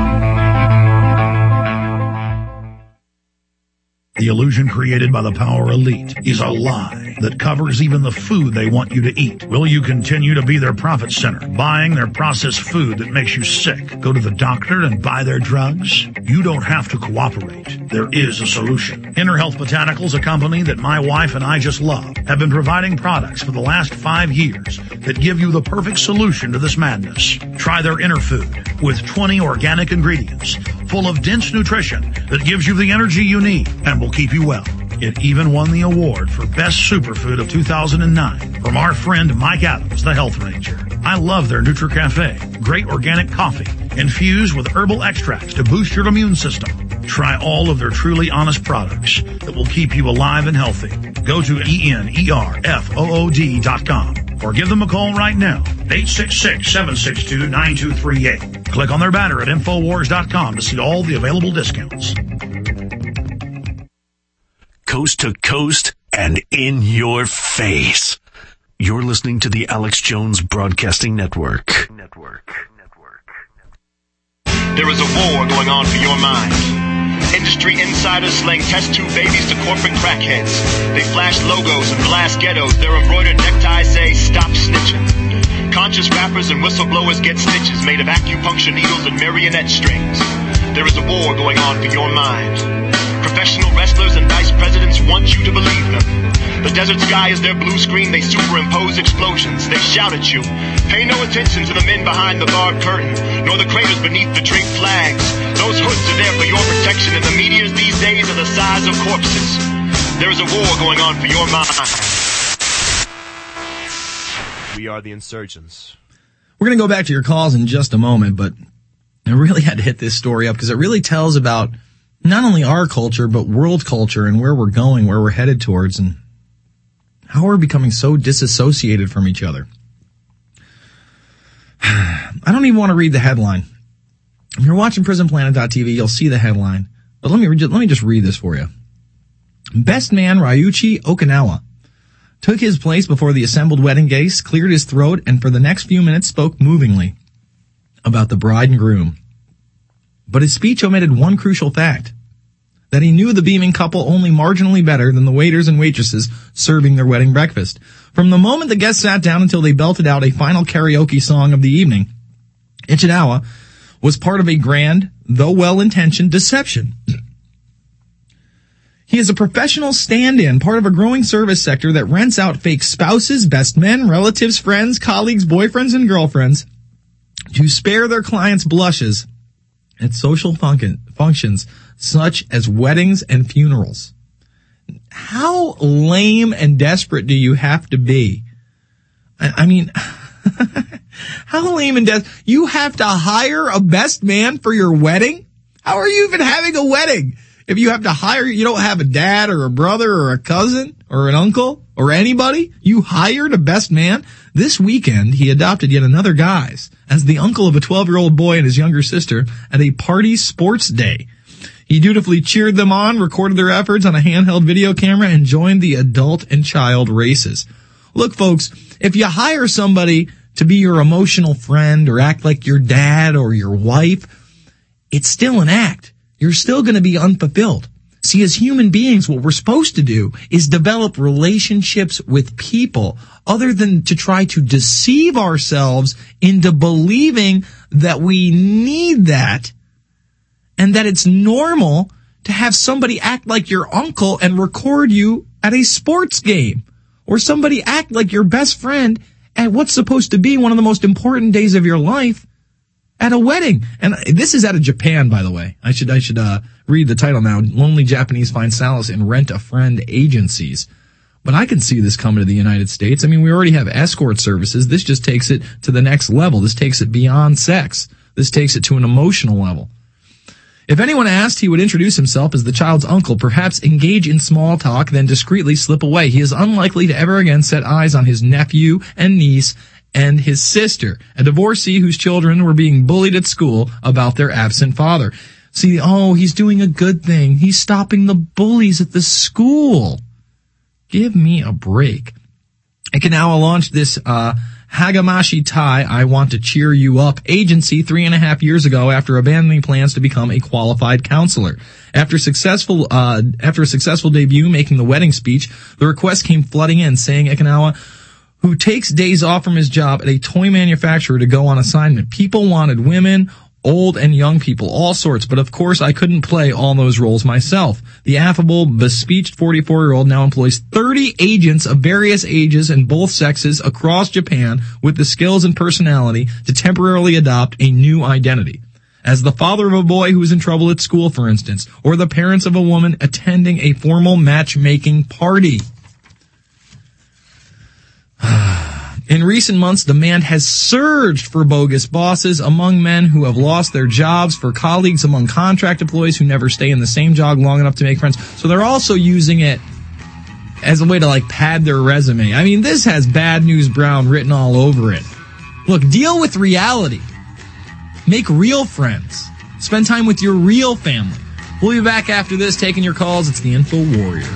The illusion created by the power elite is a lie that covers even the food they want you to eat. Will you continue to be their profit center, buying their processed food that makes you sick? Go to the doctor and buy their drugs? You don't have to cooperate. There is a solution. Inner Health Botanicals, a company that my wife and I just love, have been providing products for the last five years that give you the perfect solution to this madness. Try their Inner Food with twenty organic ingredients full of dense nutrition that gives you the energy you need and will keep you well. It even won the award for Best Superfood of two thousand nine from our friend Mike Adams, the Health Ranger. I love their NutriCafe, great organic coffee, infused with herbal extracts to boost your immune system. Try all of their truly honest products that will keep you alive and healthy. Go to E N E R F O O D dot com. or give them a call right now, eight six six, seven six two, nine two three eight. Click on their banner at Infowars dot com to see all the available discounts. Coast to coast and in your face. You're listening to the Alex Jones Broadcasting Network. Network. There is a war going on for your mind. Industry insiders slang test tube babies to corporate crackheads. They flash logos and blast ghettos. Their embroidered neckties say, "Stop snitching." Conscious rappers and whistleblowers get stitches made of acupuncture needles and marionette strings. There is a war going on for your mind. Professional wrestlers and vice presidents want you to believe them. The desert sky is their blue screen. They superimpose explosions. They shout at you. Pay no attention to the men behind the barred curtain, nor the craters beneath the draped flags. Those hoods are there for your protection, and the meteors these days are the size of corpses. There is a war going on for your mind. We are the insurgents. We're going to go back to your calls in just a moment, but I really had to hit this story up because it really tells about not only our culture, but world culture and where we're going, where we're headed towards, and how we're becoming so disassociated from each other. I don't even want to read the headline. If you're watching prison planet dot t v, you'll see the headline. But let me let me just read this for you. Best man Ryuichi Okinawa took his place before the assembled wedding guests, cleared his throat, and for the next few minutes spoke movingly about the bride and groom. But his speech omitted one crucial fact, that he knew the beaming couple only marginally better than the waiters and waitresses serving their wedding breakfast. From the moment the guests sat down until they belted out a final karaoke song of the evening, Ichinawa was part of a grand, though well-intentioned, deception. He is a professional stand-in, part of a growing service sector that rents out fake spouses, best men, relatives, friends, colleagues, boyfriends, and girlfriends to spare their clients blushes at social func- functions such as weddings and funerals. How lame and desperate do you have to be? I, I mean, how lame and desperate? You have to hire a best man for your wedding? How are you even having a wedding? If you have to hire, you don't have a dad or a brother or a cousin or an uncle or anybody. You hired a best man. This weekend, he adopted yet another guise as the uncle of a twelve-year-old boy and his younger sister at a party sports day. He dutifully cheered them on, recorded their efforts on a handheld video camera, and joined the adult and child races. Look, folks, if you hire somebody to be your emotional friend or act like your dad or your wife, it's still an act. You're still going to be unfulfilled. See, as human beings, what we're supposed to do is develop relationships with people other than to try to deceive ourselves into believing that we need that and that it's normal to have somebody act like your uncle and record you at a sports game, or somebody act like your best friend at what's supposed to be one of the most important days of your life at a wedding. And this is out of Japan, by the way. I should, I should, uh, read the title now. Lonely Japanese find solace in rent-a-friend agencies. But I can see this coming to the United States. I mean, we already have escort services. This just takes it to the next level. This takes it beyond sex. This takes it to an emotional level. If anyone asked, he would introduce himself as the child's uncle, perhaps engage in small talk, then discreetly slip away. He is unlikely to ever again set eyes on his nephew and niece and his sister, a divorcee whose children were being bullied at school about their absent father. See, oh, he's doing a good thing. He's stopping the bullies at the school. Give me a break. Okinawa launched this uh Hagamashi Tai, I Want to Cheer You Up agency three and a half years ago after abandoning plans to become a qualified counselor. After successful, uh, after a successful debut making the wedding speech, the request came flooding in, saying Okinawa, who takes days off from his job at a toy manufacturer to go on assignment. People wanted women, old and young people, all sorts, but of course I couldn't play all those roles myself. The affable, bespeeched forty-four-year-old now employs thirty agents of various ages and both sexes across Japan with the skills and personality to temporarily adopt a new identity. As the father of a boy who is in trouble at school, for instance, or the parents of a woman attending a formal matchmaking party. In recent months, demand has surged for bogus bosses among men who have lost their jobs, for colleagues among contract employees who never stay in the same job long enough to make friends. So they're also using it as a way to like pad their resume. I mean, this has Bad News Brown written all over it. Look, deal with reality. Make real friends. Spend time with your real family. We'll be back after this taking your calls. It's the Info Warrior.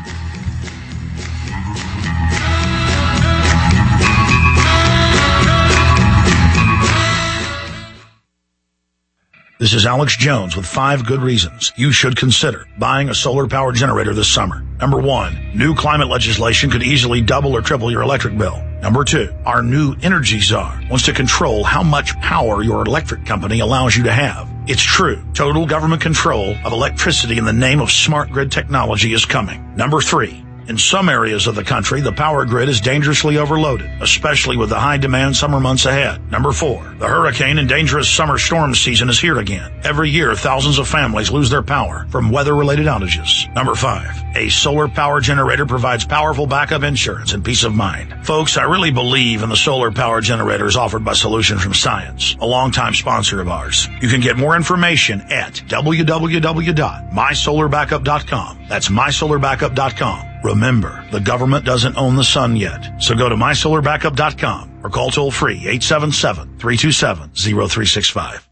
This is Alex Jones with five good reasons you should consider buying a solar power generator this summer. Number one, new climate legislation could easily double or triple your electric bill. Number two, our new energy czar wants to control how much power your electric company allows you to have. It's true. Total government control of electricity in the name of smart grid technology is coming. Number three, in some areas of the country, the power grid is dangerously overloaded, especially with the high-demand summer months ahead. Number four, the hurricane and dangerous summer storm season is here again. Every year, thousands of families lose their power from weather-related outages. Number five, a solar power generator provides powerful backup insurance and peace of mind. Folks, I really believe in the solar power generators offered by Solutions from Science, a longtime sponsor of ours. You can get more information at w w w dot my solar backup dot com. That's my solar backup dot com. Remember, the government doesn't own the sun yet, so go to my solar backup dot com or call toll-free eight seven seven, three two seven, zero three six five.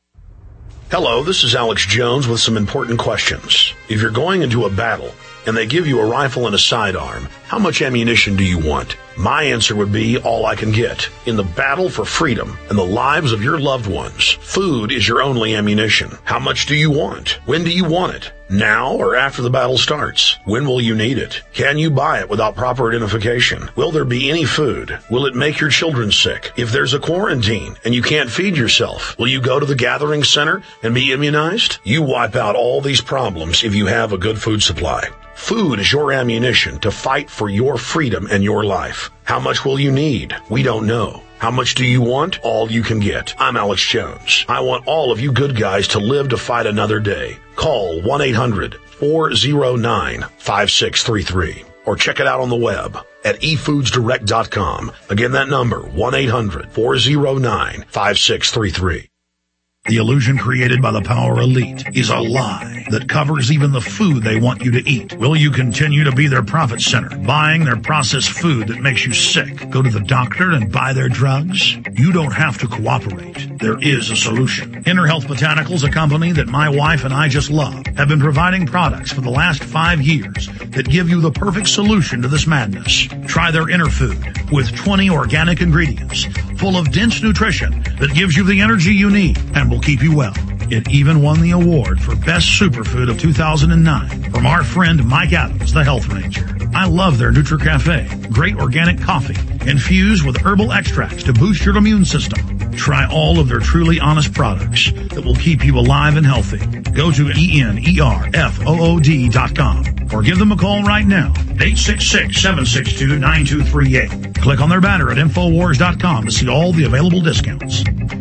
Hello, this is Alex Jones with some important questions. If you're going into a battle and they give you a rifle and a sidearm, how much ammunition do you want? My answer would be all I can get. In the battle for freedom and the lives of your loved ones, food is your only ammunition. How much do you want? When do you want it? Now or after the battle starts? When will you need it? Can you buy it without proper identification? Will there be any food? Will it make your children sick? If there's a quarantine and you can't feed yourself, will you go to the gathering center and be immunized? You wipe out all these problems if you have a good food supply. Food is your ammunition to fight for your freedom and your life. How much will you need? We don't know. How much do you want? All you can get. I'm Alex Jones. I want all of you good guys to live to fight another day. Call one eight hundred, four oh nine, five six three three or check it out on the web at e foods direct dot com. Again, that number, one eight hundred, four oh nine, five six three three. The illusion created by the power elite is a lie that covers even the food they want you to eat. Will you continue to be their profit center, buying their processed food that makes you sick? Go to the doctor and buy their drugs? You don't have to cooperate. There is a solution. Inner Health Botanicals, a company that my wife and I just love, have been providing products for the last five years that give you the perfect solution to this madness. Try their Inner Food with twenty organic ingredients full of dense nutrition that gives you the energy you need and will keep you well. It even won the award for Best Superfood of two thousand nine from our friend Mike Adams, the Health Ranger. I love their NutriCafe, great organic coffee infused with herbal extracts to boost your immune system. Try all of their truly honest products that will keep you alive and healthy. Go to E N E R F O O D dot com or give them a call right now, eight six six, seven six two, nine two three eight. Click on their banner at Infowars dot com to see all the available discounts.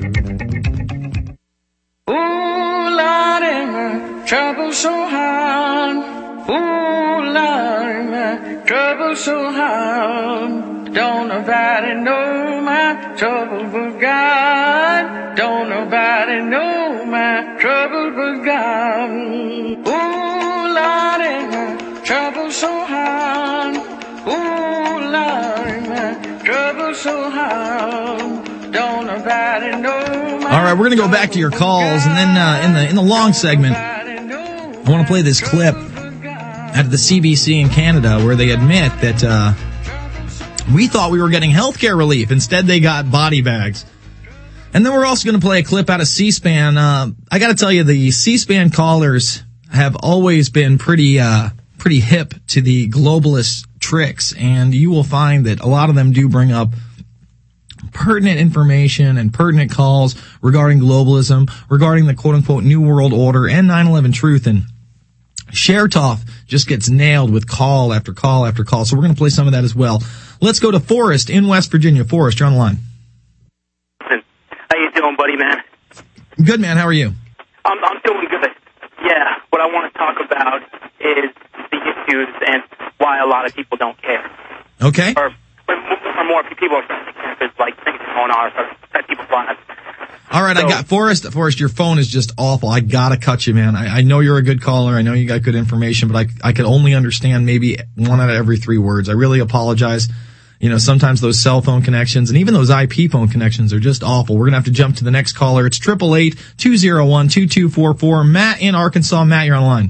Trouble so hard, ooh Lord, my trouble so hard. Don't nobody know my trouble but God. Don't nobody know my trouble but God. Ooh Lord, my trouble so hard, ooh Lord, my trouble so hard. Don't nobody know my. All right, we're gonna go back to your calls, and then uh, in the in the long segment, I want to play this clip out of the C B C in Canada where they admit that uh, we thought we were getting healthcare relief. Instead, they got body bags. And then we're also going to play a clip out of C-SPAN. Uh, I got to tell you, the C-SPAN callers have always been pretty uh, pretty hip to the globalist tricks, and you will find that a lot of them do bring up pertinent information and pertinent calls regarding globalism, regarding the quote-unquote New World Order and nine eleven truth. And Chertoff just gets nailed with call after call after call. So we're going to play some of that as well. Let's go to Forrest in West Virginia. Forrest, you're on the line. How you doing, buddy, man? Good, man. How are you? I'm, I'm doing good. Yeah, what I want to talk about is the issues and why a lot of people don't care. Okay. Or, or more people are starting to care because, like, things going on or affect people's lives. All right, so, I got Forrest. Forrest, your phone is just awful. I gotta cut you, man. I, I know you're a good caller. I know you got good information, but I I could only understand maybe one out of every three words. I really apologize. You know, sometimes those cell phone connections and even those I P phone connections are just awful. We're gonna have to jump to the next caller. It's triple eight two zero one two two four four. Matt in Arkansas. Matt, you're on the line.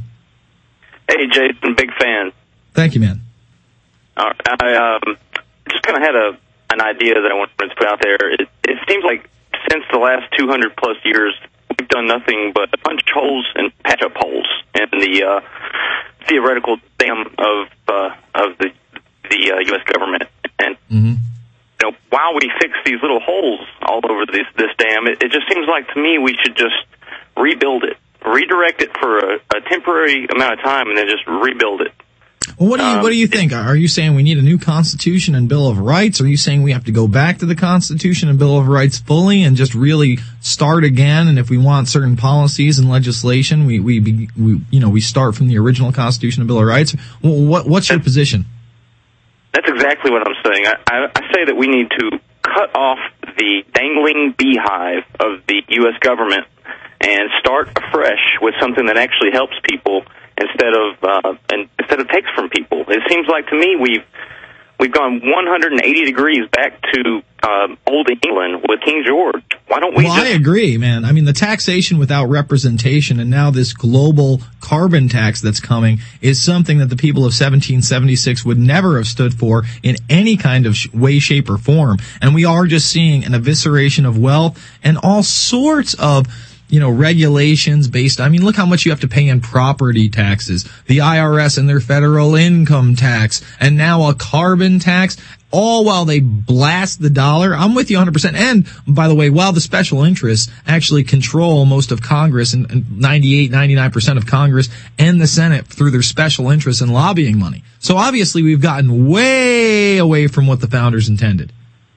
Hey, Jason, big fan. Thank you, man. Uh, I um, just kind of had a an idea that I wanted to put out there. It, it seems like since the last two hundred plus years, we've done nothing but punch holes and patch up holes in the uh, theoretical dam of uh, of the the uh, U S government. And mm-hmm. you know, while we fix these little holes all over this this dam, it, it just seems like to me we should just rebuild it, redirect it for a, a temporary amount of time, and then just rebuild it. Well, what do you um, what do you think? Are you saying we need a new Constitution and Bill of Rights? Or are you saying we have to go back to the Constitution and Bill of Rights fully and just really start again? And if we want certain policies and legislation, we we, be, we you know we start from the original Constitution and Bill of Rights. Well, what what's your position? That's exactly what I'm saying. I, I, I say that we need to cut off the dangling beehive of the U S government and start afresh with something that actually helps people instead of uh, and instead of takes from people. It seems like to me we've we've gone one hundred eighty degrees back to um, old England with King George. Why don't we? Well, just... I agree, man. I mean, the taxation without representation, and now this global carbon tax that's coming is something that the people of seventeen seventy-six would never have stood for in any kind of way, shape, or form. And we are just seeing an evisceration of wealth and all sorts of, you know, regulations based, I mean, look how much you have to pay in property taxes, the I R S and their federal income tax, and now a carbon tax, all while they blast the dollar. I'm with you one hundred percent. And, by the way, while the special interests actually control most of Congress and ninety-eight, ninety-nine percent of Congress and the Senate through their special interests and lobbying money. So obviously we've gotten way away from what the founders intended.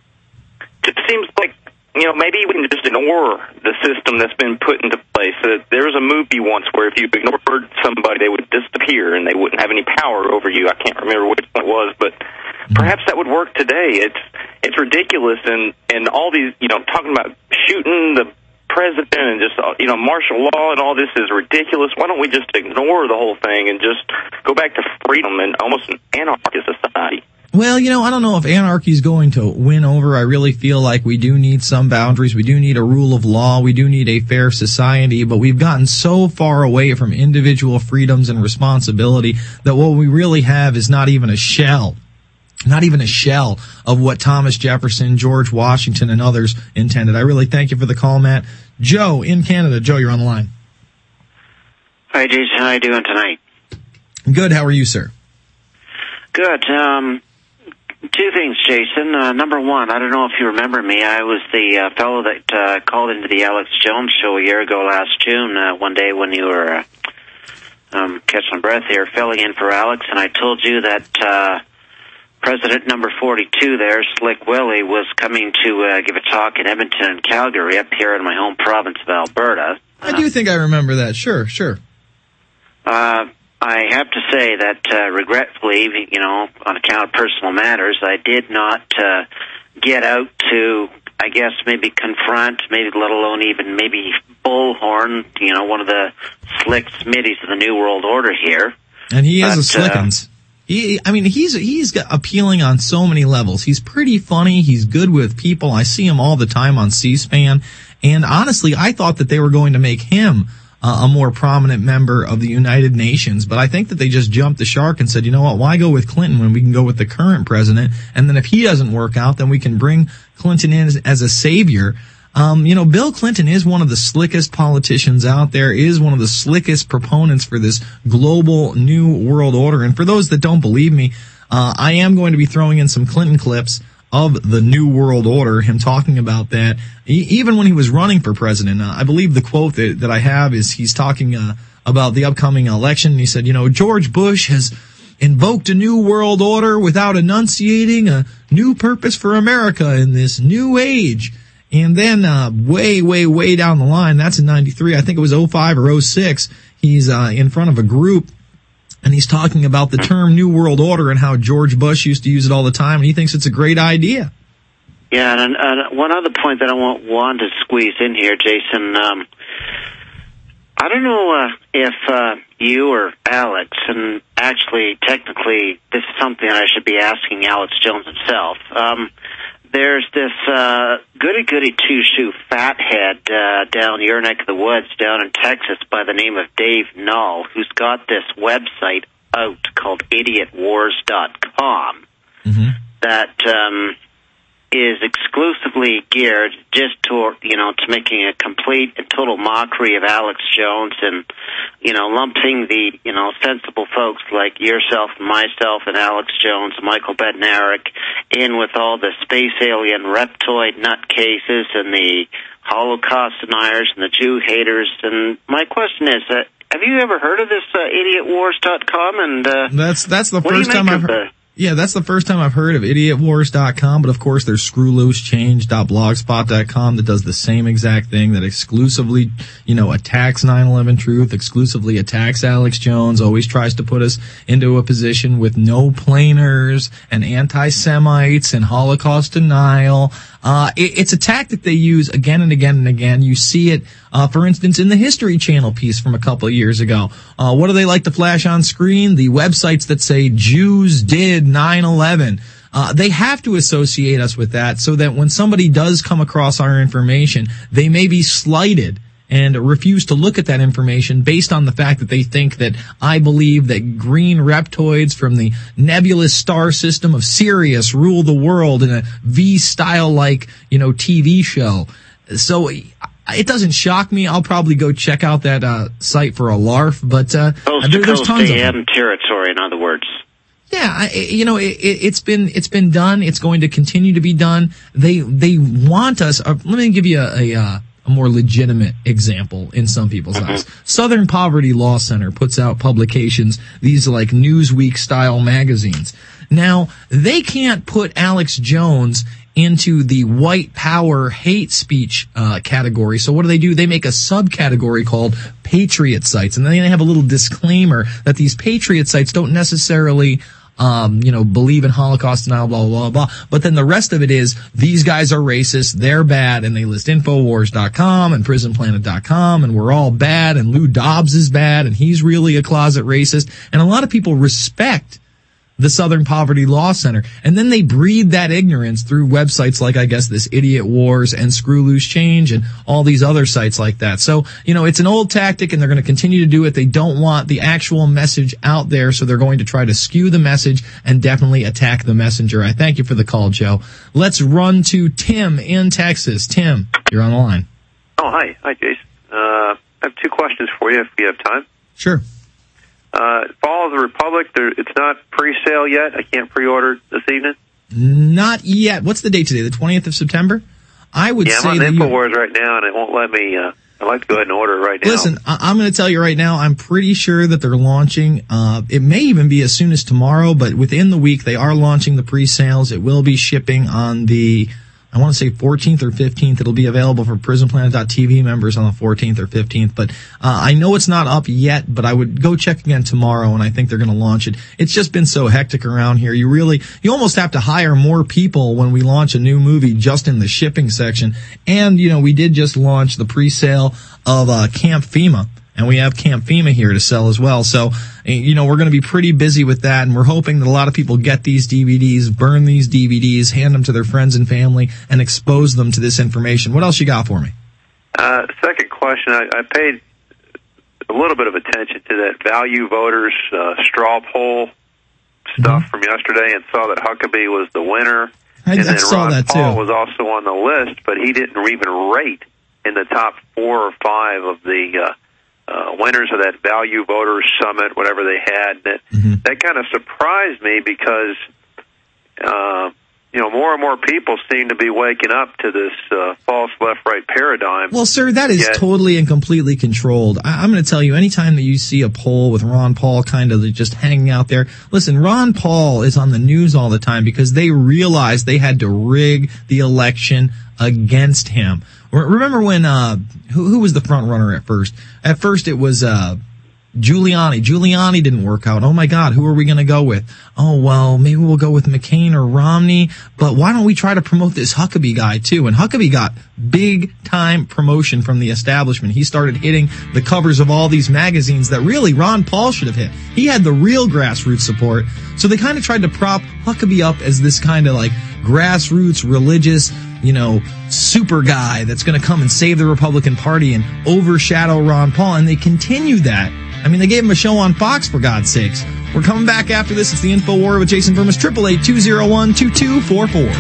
It seems like, you know, maybe we can just ignore the system that's been put into place. Uh, there was a movie once where if you ignored somebody, they would disappear and they wouldn't have any power over you. I can't remember which one it was, but perhaps that would work today. It's it's ridiculous, and, and all these, you know, talking about shooting the president and just, you know, martial law and all this is ridiculous. Why don't we just ignore the whole thing and just go back to freedom and almost an anarchist society? Well, you know, I don't know if anarchy is going to win over. I really feel like we do need some boundaries. We do need a rule of law. We do need a fair society. But we've gotten so far away from individual freedoms and responsibility that what we really have is not even a shell. Not even a shell of what Thomas Jefferson, George Washington, and others intended. I really thank you for the call, Matt. Joe in Canada. Joe, you're on the line. Hi, Jason. How are you doing tonight? Good. How are you, sir? Good. Um... Two things, Jason. Uh, number one, I don't know if you remember me. I was the uh, fellow that uh, called into the Alex Jones show a year ago last June, uh, one day when you were uh, um, catching my breath here, filling in for Alex, and I told you that uh, President number forty-two there, Slick Willie, was coming to uh, give a talk in Edmonton and Calgary up here in my home province of Alberta. I do think I remember that. Sure, sure. Uh I have to say that, uh, regretfully, you know, on account of personal matters, I did not uh, get out to, I guess, maybe confront, maybe let alone even maybe bullhorn, you know, one of the slick smitties of the New World Order here. And he is but, a slickens. Uh, he, I mean, he's he's appealing on so many levels. He's pretty funny. He's good with people. I see him all the time on C-SPAN. And honestly, I thought that they were going to make him Uh, a more prominent member of the United Nations. But I think that they just jumped the shark and said, you know what, why go with Clinton when we can go with the current president? And then if he doesn't work out, then we can bring Clinton in as, as a savior. Um, you know, Bill Clinton is one of the slickest politicians out there, is one of the slickest proponents for this global new world order. And for those that don't believe me, uh, I am going to be throwing in some Clinton clips of the New World Order, him talking about that, e- even when he was running for president. Uh, I believe the quote that, that I have is he's talking uh, about the upcoming election. And he said, you know, George Bush has invoked a new world order without enunciating a new purpose for America in this new age. And then uh, way, way, way down the line, that's in ninety-three, I think it was oh five or oh six, he's uh, in front of a group. And he's talking about the term New World Order and how George Bush used to use it all the time, and he thinks it's a great idea. Yeah, and uh, one other point that I want, want to squeeze in here, Jason. Um, I don't know uh, if uh, you or Alex, and actually, technically, this is something I should be asking Alex Jones himself. Um, there's this uh, goody-goody two-shoe fathead uh, down your neck of the woods down in Texas by the name of Dave Null, who's got this website out called idiot wars dot com mm-hmm. that um, is exclusively geared just to, you know, to making a complete and total mockery of Alex Jones and, you know, lumping the, you know, sensible folks like yourself and myself and Alex Jones and Michael Bednarik in with all the space alien reptoid nutcases and the Holocaust deniers and the Jew haters. And my question is, uh, have you ever heard of this uh, idiot wars dot com? And uh, that's that's the what first do you time make I've of heard. the- Yeah, that's the first time I've heard of idiot wars dot com, but of course there's screw loose change dot blogspot dot com that does the same exact thing, that exclusively, you know, attacks nine eleven Truth, exclusively attacks Alex Jones, always tries to put us into a position with no planers and anti-Semites and Holocaust denial. Uh, it, it's a tactic they use again and again and again. You see it, uh, for instance, in the History Channel piece from a couple of years ago. Uh, what do they like to flash on screen? The websites that say Jews did nine eleven. Uh, they have to associate us with that so that when somebody does come across our information, they may be slighted and refuse to look at that information based on the fact that they think that I believe that green reptoids from the nebulous star system of Sirius rule the world in a V-style like, you know, T V show. So it doesn't shock me. I'll probably go check out that uh, site for a larf, but uh, Coast there, to there's coast tons A of them. M territory, in other words. Yeah, I, you know, it, it's been it's been done. It's going to continue to be done. They they want us. Uh, let me give you a, a, uh, a more legitimate example in some people's eyes. Southern Poverty Law Center puts out publications, these like Newsweek style magazines. Now they can't put Alex Jones into the white power hate speech uh, category. So what do they do? They make a subcategory called patriot sites, and then they have a little disclaimer that these patriot sites don't necessarily Um, you know, believe in Holocaust denial, blah, blah, blah, blah. But then the rest of it is, these guys are racist, they're bad, and they list Infowars dot com and Prison Planet dot com, and we're all bad, and Lou Dobbs is bad, and he's really a closet racist. And a lot of people respect the Southern Poverty Law Center. And then they breed that ignorance through websites like, I guess, this Idiot Wars and Screw Loose Change and all these other sites like that. So, you know, it's an old tactic and they're going to continue to do it. They don't want the actual message out there, so they're going to try to skew the message and definitely attack the messenger. I thank you for the call, Joe. Let's run to Tim in Texas. Tim, you're on the line. Oh, hi. Hi, Jason. Uh, I have two questions for you if you have time. Sure. Uh, Fall of the Republic, there, it's not pre-sale yet. I can't pre-order this evening. Not yet. What's the date today? The twentieth of September? I would yeah, say I'm on that you... InfoWars right now, and it won't let me. Uh, I'd like to go ahead and order it right now. Listen, I- I'm going to tell you right now, I'm pretty sure that they're launching. Uh, it may even be as soon as tomorrow, but within the week, they are launching the pre-sales. It will be shipping on the, I want to say fourteenth or fifteenth. It'll be available for Prison Planet dot T V members on the fourteenth or fifteenth. But uh, I know it's not up yet, but I would go check again tomorrow, and I think they're going to launch it. It's just been so hectic around here. You really, you almost have to hire more people when we launch a new movie just in the shipping section. And, you know, we did just launch the pre-sale of uh, Camp FEMA. And we have Camp FEMA here to sell as well. So, you know, we're going to be pretty busy with that. And we're hoping that a lot of people get these D V Ds, burn these D V Ds, hand them to their friends and family, and expose them to this information. What else you got for me? Uh, second question, I, I paid a little bit of attention to that Value Voters uh, straw poll stuff mm-hmm. from yesterday and saw that Huckabee was the winner. I, and I then saw Ron that Paul too. was also on the list, but he didn't even rate in the top four or five of the uh, uh, winners of that Value Voters Summit, whatever they had. That, mm-hmm. that kind of surprised me because, uh, you know, more and more people seem to be waking up to this uh, false left-right paradigm. Well, sir, that is Yet, totally and completely controlled. I- I'm going to tell you, anytime that you see a poll with Ron Paul kind of just hanging out there, listen, Ron Paul is on the news all the time because they realized they had to rig the election against him. Remember when, uh, who, who was the front runner at first? At first it was, uh, Giuliani. Giuliani didn't work out. Oh my God, who are we going to go with? Oh, well, maybe we'll go with McCain or Romney, but why don't we try to promote this Huckabee guy too? And Huckabee got big time promotion from the establishment. He started hitting the covers of all these magazines that really Ron Paul should have hit. He had the real grassroots support. So they kind of tried to prop Huckabee up as this kind of like grassroots religious, you know, super guy that's going to come and save the Republican Party and overshadow Ron Paul. And they continued that. I mean, they gave him a show on Fox, for God's sakes. We're coming back after this. It's the Info War with Jason Vermis, triple eight two oh one two two four four.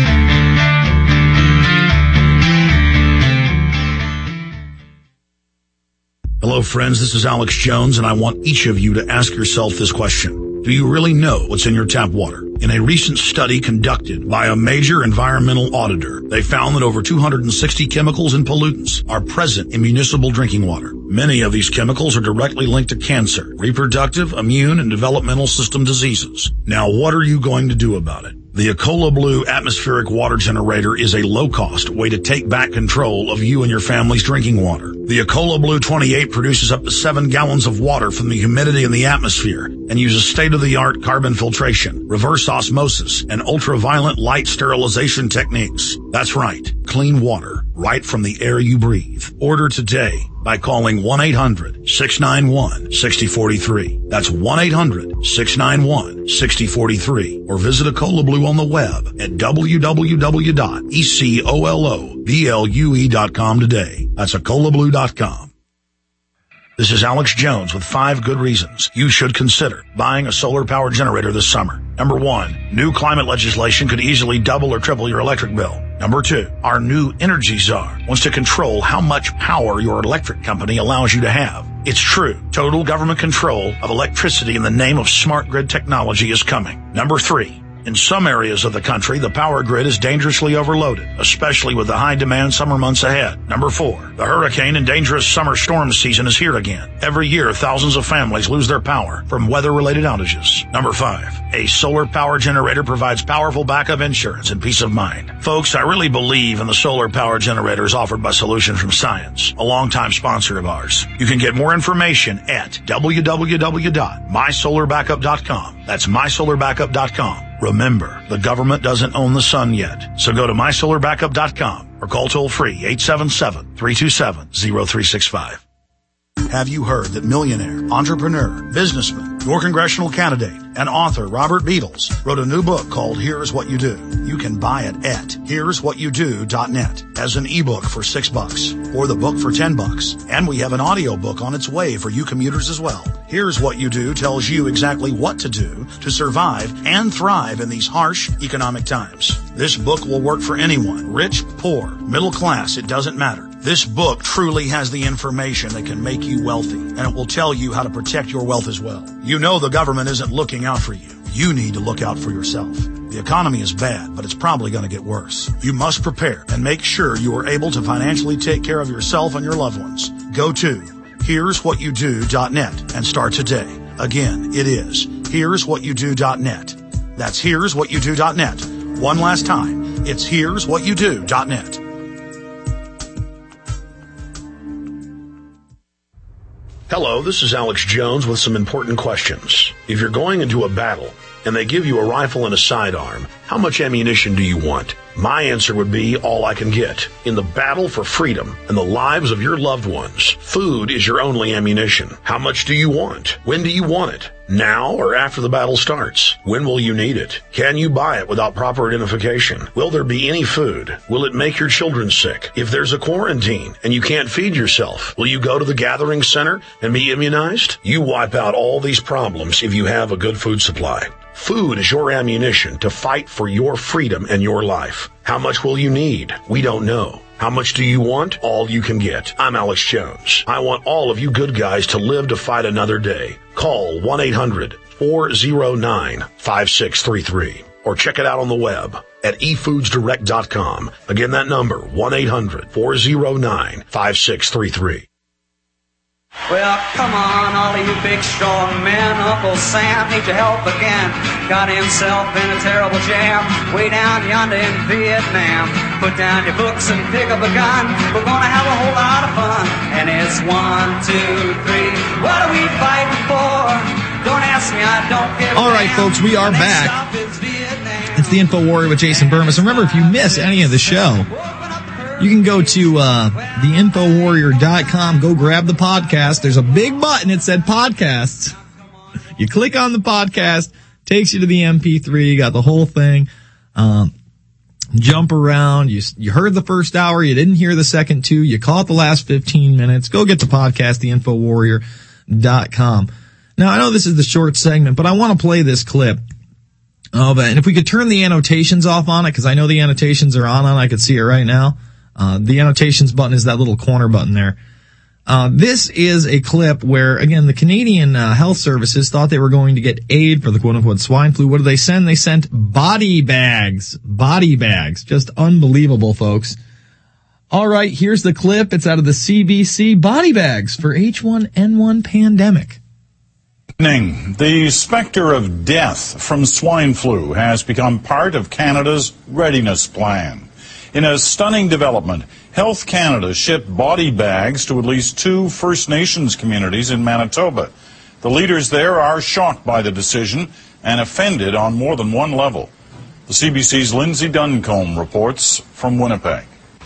Hello, friends. This is Alex Jones, and I want each of you to ask yourself this question. Do you really know what's in your tap water? In a recent study conducted by a major environmental auditor, they found that over two hundred sixty chemicals and pollutants are present in municipal drinking water. Many of these chemicals are directly linked to cancer, reproductive, immune, and developmental system diseases. Now, what are you going to do about it? The Ecola Blue atmospheric water generator is a low-cost way to take back control of you and your family's drinking water. The Ecola Blue twenty-eight produces up to seven gallons of water from the humidity in the atmosphere and uses state-of-the-art carbon filtration, reverse osmosis, and ultraviolet light sterilization techniques. That's right, clean water right from the air you breathe. Order today by calling one eight hundred six nine one six oh four three. That's one eight hundred six nine one six oh four three. Or visit Ecola Blue on the web at w w w dot ecola blue dot com today. That's ecola blue dot com. This is Alex Jones with five good reasons you should consider buying a solar power generator this summer. Number one, new climate legislation could easily double or triple your electric bill. Number two, our new energy czar wants to control how much power your electric company allows you to have. It's true. Total government control of electricity in the name of smart grid technology is coming. Number three, in some areas of the country, the power grid is dangerously overloaded, especially with the high-demand summer months ahead. Number four, the hurricane and dangerous summer storm season is here again. Every year, thousands of families lose their power from weather-related outages. Number five, a solar power generator provides powerful backup insurance and peace of mind. Folks, I really believe in the solar power generators offered by Solutions from Science, a longtime sponsor of ours. You can get more information at w w w dot my solar backup dot com. That's my solar backup dot com. Remember, the government doesn't own the sun yet, so go to my solar backup dot com or call toll-free eight seven seven, three two seven, zero three six five. Have you heard that millionaire, entrepreneur, businessman, your congressional candidate, and author Robert Beatles wrote a new book called Here's What You Do? You can buy it at here's what you do dot net as an ebook for six bucks or the book for ten bucks. And we have an audio book on its way for you commuters as well. Here's What You Do tells you exactly what to do to survive and thrive in these harsh economic times. This book will work for anyone, rich, poor, middle class, it doesn't matter. This book truly has the information that can make you wealthy, and it will tell you how to protect your wealth as well. You know the government isn't looking out for you. You need to look out for yourself. The economy is bad, but it's probably going to get worse. You must prepare and make sure you are able to financially take care of yourself and your loved ones. Go to here's what you do dot net and start today. Again, it is here's what you do dot net. That's here's what you do dot net. One last time, it's here's what you do dot net. Hello, this is Alex Jones with some important questions. If you're going into a battle and they give you a rifle and a sidearm, how much ammunition do you want? My answer would be all I can get. In the battle for freedom and the lives of your loved ones, food is your only ammunition. How much do you want? When do you want it? Now or after the battle starts? When will you need it? Can you buy it without proper identification? Will there be any food? Will it make your children sick? If there's a quarantine and you can't feed yourself, will you go to the gathering center and be immunized? You wipe out all these problems if you have a good food supply. Food is your ammunition to fight for your freedom and your life. How much will you need? We don't know. How much do you want? All you can get. I'm Alex Jones. I want all of you good guys to live to fight another day. Call one eight hundred four oh nine five six three three or check it out on the web at e foods direct dot com. Again, that number, one eight hundred four oh nine five six three three. Well, come on, all of you big strong men. Uncle Sam needs your help again. Got himself in a terrible jam way down yonder in Vietnam. Put down your books and pick up a gun. We're gonna have a whole lot of fun. And it's one, two, three. What are we fighting right, folks, we are back. It's the Info Warrior with Jason Burmis. Remember, if you miss any of the show, you can go to uh, the info warrior dot com, go grab the podcast. There's a big button. It said podcasts. You click on the podcast, takes you to the M P three. You got the whole thing. Um, jump around. You you heard the first hour. You didn't hear the second two. You caught the last fifteen minutes. Go get the podcast, the info warrior dot com. Now, I know this is the short segment, but I want to play this clip of it. And if we could turn the annotations off on it, because I know the annotations are on, and I could see it right now. Uh, the annotations button is that little corner button there. Uh, this is a clip where, again, the Canadian uh, Health Services thought they were going to get aid for the quote-unquote swine flu. What did they send? They sent body bags. Body bags. Just unbelievable, folks. All right, here's the clip. It's out of the C B C. Body bags for H one N one pandemic. The specter of death from swine flu has become part of Canada's readiness plan. In a stunning development, Health Canada shipped body bags to at least two First Nations communities in Manitoba. The leaders there are shocked by the decision and offended on more than one level. The C B C's Lindsay Duncombe reports from Winnipeg.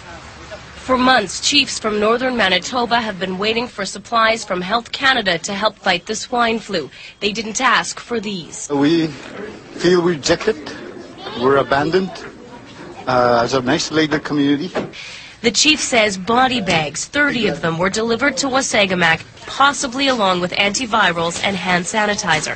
For months, chiefs from northern Manitoba have been waiting for supplies from Health Canada to help fight the swine flu. They didn't ask for these. We feel rejected. We're abandoned uh, as an isolated community. The chief says body bags, thirty of them, were delivered to Wasagamak, possibly along with antivirals and hand sanitizer.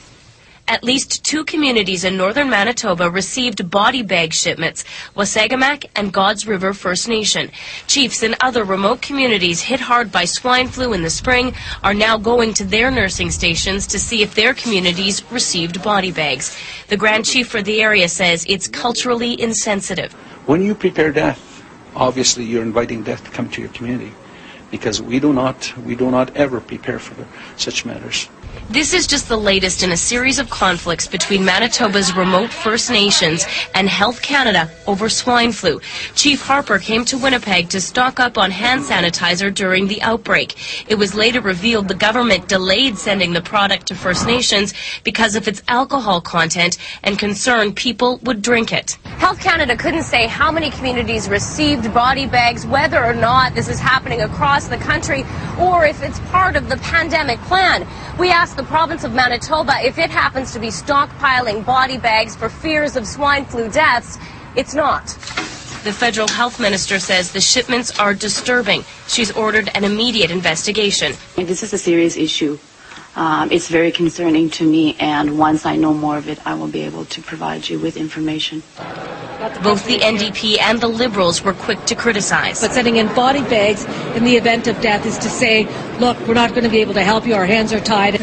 At least two communities in northern Manitoba received body bag shipments, Wasagamak and God's River First Nation. Chiefs in other remote communities hit hard by swine flu in the spring are now going to their nursing stations to see if their communities received body bags. The Grand Chief for the area says it's culturally insensitive. When you prepare death, obviously you're inviting death to come to your community, because we do not, we do not ever prepare for such matters. This is just the latest in a series of conflicts between Manitoba's remote First Nations and Health Canada over swine flu. Chief Harper came to Winnipeg to stock up on hand sanitizer during the outbreak. It was later revealed the government delayed sending the product to First Nations because of its alcohol content and concern people would drink it. Health Canada couldn't say how many communities received body bags, whether or not this is happening across the country, or if it's part of the pandemic plan. We asked the province of Manitoba if it happens to be stockpiling body bags for fears of swine flu deaths. It's not. The federal health minister says the shipments are disturbing. She's ordered an immediate investigation. This is a serious issue. Um, it's very concerning to me, and once I know more of it, I will be able to provide you with information. Both the N D P and the Liberals were quick to criticize. But sending in body bags in the event of death is to say, look, we're not going to be able to help you, our hands are tied.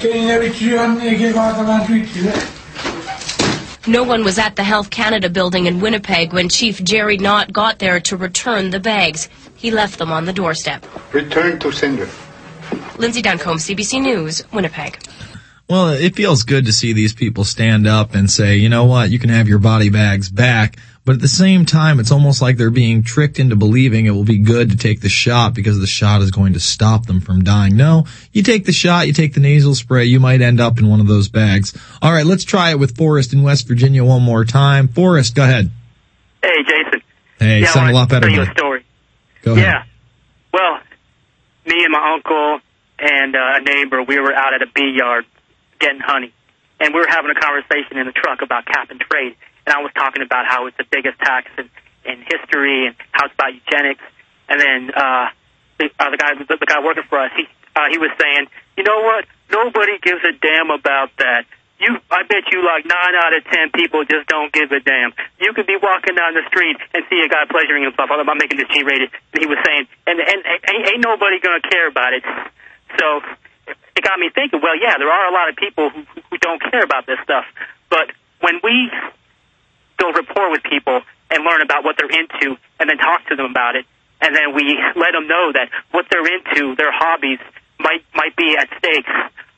No one was at the Health Canada building in Winnipeg when Chief Jerry Knott got there to return the bags. He left them on the doorstep. Return to sender. Lindsay Duncombe, C B C News, Winnipeg. Well, it feels good to see these people stand up and say, you know what, you can have your body bags back. But at the same time, it's almost like they're being tricked into believing it will be good to take the shot because the shot is going to stop them from dying. No, you take the shot, you take the nasal spray, you might end up in one of those bags. All right, let's try it with Forrest in West Virginia one more time. Forrest, go ahead. Hey, Jason. Hey, you yeah, sound a lot better. Tell you a story. Go ahead. Yeah. Well, me and my uncle and uh, a neighbor, we were out at a bee yard getting honey, and we were having a conversation in the truck about cap and trade, and I was talking about how it's the biggest tax in, in history and how it's about eugenics, and then uh, the, uh, the guy the, the guy working for us, he uh, he was saying, you know what, nobody gives a damn about that. You, I bet you like nine out of ten people just don't give a damn. You could be walking down the street and see a guy pleasuring himself. I'm making this G-rated, and he was saying, and, and, and ain't nobody going to care about it. So it got me thinking, well, yeah, there are a lot of people who, who don't care about this stuff. But when we build rapport with people and learn about what they're into and then talk to them about it, and then we let them know that what they're into, their hobbies, might might be at stakes of uh,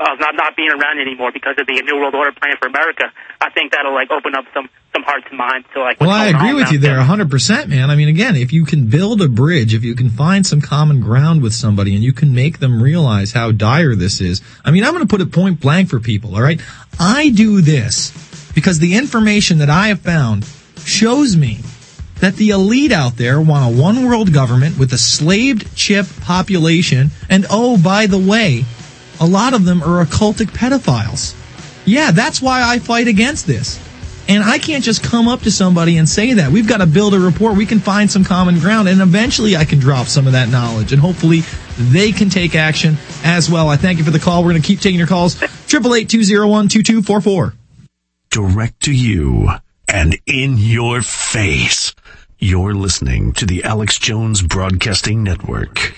of not, not being around anymore because of the New World Order plan for America. I think that'll like open up some, some hearts and minds to like. Well, I agree with you there one hundred percent, man. I mean, again, if you can build a bridge, if you can find some common ground with somebody and you can make them realize how dire this is. I mean, I'm going to put it point blank for people, all right? I do this because the information that I have found shows me that the elite out there want a one world government with a slaved chip population. And oh, by the way, a lot of them are occultic pedophiles. Yeah, that's why I fight against this. And I can't just come up to somebody and say that. We've got to build a rapport. We can find some common ground, and eventually I can drop some of that knowledge, and hopefully they can take action as well. I thank you for the call. We're going to keep taking your calls. Triple eight two zero one two two four four. Direct to you and in your face. You're listening to the Alex Jones Broadcasting Network.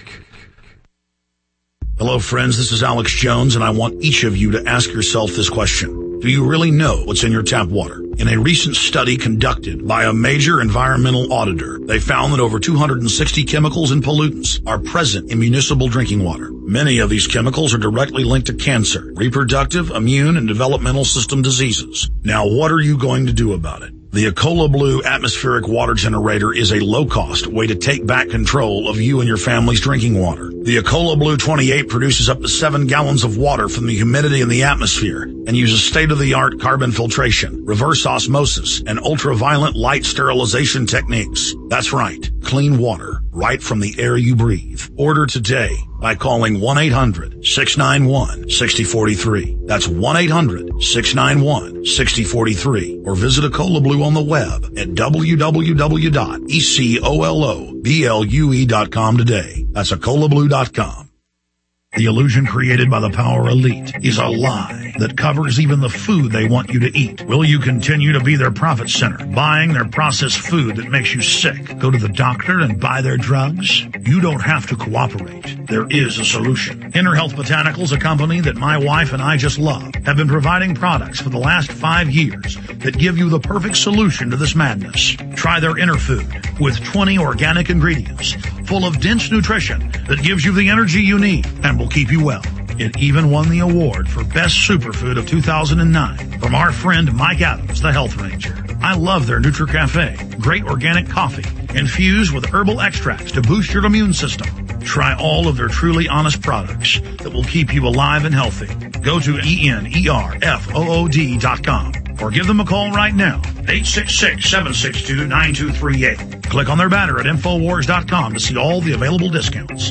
Hello, friends. This is Alex Jones, and I want each of you to ask yourself this question. Do you really know what's in your tap water? In a recent study conducted by a major environmental auditor, they found that over two hundred sixty chemicals and pollutants are present in municipal drinking water. Many of these chemicals are directly linked to cancer, reproductive, immune, and developmental system diseases. Now, what are you going to do about it? The Ecola Blue atmospheric water generator is a low-cost way to take back control of you and your family's drinking water. The Ecola Blue twenty-eight produces up to seven gallons of water from the humidity in the atmosphere and uses state-of-the-art carbon filtration, reverse osmosis, and ultraviolet light sterilization techniques. That's right, clean water right from the air you breathe. Order today by calling one eight hundred six nine one six zero four three. That's one eight hundred six nine one six zero four three. Or visit Ecola Blue on the web at w w w dot ecola blue dot com today. That's ecola blue dot com. The illusion created by the power elite is a lie that covers even the food they want you to eat. Will you continue to be their profit center, buying their processed food that makes you sick? Go to the doctor and buy their drugs? You don't have to cooperate. There is a solution. Inner Health Botanicals, a company that my wife and I just love, have been providing products for the last five years that give you the perfect solution to this madness. Try their Inner Food with twenty organic ingredients full of dense nutrition that gives you the energy you need and will keep you well. It even won the award for Best Superfood of two thousand nine from our friend Mike Adams, the Health Ranger. I love their NutriCafe, great organic coffee infused with herbal extracts to boost your immune system. Try all of their truly honest products that will keep you alive and healthy. Go to E N E R F O O D dot com or give them a call right now, eight six six, seven six two, nine two three eight. Click on their banner at Infowars dot com to see all the available discounts.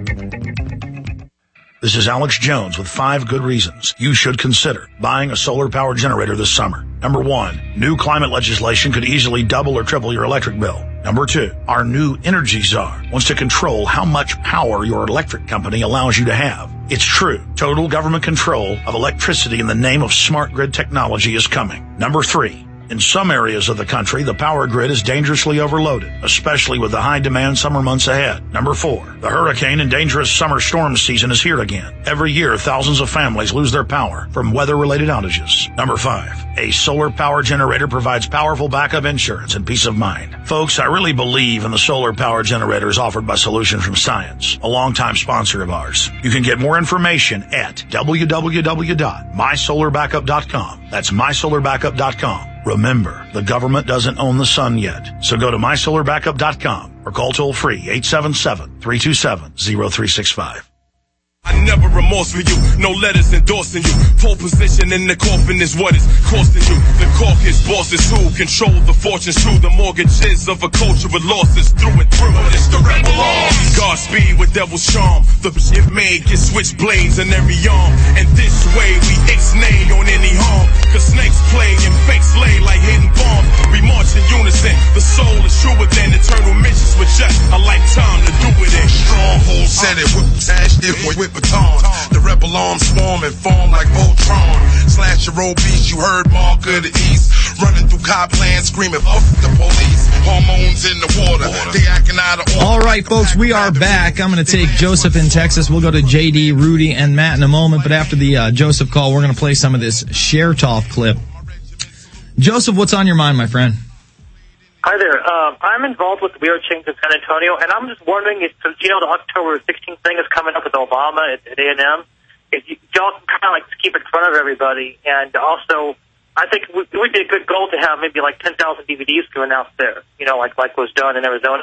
This is Alex Jones with five good reasons you should consider buying a solar power generator this summer. Number one, new climate legislation could easily double or triple your electric bill. Number two, our new energy czar wants to control how much power your electric company allows you to have. It's true. Total government control of electricity in the name of smart grid technology is coming. Number three, in some areas of the country, the power grid is dangerously overloaded, especially with the high-demand summer months ahead. Number four, the hurricane and dangerous summer storm season is here again. Every year, thousands of families lose their power from weather-related outages. Number five, a solar power generator provides powerful backup insurance and peace of mind. Folks, I really believe in the solar power generators offered by Solution from Science, a longtime sponsor of ours. You can get more information at w w w dot my solar backup dot com. That's my solar backup dot com. Remember, the government doesn't own the sun yet, so go to my solar backup dot com or call toll-free eight seven seven, three two seven, zero three six five. I never remorse for you, no letters endorsing you. Pole position in the coffin is what is costing you. The caucus bosses who control the fortunes through the mortgages of a culture with losses through and through. It's the rebel arms. Godspeed with devil's charm. The shit made get switchblades in every arm. And this way we ixnay on any harm. Cause snakes play and fake slay like hidden bombs. We march in unison. The soul is truer than eternal missions with just a lifetime to do it in. Stronghold set it with sash it with, with batons. The rebel arms swarm and form like Voltron. Slash your old beast, you heard Mark of the East. Running through Copland screaming, fuck the police. Hormones in the water. They acting out of order. All right, folks, we are back. I'm going to take Joseph in Texas. We'll go to J D, Rudy, and Matt in a moment. But after the uh, Joseph call, we're going to play some of this Chertoff clip. Joseph, what's on your mind, my friend? Hi there. Uh, I'm involved with the We Are Change in San Antonio, and I'm just wondering if, you know, the October sixteenth thing is coming up with Obama at, at A and M, if you y'all can kind of like keep it in front of everybody, and also I think it would be a good goal to have maybe like ten thousand D V Ds going out there, you know, like like was done in Arizona.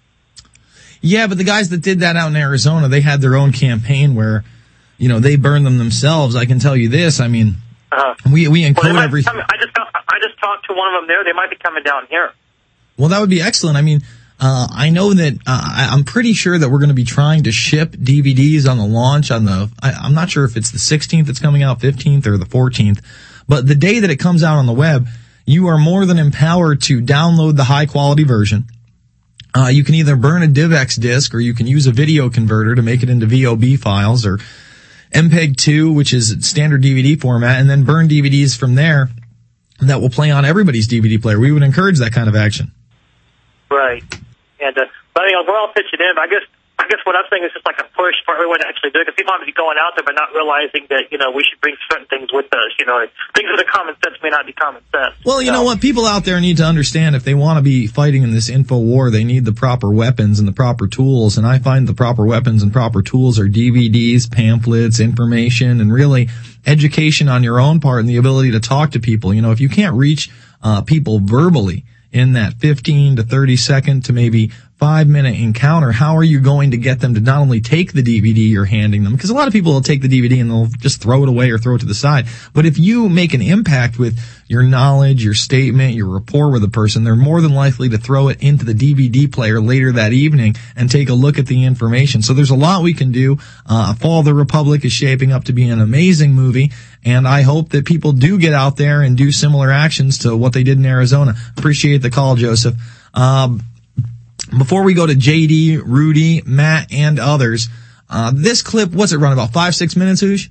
Yeah, but the guys that did that out in Arizona, they had their own campaign where, you know, they burned them themselves. I can tell you this. I mean, uh, we we encode well, every. Come, I just I just talked to one of them there. They might be coming down here. Well, that would be excellent. I mean, uh, I know that uh, I, I'm pretty sure that we're going to be trying to ship D V Ds on the launch on the. I, I'm not sure if it's the sixteenth that's coming out, fifteenth, or the fourteenth, but the day that it comes out on the web, you are more than empowered to download the high quality version. Uh, you can either burn a DivX disk, or you can use a video converter to make it into V O B files, or M P E G two, which is standard D V D format, and then burn D V Ds from there that will play on everybody's D V D player. We would encourage that kind of action. Right. And, uh, but, you know, we're all pitching in. I guess, I guess what I'm saying is just like a push for everyone to actually do it, because people might be going out there but not realizing that, you know, we should bring certain things with us. You know, things that are common sense may not be common sense. Well, you so. know what? People out there need to understand if they want to be fighting in this info war, they need the proper weapons and the proper tools. And I find the proper weapons and proper tools are D V Ds, pamphlets, information, and really education on your own part and the ability to talk to people. You know, if you can't reach uh people verbally in that fifteen to thirty second to maybe five minute encounter, how are you going to get them to not only take the D V D you're handing them? Because a lot of people will take the D V D and they'll just throw it away or throw it to the side. But if you make an impact with your knowledge, your statement, your rapport with a person, they're more than likely to throw it into the D V D player later that evening and take a look at the information. So there's a lot we can do. Uh, Fall of the Republic is shaping up to be an amazing movie, and I hope that people do get out there and do similar actions to what they did in Arizona. Appreciate the call, Joseph. Um, Before we go to J D, Rudy, Matt, and others, uh, this clip, what's it run, about five, six minutes, Hoosh?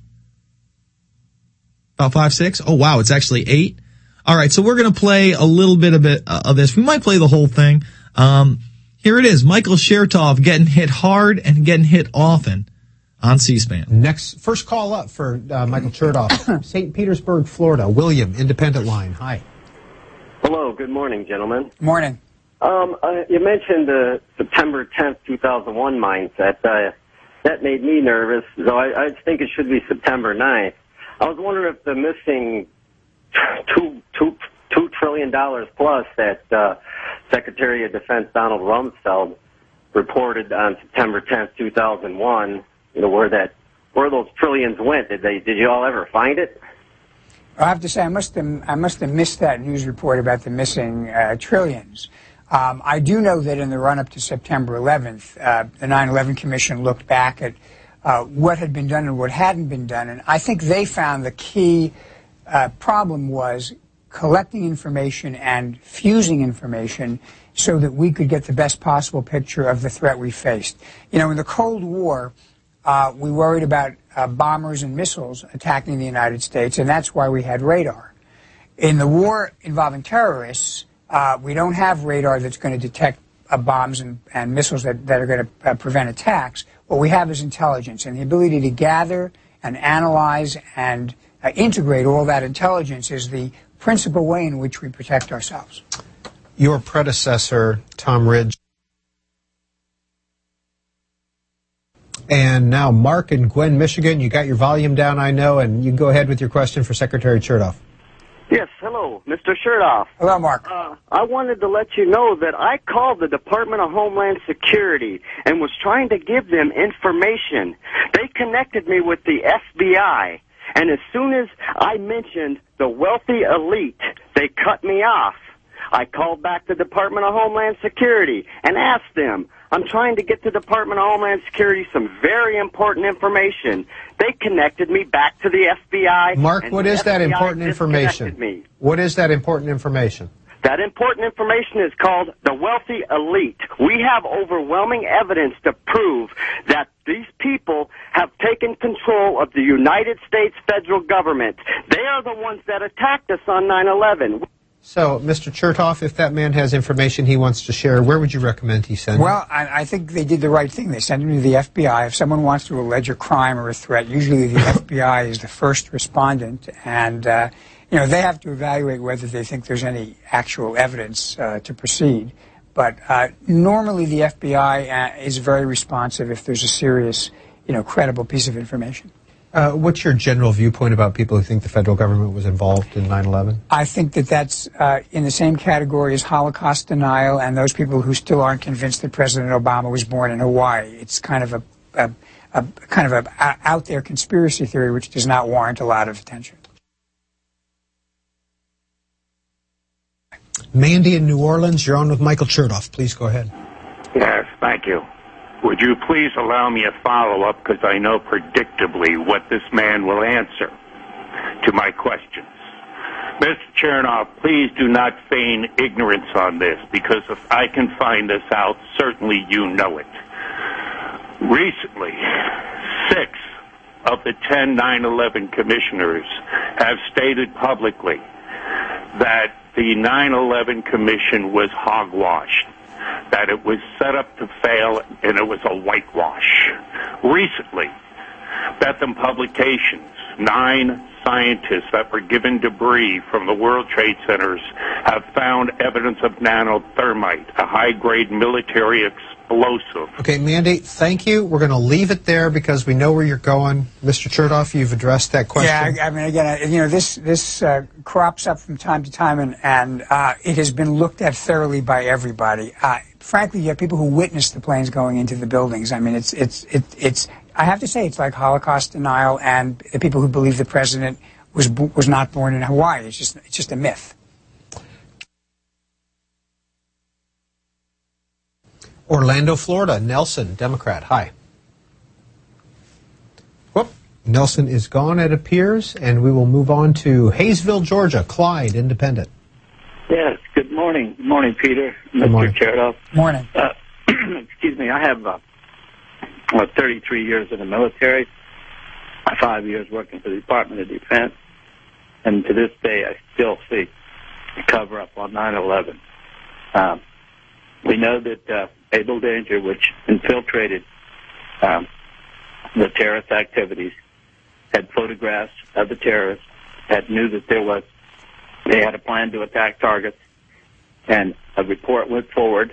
About five, six? Oh, wow, it's actually eight. All right, so we're going to play a little bit of it, uh, of this. We might play the whole thing. Um, here it is. Michael Chertoff getting hit hard and getting hit often on C-SPAN. Next, first call up for uh, Michael Chertoff. Saint Petersburg, Florida. William, Independent Line. Hi. Hello, good morning, gentlemen. Morning. Um, uh, you mentioned the September tenth, two thousand one mindset. Uh, that made me nervous, so I, I think it should be September ninth. I was wondering if the missing two, two, two trillion dollars plus that uh, Secretary of Defense Donald Rumsfeld reported on September tenth, two thousand one, you know, where that, where those trillions went. Did they? Did you all ever find it? I have to say, I must have, I must have missed that news report about the missing uh, trillions. Um, I do know that in the run-up to September eleventh, uh, the nine eleven Commission looked back at uh, what had been done and what hadn't been done, and I think they found the key uh, problem was collecting information and fusing information so that we could get the best possible picture of the threat we faced. You know, in the Cold War, uh, we worried about uh, bombers and missiles attacking the United States, and that's why we had radar. In the war involving terrorists, Uh, we don't have radar that's going to detect uh, bombs and, and missiles that, that are going to uh, prevent attacks. What we have is intelligence, and the ability to gather and analyze and uh, integrate all that intelligence is the principal way in which we protect ourselves. Your predecessor, Tom Ridge. And now Mark in Gwen, Michigan. You got your volume down, I know, and you can go ahead with your question for Secretary Chertoff. Yes, hello, Mister Chertoff. Hello, Mark. Uh, I wanted to let you know that I called the Department of Homeland Security and was trying to give them information. They connected me with the F B I, and as soon as I mentioned the wealthy elite, they cut me off. I called back the Department of Homeland Security and asked them, I'm trying to get the Department of Homeland Security some very important information. They connected me back to the F B I. Mark, what is that important information? Me. What is that important information? That important information is called the wealthy elite. We have overwhelming evidence to prove that these people have taken control of the United States federal government. They are the ones that attacked us on nine eleven. So, Mister Chertoff, if that man has information he wants to share, where would you recommend he send Well, I, I think they did the right thing. They sent him to the F B I. If someone wants to allege a crime or a threat, usually the F B I is the first respondent, and uh, you know they have to evaluate whether they think there's any actual evidence uh, to proceed. But uh, normally the F B I uh, is very responsive if there's a serious, you know, credible piece of information. Uh, what's your general viewpoint about people who think the federal government was involved in nine eleven? I think that that's uh, in the same category as Holocaust denial and those people who still aren't convinced that President Obama was born in Hawaii. It's kind of a, a, a kind of a, a out there conspiracy theory which does not warrant a lot of attention. Mandy in New Orleans, you're on with Michael Chertoff. Please go ahead. Yes, thank you. Would you please allow me a follow-up, because I know predictably what this man will answer to my questions. Mister Chernoff, please do not feign ignorance on this, because if I can find this out, certainly you know it. Recently, six of the ten nine eleven commissioners have stated publicly that the nine eleven Commission was hogwashed, that it was set up to fail, and it was a whitewash. Recently, Bethlehem Publications, nine scientists that were given debris from the World Trade Centers have found evidence of nanothermite, a high-grade military explosive. Okay, Mandy, thank you. We're going to leave it there because we know where you're going. Mister Chertoff, you've addressed that question. Yeah, I, I mean, again, I, you know, this this uh, crops up from time to time, and, and uh, it has been looked at thoroughly by everybody. Uh, frankly, you have people who witnessed the planes going into the buildings. I mean, it's it's it, it's. I have to say, it's like Holocaust denial, and the people who believe the president was was not born in Hawaii. It's just it's just a myth. Orlando, Florida. Nelson, Democrat. Hi. Whoop. Nelson is gone, it appears, and we will move on to Hayesville, Georgia. Clyde, Independent. Yes. Good morning. Good morning, Peter. Good Mister morning. Chertoff. Morning. Uh, excuse me. I have uh, uh, thirty-three years in the military, five years working for the Department of Defense, and to this day I still see a cover-up on nine eleven. Um, we know that uh, Able Danger, which infiltrated um, the terrorist activities, had photographs of the terrorists, had knew that there was, they had a plan to attack targets, and a report went forward,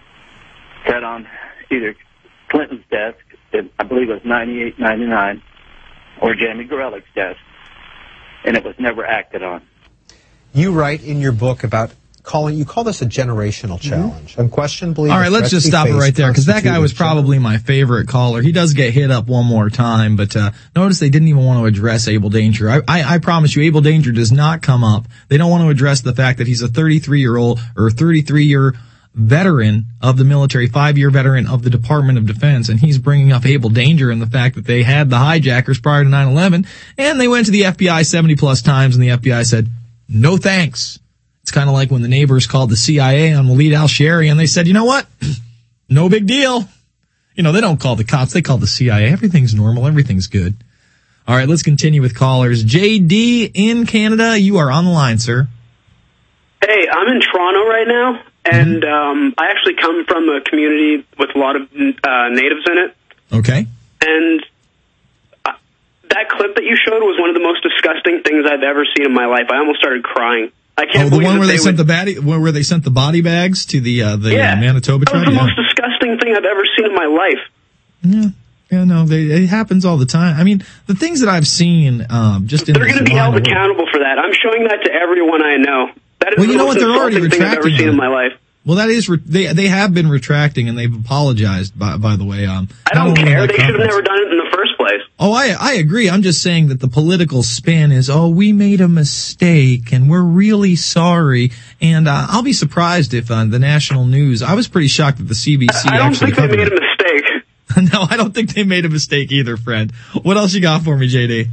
said on either Clinton's desk, I believe it was ninety-eight, ninety-nine, or Jamie Gorelick's desk, and it was never acted on. You write in your book about calling, you call this a generational challenge. Mm-hmm. Unquestionably. All right, let's just stop it right there, because that guy was probably my favorite caller. He does get hit up one more time, but uh notice they didn't even want to address Able Danger. I, I, I promise you, Able Danger does not come up. They don't want to address the fact that he's a thirty-three-year-old or thirty-three-year veteran of the military, five-year veteran of the Department of Defense, and he's bringing up Able Danger and the fact that they had the hijackers prior to nine eleven, and they went to the F B I seventy-plus times, and the F B I said, no thanks. It's kind of like when the neighbors called the C I A on Waleed al-Shari, and they said, you know what? No big deal. You know, they don't call the cops. They call the C I A. Everything's normal. Everything's good. All right, let's continue with callers. J D in Canada, you are on the line, sir. Hey, I'm in Toronto right now, and um, I actually come from a community with a lot of uh, natives in it. Okay. And uh, that clip that you showed was one of the most disgusting things I've ever seen in my life. I almost started crying. I can't oh, the believe one where they, they sent would... the body, where they sent the body bags to the uh, the yeah, uh, Manitoba that was tribe. the Yeah. most disgusting thing I've ever seen in my life. Yeah, yeah, no, they, it happens all the time. I mean, the things that I've seen, um, just in They're this going to be line held of work- accountable for that. I'm showing that to everyone I know. That is Well, the you know most what? They're already insulting thing I've ever retracting seen in that. my life. Well, that is re- they they have been retracting, and they've apologized. By by the way, um, I don't care. They should have never done it in the first place. Oh, I I agree. I'm just saying that the political spin is, oh, we made a mistake and we're really sorry. And uh, I'll be surprised if uh, the national news. I was pretty shocked that the C B C I don't actually think they covered made it. a mistake. No, I don't think they made a mistake either, friend. What else you got for me, J D?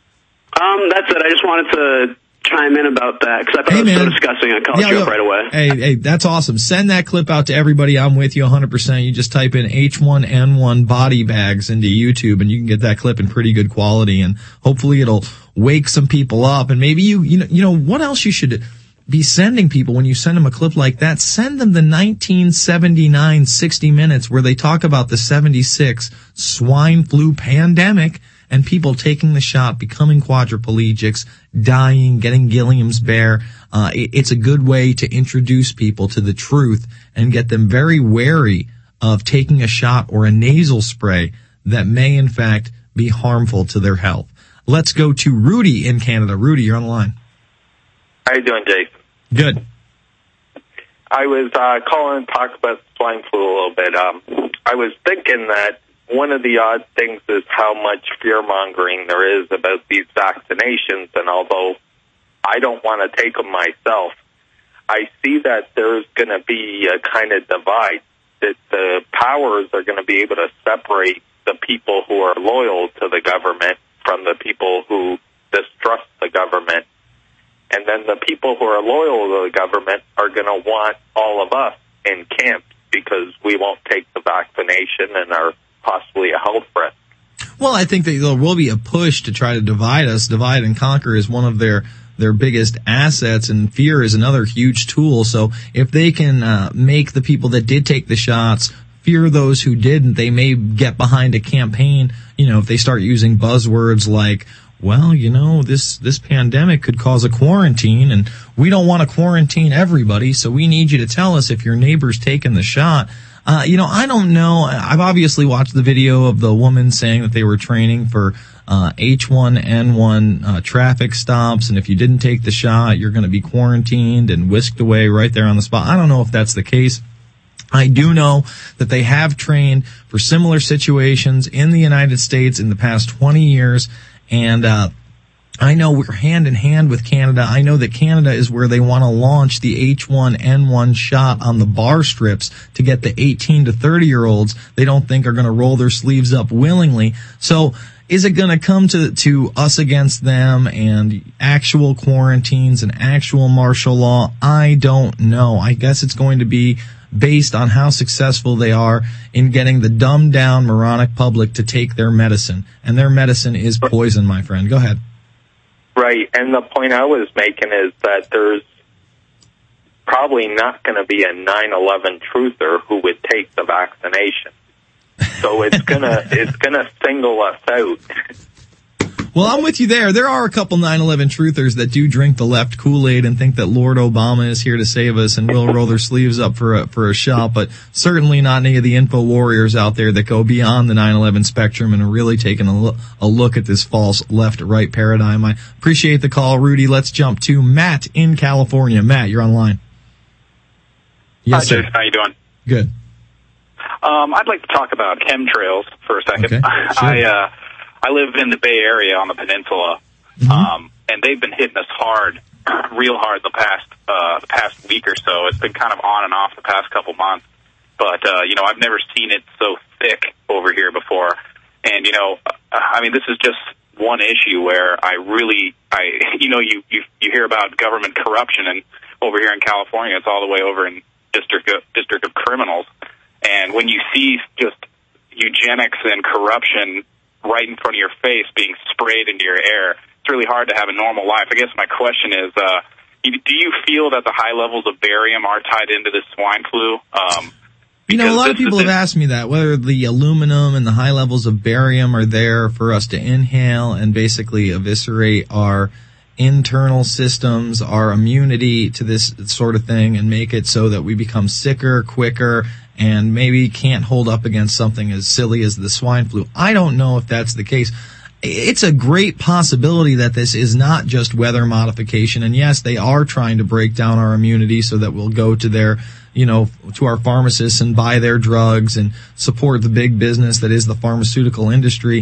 Um, that's it. I just wanted to chime in about that because I thought Hey, it was so man. disgusting. I called Yeah, you yeah. up right away. Hey, hey, that's awesome. Send that clip out to everybody. I'm with you one hundred percent. You just type in H one N one body bags into YouTube and you can get that clip in pretty good quality, and hopefully it'll wake some people up. And maybe you, you know, you know, what else you should be sending people when you send them a clip like that? Send them the nineteen seventy-nine sixty minutes where they talk about the seventy-six swine flu pandemic and people taking the shot, becoming quadriplegics, dying, getting Guillain-Barré. Uh, it, it's a good way to introduce people to the truth and get them very wary of taking a shot or a nasal spray that may, in fact, be harmful to their health. Let's go to Rudy in Canada. Rudy, you're on the line. How you doing, Jason? Good. I was uh, calling to talk about swine flu a little bit. Um, I was thinking that one of the odd things is how much fear-mongering there is about these vaccinations, and although I don't want to take them myself, I see that there's going to be a kind of divide, that the powers are going to be able to separate the people who are loyal to the government from the people who distrust the government. And then the people who are loyal to the government are going to want all of us in camps because we won't take the vaccination and are possibly a health risk. Well, I think that there will be a push to try to divide us. Divide and conquer is one of their their biggest assets, and fear is another huge tool. So if they can uh, make the people that did take the shots fear those who didn't, they may get behind a campaign. You know, if they start using buzzwords like, well, you know, this, this pandemic could cause a quarantine, and we don't want to quarantine everybody, so we need you to tell us if your neighbor's taken the shot. Uh, you know, I don't know. I've obviously watched the video of the woman saying that they were training for uh H one N one uh traffic stops, and if you didn't take the shot, you're going to be quarantined and whisked away right there on the spot. I don't know if that's the case. I do know that they have trained for similar situations in the United States in the past twenty years, and uh I know we're hand in hand with Canada. I know that Canada is where they want to launch the H one N one shot on the bar strips to get the eighteen to thirty year olds they don't think are going to roll their sleeves up willingly. So is it going to come to, to us against them and actual quarantines and actual martial law? I don't know. I guess it's going to be based on how successful they are in getting the dumbed down moronic public to take their medicine. And their medicine is poison, my friend. Go ahead. Right, and the point I was making is that there's probably not going to be a nine eleven truther who would take the vaccination. So it's gonna it's gonna single us out. Well, I'm with you there. There are a couple nine eleven truthers that do drink the left Kool-Aid and think that Lord Obama is here to save us and will roll their sleeves up for a, for a shot, but certainly not any of the info warriors out there that go beyond the nine eleven spectrum and are really taking a, lo- a look at this false left-right paradigm. I appreciate the call, Rudy. Let's jump to Matt in California. Matt, you're online. Yes, Hi, sir. Jason. How you doing? Good. Um, I'd like to talk about chemtrails for a second. Okay, sure. I uh, I live in the Bay Area on the peninsula, mm-hmm. um, and they've been hitting us hard, real hard the past uh, the past week or so. It's been kind of on and off the past couple months, but uh, you know, I've never seen it so thick over here before. And you know, I mean, this is just one issue where I really, I you know, you you, you hear about government corruption, and over here in California, it's all the way over in District of, District of Criminals. And when you see just eugenics and corruption right in front of your face being sprayed into your air, it's really hard to have a normal life. I guess my question is, uh, do you feel that the high levels of barium are tied into this swine flu? Um, you know, a lot of people have asked me that, whether the aluminum and the high levels of barium are there for us to inhale and basically eviscerate our internal systems, our immunity to this sort of thing, and make it so that we become sicker, quicker, and maybe can't hold up against something as silly as the swine flu. I don't know if that's the case. It's a great possibility that this is not just weather modification. And yes, they are trying to break down our immunity so that we'll go to their, you know, to our pharmacists and buy their drugs and support the big business that is the pharmaceutical industry.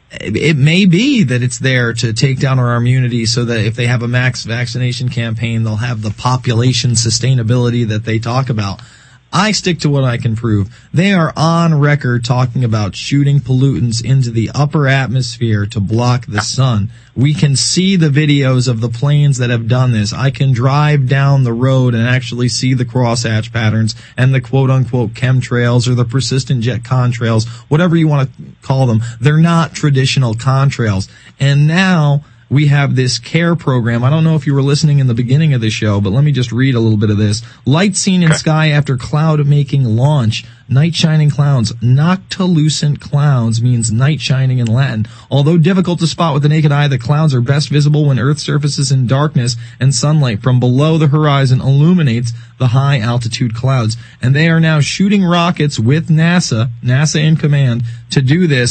It may be that it's there to take down our immunity so that if they have a max vaccination campaign, they'll have the population sustainability that they talk about. I stick to what I can prove. They are on record talking about shooting pollutants into the upper atmosphere to block the sun. We can see the videos of the planes that have done this. I can drive down the road and actually see the crosshatch patterns and the quote-unquote chemtrails or the persistent jet contrails, whatever you want to call them. They're not traditional contrails. And now we have this CARE program. I don't know if you were listening in the beginning of the show, but let me just read a little bit of this. Light seen in sky after cloud-making launch. Night shining clouds. Noctilucent clouds means night shining in Latin. Although difficult to spot with the naked eye, the clouds are best visible when Earth surfaces in darkness and sunlight from below the horizon illuminates the high-altitude clouds. And they are now shooting rockets with NASA, NASA in command, to do this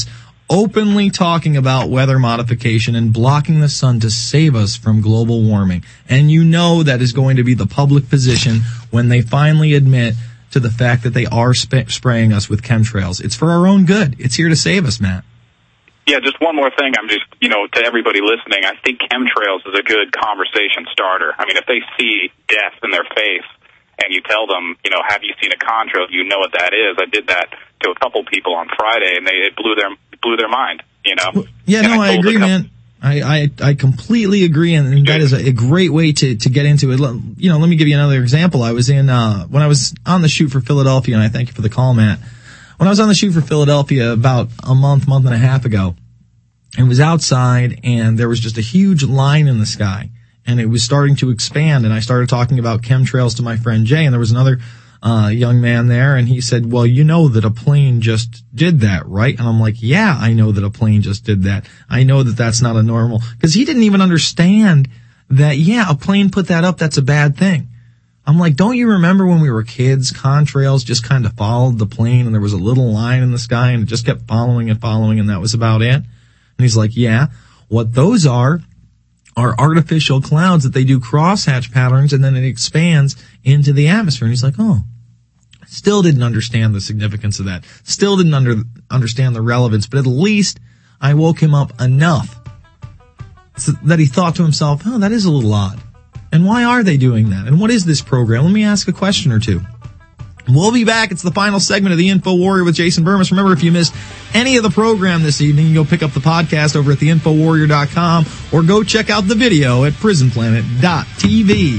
openly talking about weather modification and blocking the sun to save us from global warming. And you know that is going to be the public position when they finally admit to the fact that they are sp- spraying us with chemtrails. It's for our own good. It's here to save us, Matt. Yeah, just one more thing. I'm just, you know, to everybody listening, I think chemtrails is a good conversation starter. I mean, if they see death in their face and you tell them, you know, have you seen a contrail? You know what that is. I did that to a couple people on Friday, and they it blew their blew their mind, you know. Well, yeah, and no, I, I agree, man. I, I, I completely agree, and that is a, a great way to, to get into it. You know, let me give you another example. I was in, uh, when I was on the shoot for Philadelphia, and I thank you for the call, Matt. When I was on the shoot for Philadelphia about a month, month and a half ago, it was outside, and there was just a huge line in the sky, and it was starting to expand, and I started talking about chemtrails to my friend Jay, and there was another uh young man there, and he said, well, you know that a plane just did that, right? And I'm like, yeah, I know that a plane just did that. I know that that's not a normal, because he didn't even understand that, yeah, a plane put that up, that's a bad thing. I'm like, don't you remember when we were kids, contrails just kind of followed the plane, and there was a little line in the sky, and it just kept following and following, and that was about it? And he's like, yeah, what those are are artificial clouds that they do crosshatch patterns, and then it expands into the atmosphere. And he's like, oh. Still didn't understand the significance of that. Still didn't under, understand the relevance, but at least I woke him up enough so that he thought to himself, oh, that is a little odd. And why are they doing that? And what is this program? Let me ask a question or two. We'll be back. It's the final segment of the Info Warrior with Jason Burmis. Remember, if you missed any of the program this evening, you go pick up the podcast over at the info warrior dot com or go check out the video at prison planet dot t v.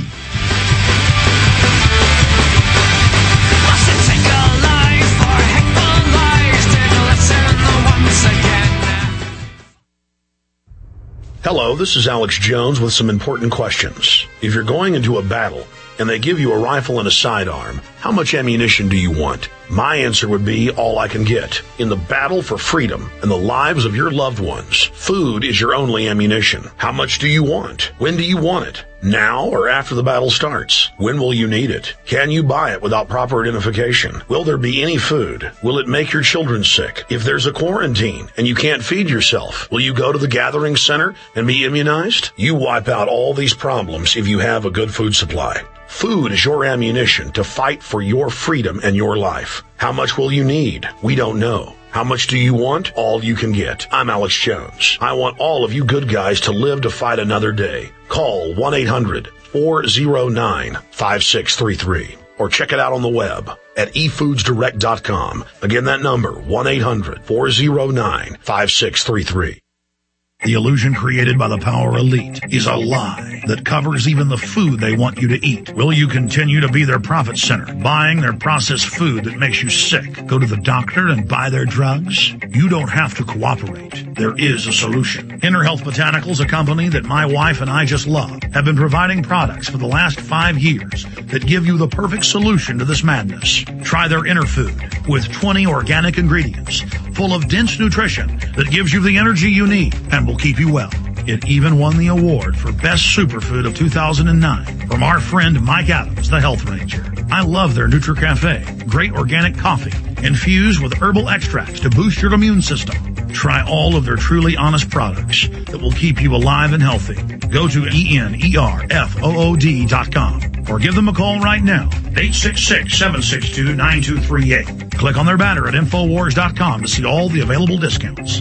Hello, this is Alex Jones with some important questions. If you're going into a battle and they give you a rifle and a sidearm, how much ammunition do you want? My answer would be all I can get. In the battle for freedom and the lives of your loved ones, food is your only ammunition. How much do you want? When do you want it? Now or after the battle starts? When will you need it? Can you buy it without proper identification? Will there be any food? Will it make your children sick? If there's a quarantine and you can't feed yourself, will you go to the gathering center and be immunized? You wipe out all these problems if you have a good food supply. Food is your ammunition to fight for your freedom and your life. How much will you need? We don't know. How much do you want? All you can get. I'm Alex Jones. I want all of you good guys to live to fight another day. Call one eight hundred four oh nine five six three three or check it out on the web at e foods direct dot com. Again, that number, one eight hundred four oh nine five six three three. The illusion created by the power elite is a lie that covers even the food they want you to eat. Will you continue to be their profit center, buying their processed food that makes you sick? Go to the doctor and buy their drugs? You don't have to cooperate. There is a solution. Inner Health Botanicals, a company that my wife and I just love, have been providing products for the last five years that give you the perfect solution to this madness. Try their Inner Food with twenty organic ingredients full of dense nutrition that gives you the energy you need and will keep you well. It even won the award for Best Superfood of two thousand nine from our friend Mike Adams, the Health Ranger. I love their NutriCafe, great organic coffee infused with herbal extracts to boost your immune system. Try all of their truly honest products that will keep you alive and healthy. Go to E N E R F O O D dot com or give them a call right now, eight six six, seven six two, nine two three eight. Click on their banner at infowars dot com to see all the available discounts.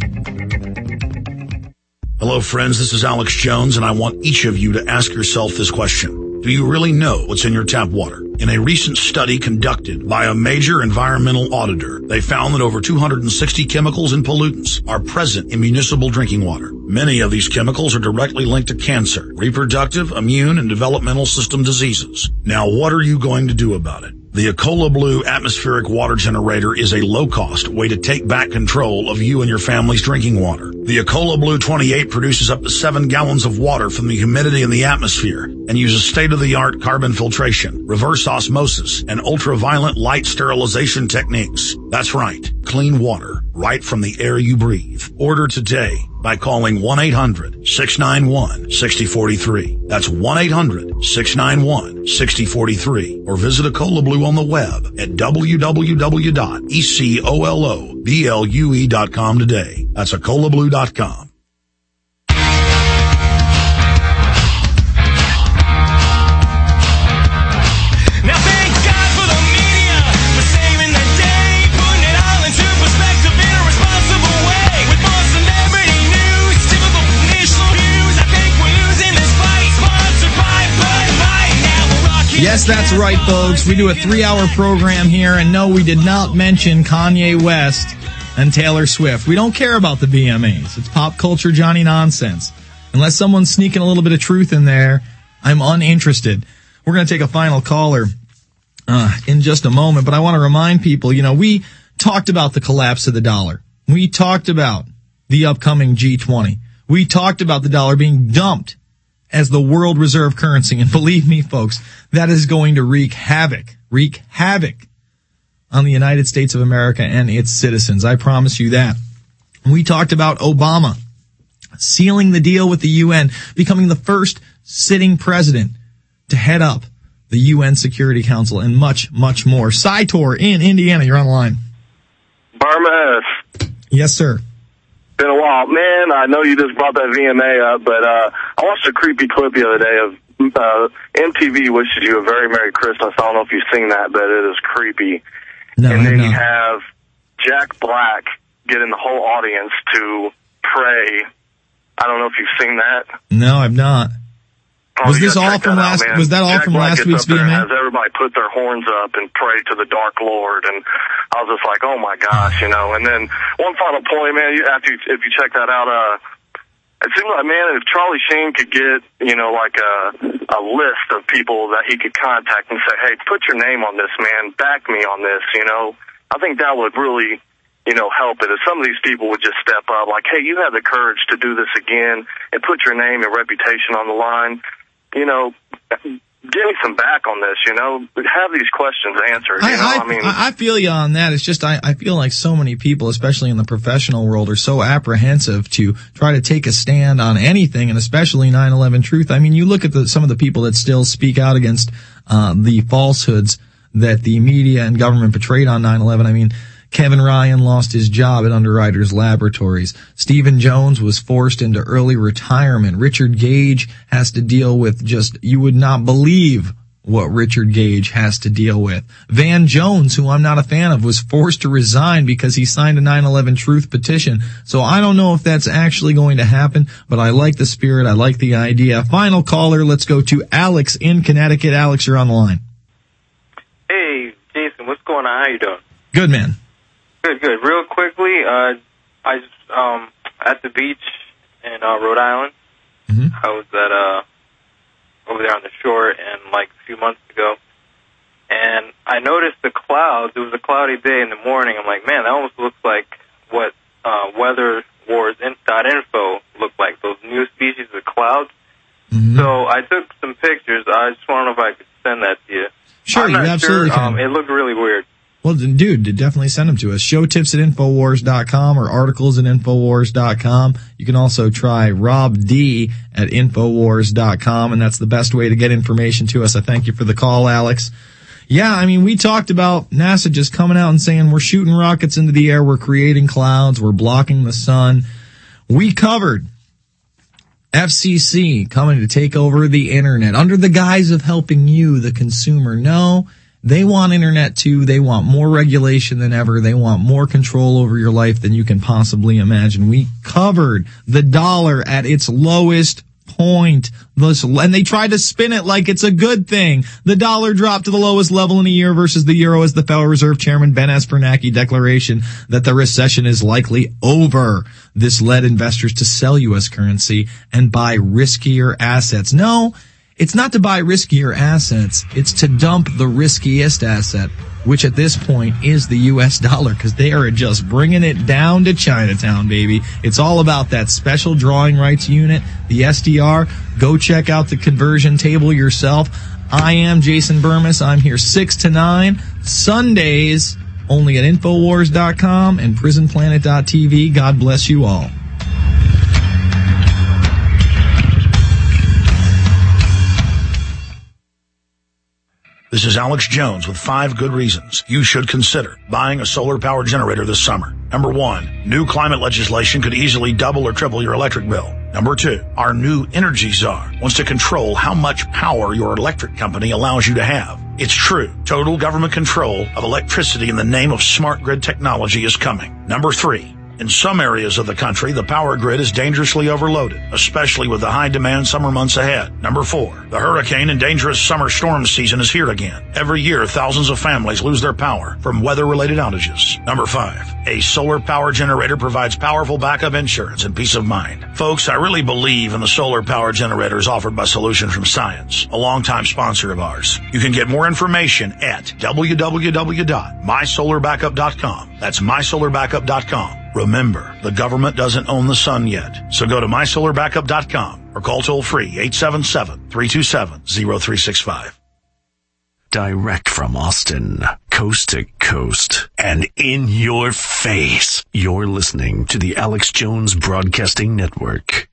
Hello, friends. This is Alex Jones, and I want each of you to ask yourself this question. Do you really know what's in your tap water? In a recent study conducted by a major environmental auditor, they found that over two hundred sixty chemicals and pollutants are present in municipal drinking water. Many of these chemicals are directly linked to cancer, reproductive, immune, and developmental system diseases. Now, what are you going to do about it? The Ecola Blue atmospheric water generator is a low-cost way to take back control of you and your family's drinking water. The Ecola Blue twenty-eight produces up to seven gallons of water from the humidity in the atmosphere and uses state-of-the-art carbon filtration, reverse osmosis, and ultraviolet light sterilization techniques. That's right, clean water right from the air you breathe. Order today by calling one eight hundred six nine one six zero four three. That's one eight hundred six nine one six zero four three. Or visit a Cola Blue on the web at w w w dot e c o l o b l u e dot com today. That's a cola blue dot com. Yes, that's right, folks. We do a three-hour program here, and no, we did not mention Kanye West and Taylor Swift. We don't care about the V M As. It's pop culture Johnny nonsense. Unless someone's sneaking a little bit of truth in there, I'm uninterested. We're going to take a final caller uh, in just a moment, but I want to remind people, you know, we talked about the collapse of the dollar. We talked about the upcoming G twenty. We talked about the dollar being dumped as the world reserve currency. And believe me, folks, that is going to wreak havoc, wreak havoc on the United States of America and its citizens. I promise you that. We talked about Obama sealing the deal with the U N, becoming the first sitting president to head up the U N Security Council, and much, much more. Cytor in Indiana, you're on the line. Burmese. Yes, sir. Been a while. Man, I know you just brought that V M A up, but uh, I watched a creepy clip the other day of uh, M T V wishes you a very Merry Christmas. I don't know if you've seen that, but it is creepy. No, and then no. you have Jack Black getting the whole audience to pray. I don't know if you've seen that. No, I've not. Oh, was you this gotta all check from that out, last? man. Was that all Jack from Black last gets week's up V M there A? and has everybody put their horns up and pray to the Dark Lord, and I was just like, oh my gosh, you know. And then one final point, man. You, after you, if you check that out, uh, it seems like, man, if Charlie Sheen could get, you know, like a a list of people that he could contact and say, hey, put your name on this, man, back me on this, you know, I think that would really, you know, help it. If some of these people would just step up, like, hey, you have the courage to do this again and put your name and reputation on the line, you know, give me some back on this, you know, have these questions answered, you I, know, I, I mean. I feel you on that. It's just, I, I feel like so many people, especially in the professional world, are so apprehensive to try to take a stand on anything, and especially nine eleven truth. I mean, you look at the, some of the people that still speak out against, uh, the falsehoods that the media and government portrayed on nine eleven. I mean, Kevin Ryan lost his job at Underwriters Laboratories. Stephen Jones was forced into early retirement. Richard Gage has to deal with just, you would not believe what Richard Gage has to deal with. Van Jones, who I'm not a fan of, was forced to resign because he signed a nine eleven truth petition. So I don't know if that's actually going to happen, but I like the spirit. I like the idea. Final caller, let's go to Alex in Connecticut. Alex, you're on the line. Hey, Jason, what's going on? How you doing? Good, man. Good, good. Real quickly, uh, I just, um, at the beach in uh, Rhode Island. Mm-hmm. I was at, uh, over there on the shore, and like a few months ago, and I noticed the clouds. It was a cloudy day in the morning. I'm like, man, that almost looks like what uh, Weather Wars dot info looked like, those new species of clouds. Mm-hmm. So I took some pictures. I just want to know if I could send that to you. Sure, I'm you not absolutely sure. can. Um, it looked really weird. Well, then, dude, definitely send them to us. Show tips at infowars dot com or articles at infowars dot com. You can also try Rob D at infowars dot com, and that's the best way to get information to us. I thank you for the call, Alex. Yeah, I mean, we talked about NASA just coming out and saying we're shooting rockets into the air, we're creating clouds, we're blocking the sun. We covered F C C coming to take over the internet under the guise of helping you, the consumer. No, they want internet too. They want more regulation than ever. They want more control over your life than you can possibly imagine. We covered the dollar at its lowest point. And they tried to spin it like it's a good thing. The dollar dropped to the lowest level in a year versus the euro as the Federal Reserve Chairman Ben Bernanke declaration that the recession is likely over. This led investors to sell U S currency and buy riskier assets. No, it's not to buy riskier assets. It's to dump the riskiest asset, which at this point is the U S dollar, because they are just bringing it down to Chinatown, baby. It's all about that special drawing rights unit, the S D R. Go check out the conversion table yourself. I am Jason Burmis. I'm here six to nine, Sundays only at Infowars dot com and Prison Planet dot T V. God bless you all. This is Alex Jones with five good reasons you should consider buying a solar power generator this summer. Number one, new climate legislation could easily double or triple your electric bill. Number two, our new energy czar wants to control how much power your electric company allows you to have. It's true. Total government control of electricity in the name of smart grid technology is coming. Number three, in some areas of the country, the power grid is dangerously overloaded, especially with the high-demand summer months ahead. Number four, the hurricane and dangerous summer storm season is here again. Every year, thousands of families lose their power from weather-related outages. Number five, a solar power generator provides powerful backup insurance and peace of mind. Folks, I really believe in the solar power generators offered by Solutions from Science, a longtime sponsor of ours. You can get more information at w w w dot my solar backup dot com. That's my solar backup dot com. Remember, the government doesn't own the sun yet, so go to my solar backup dot com or call toll-free eight seven seven, three two seven, zero three six five. Direct from Austin, coast to coast, and in your face, you're listening to the Alex Jones Broadcasting Network.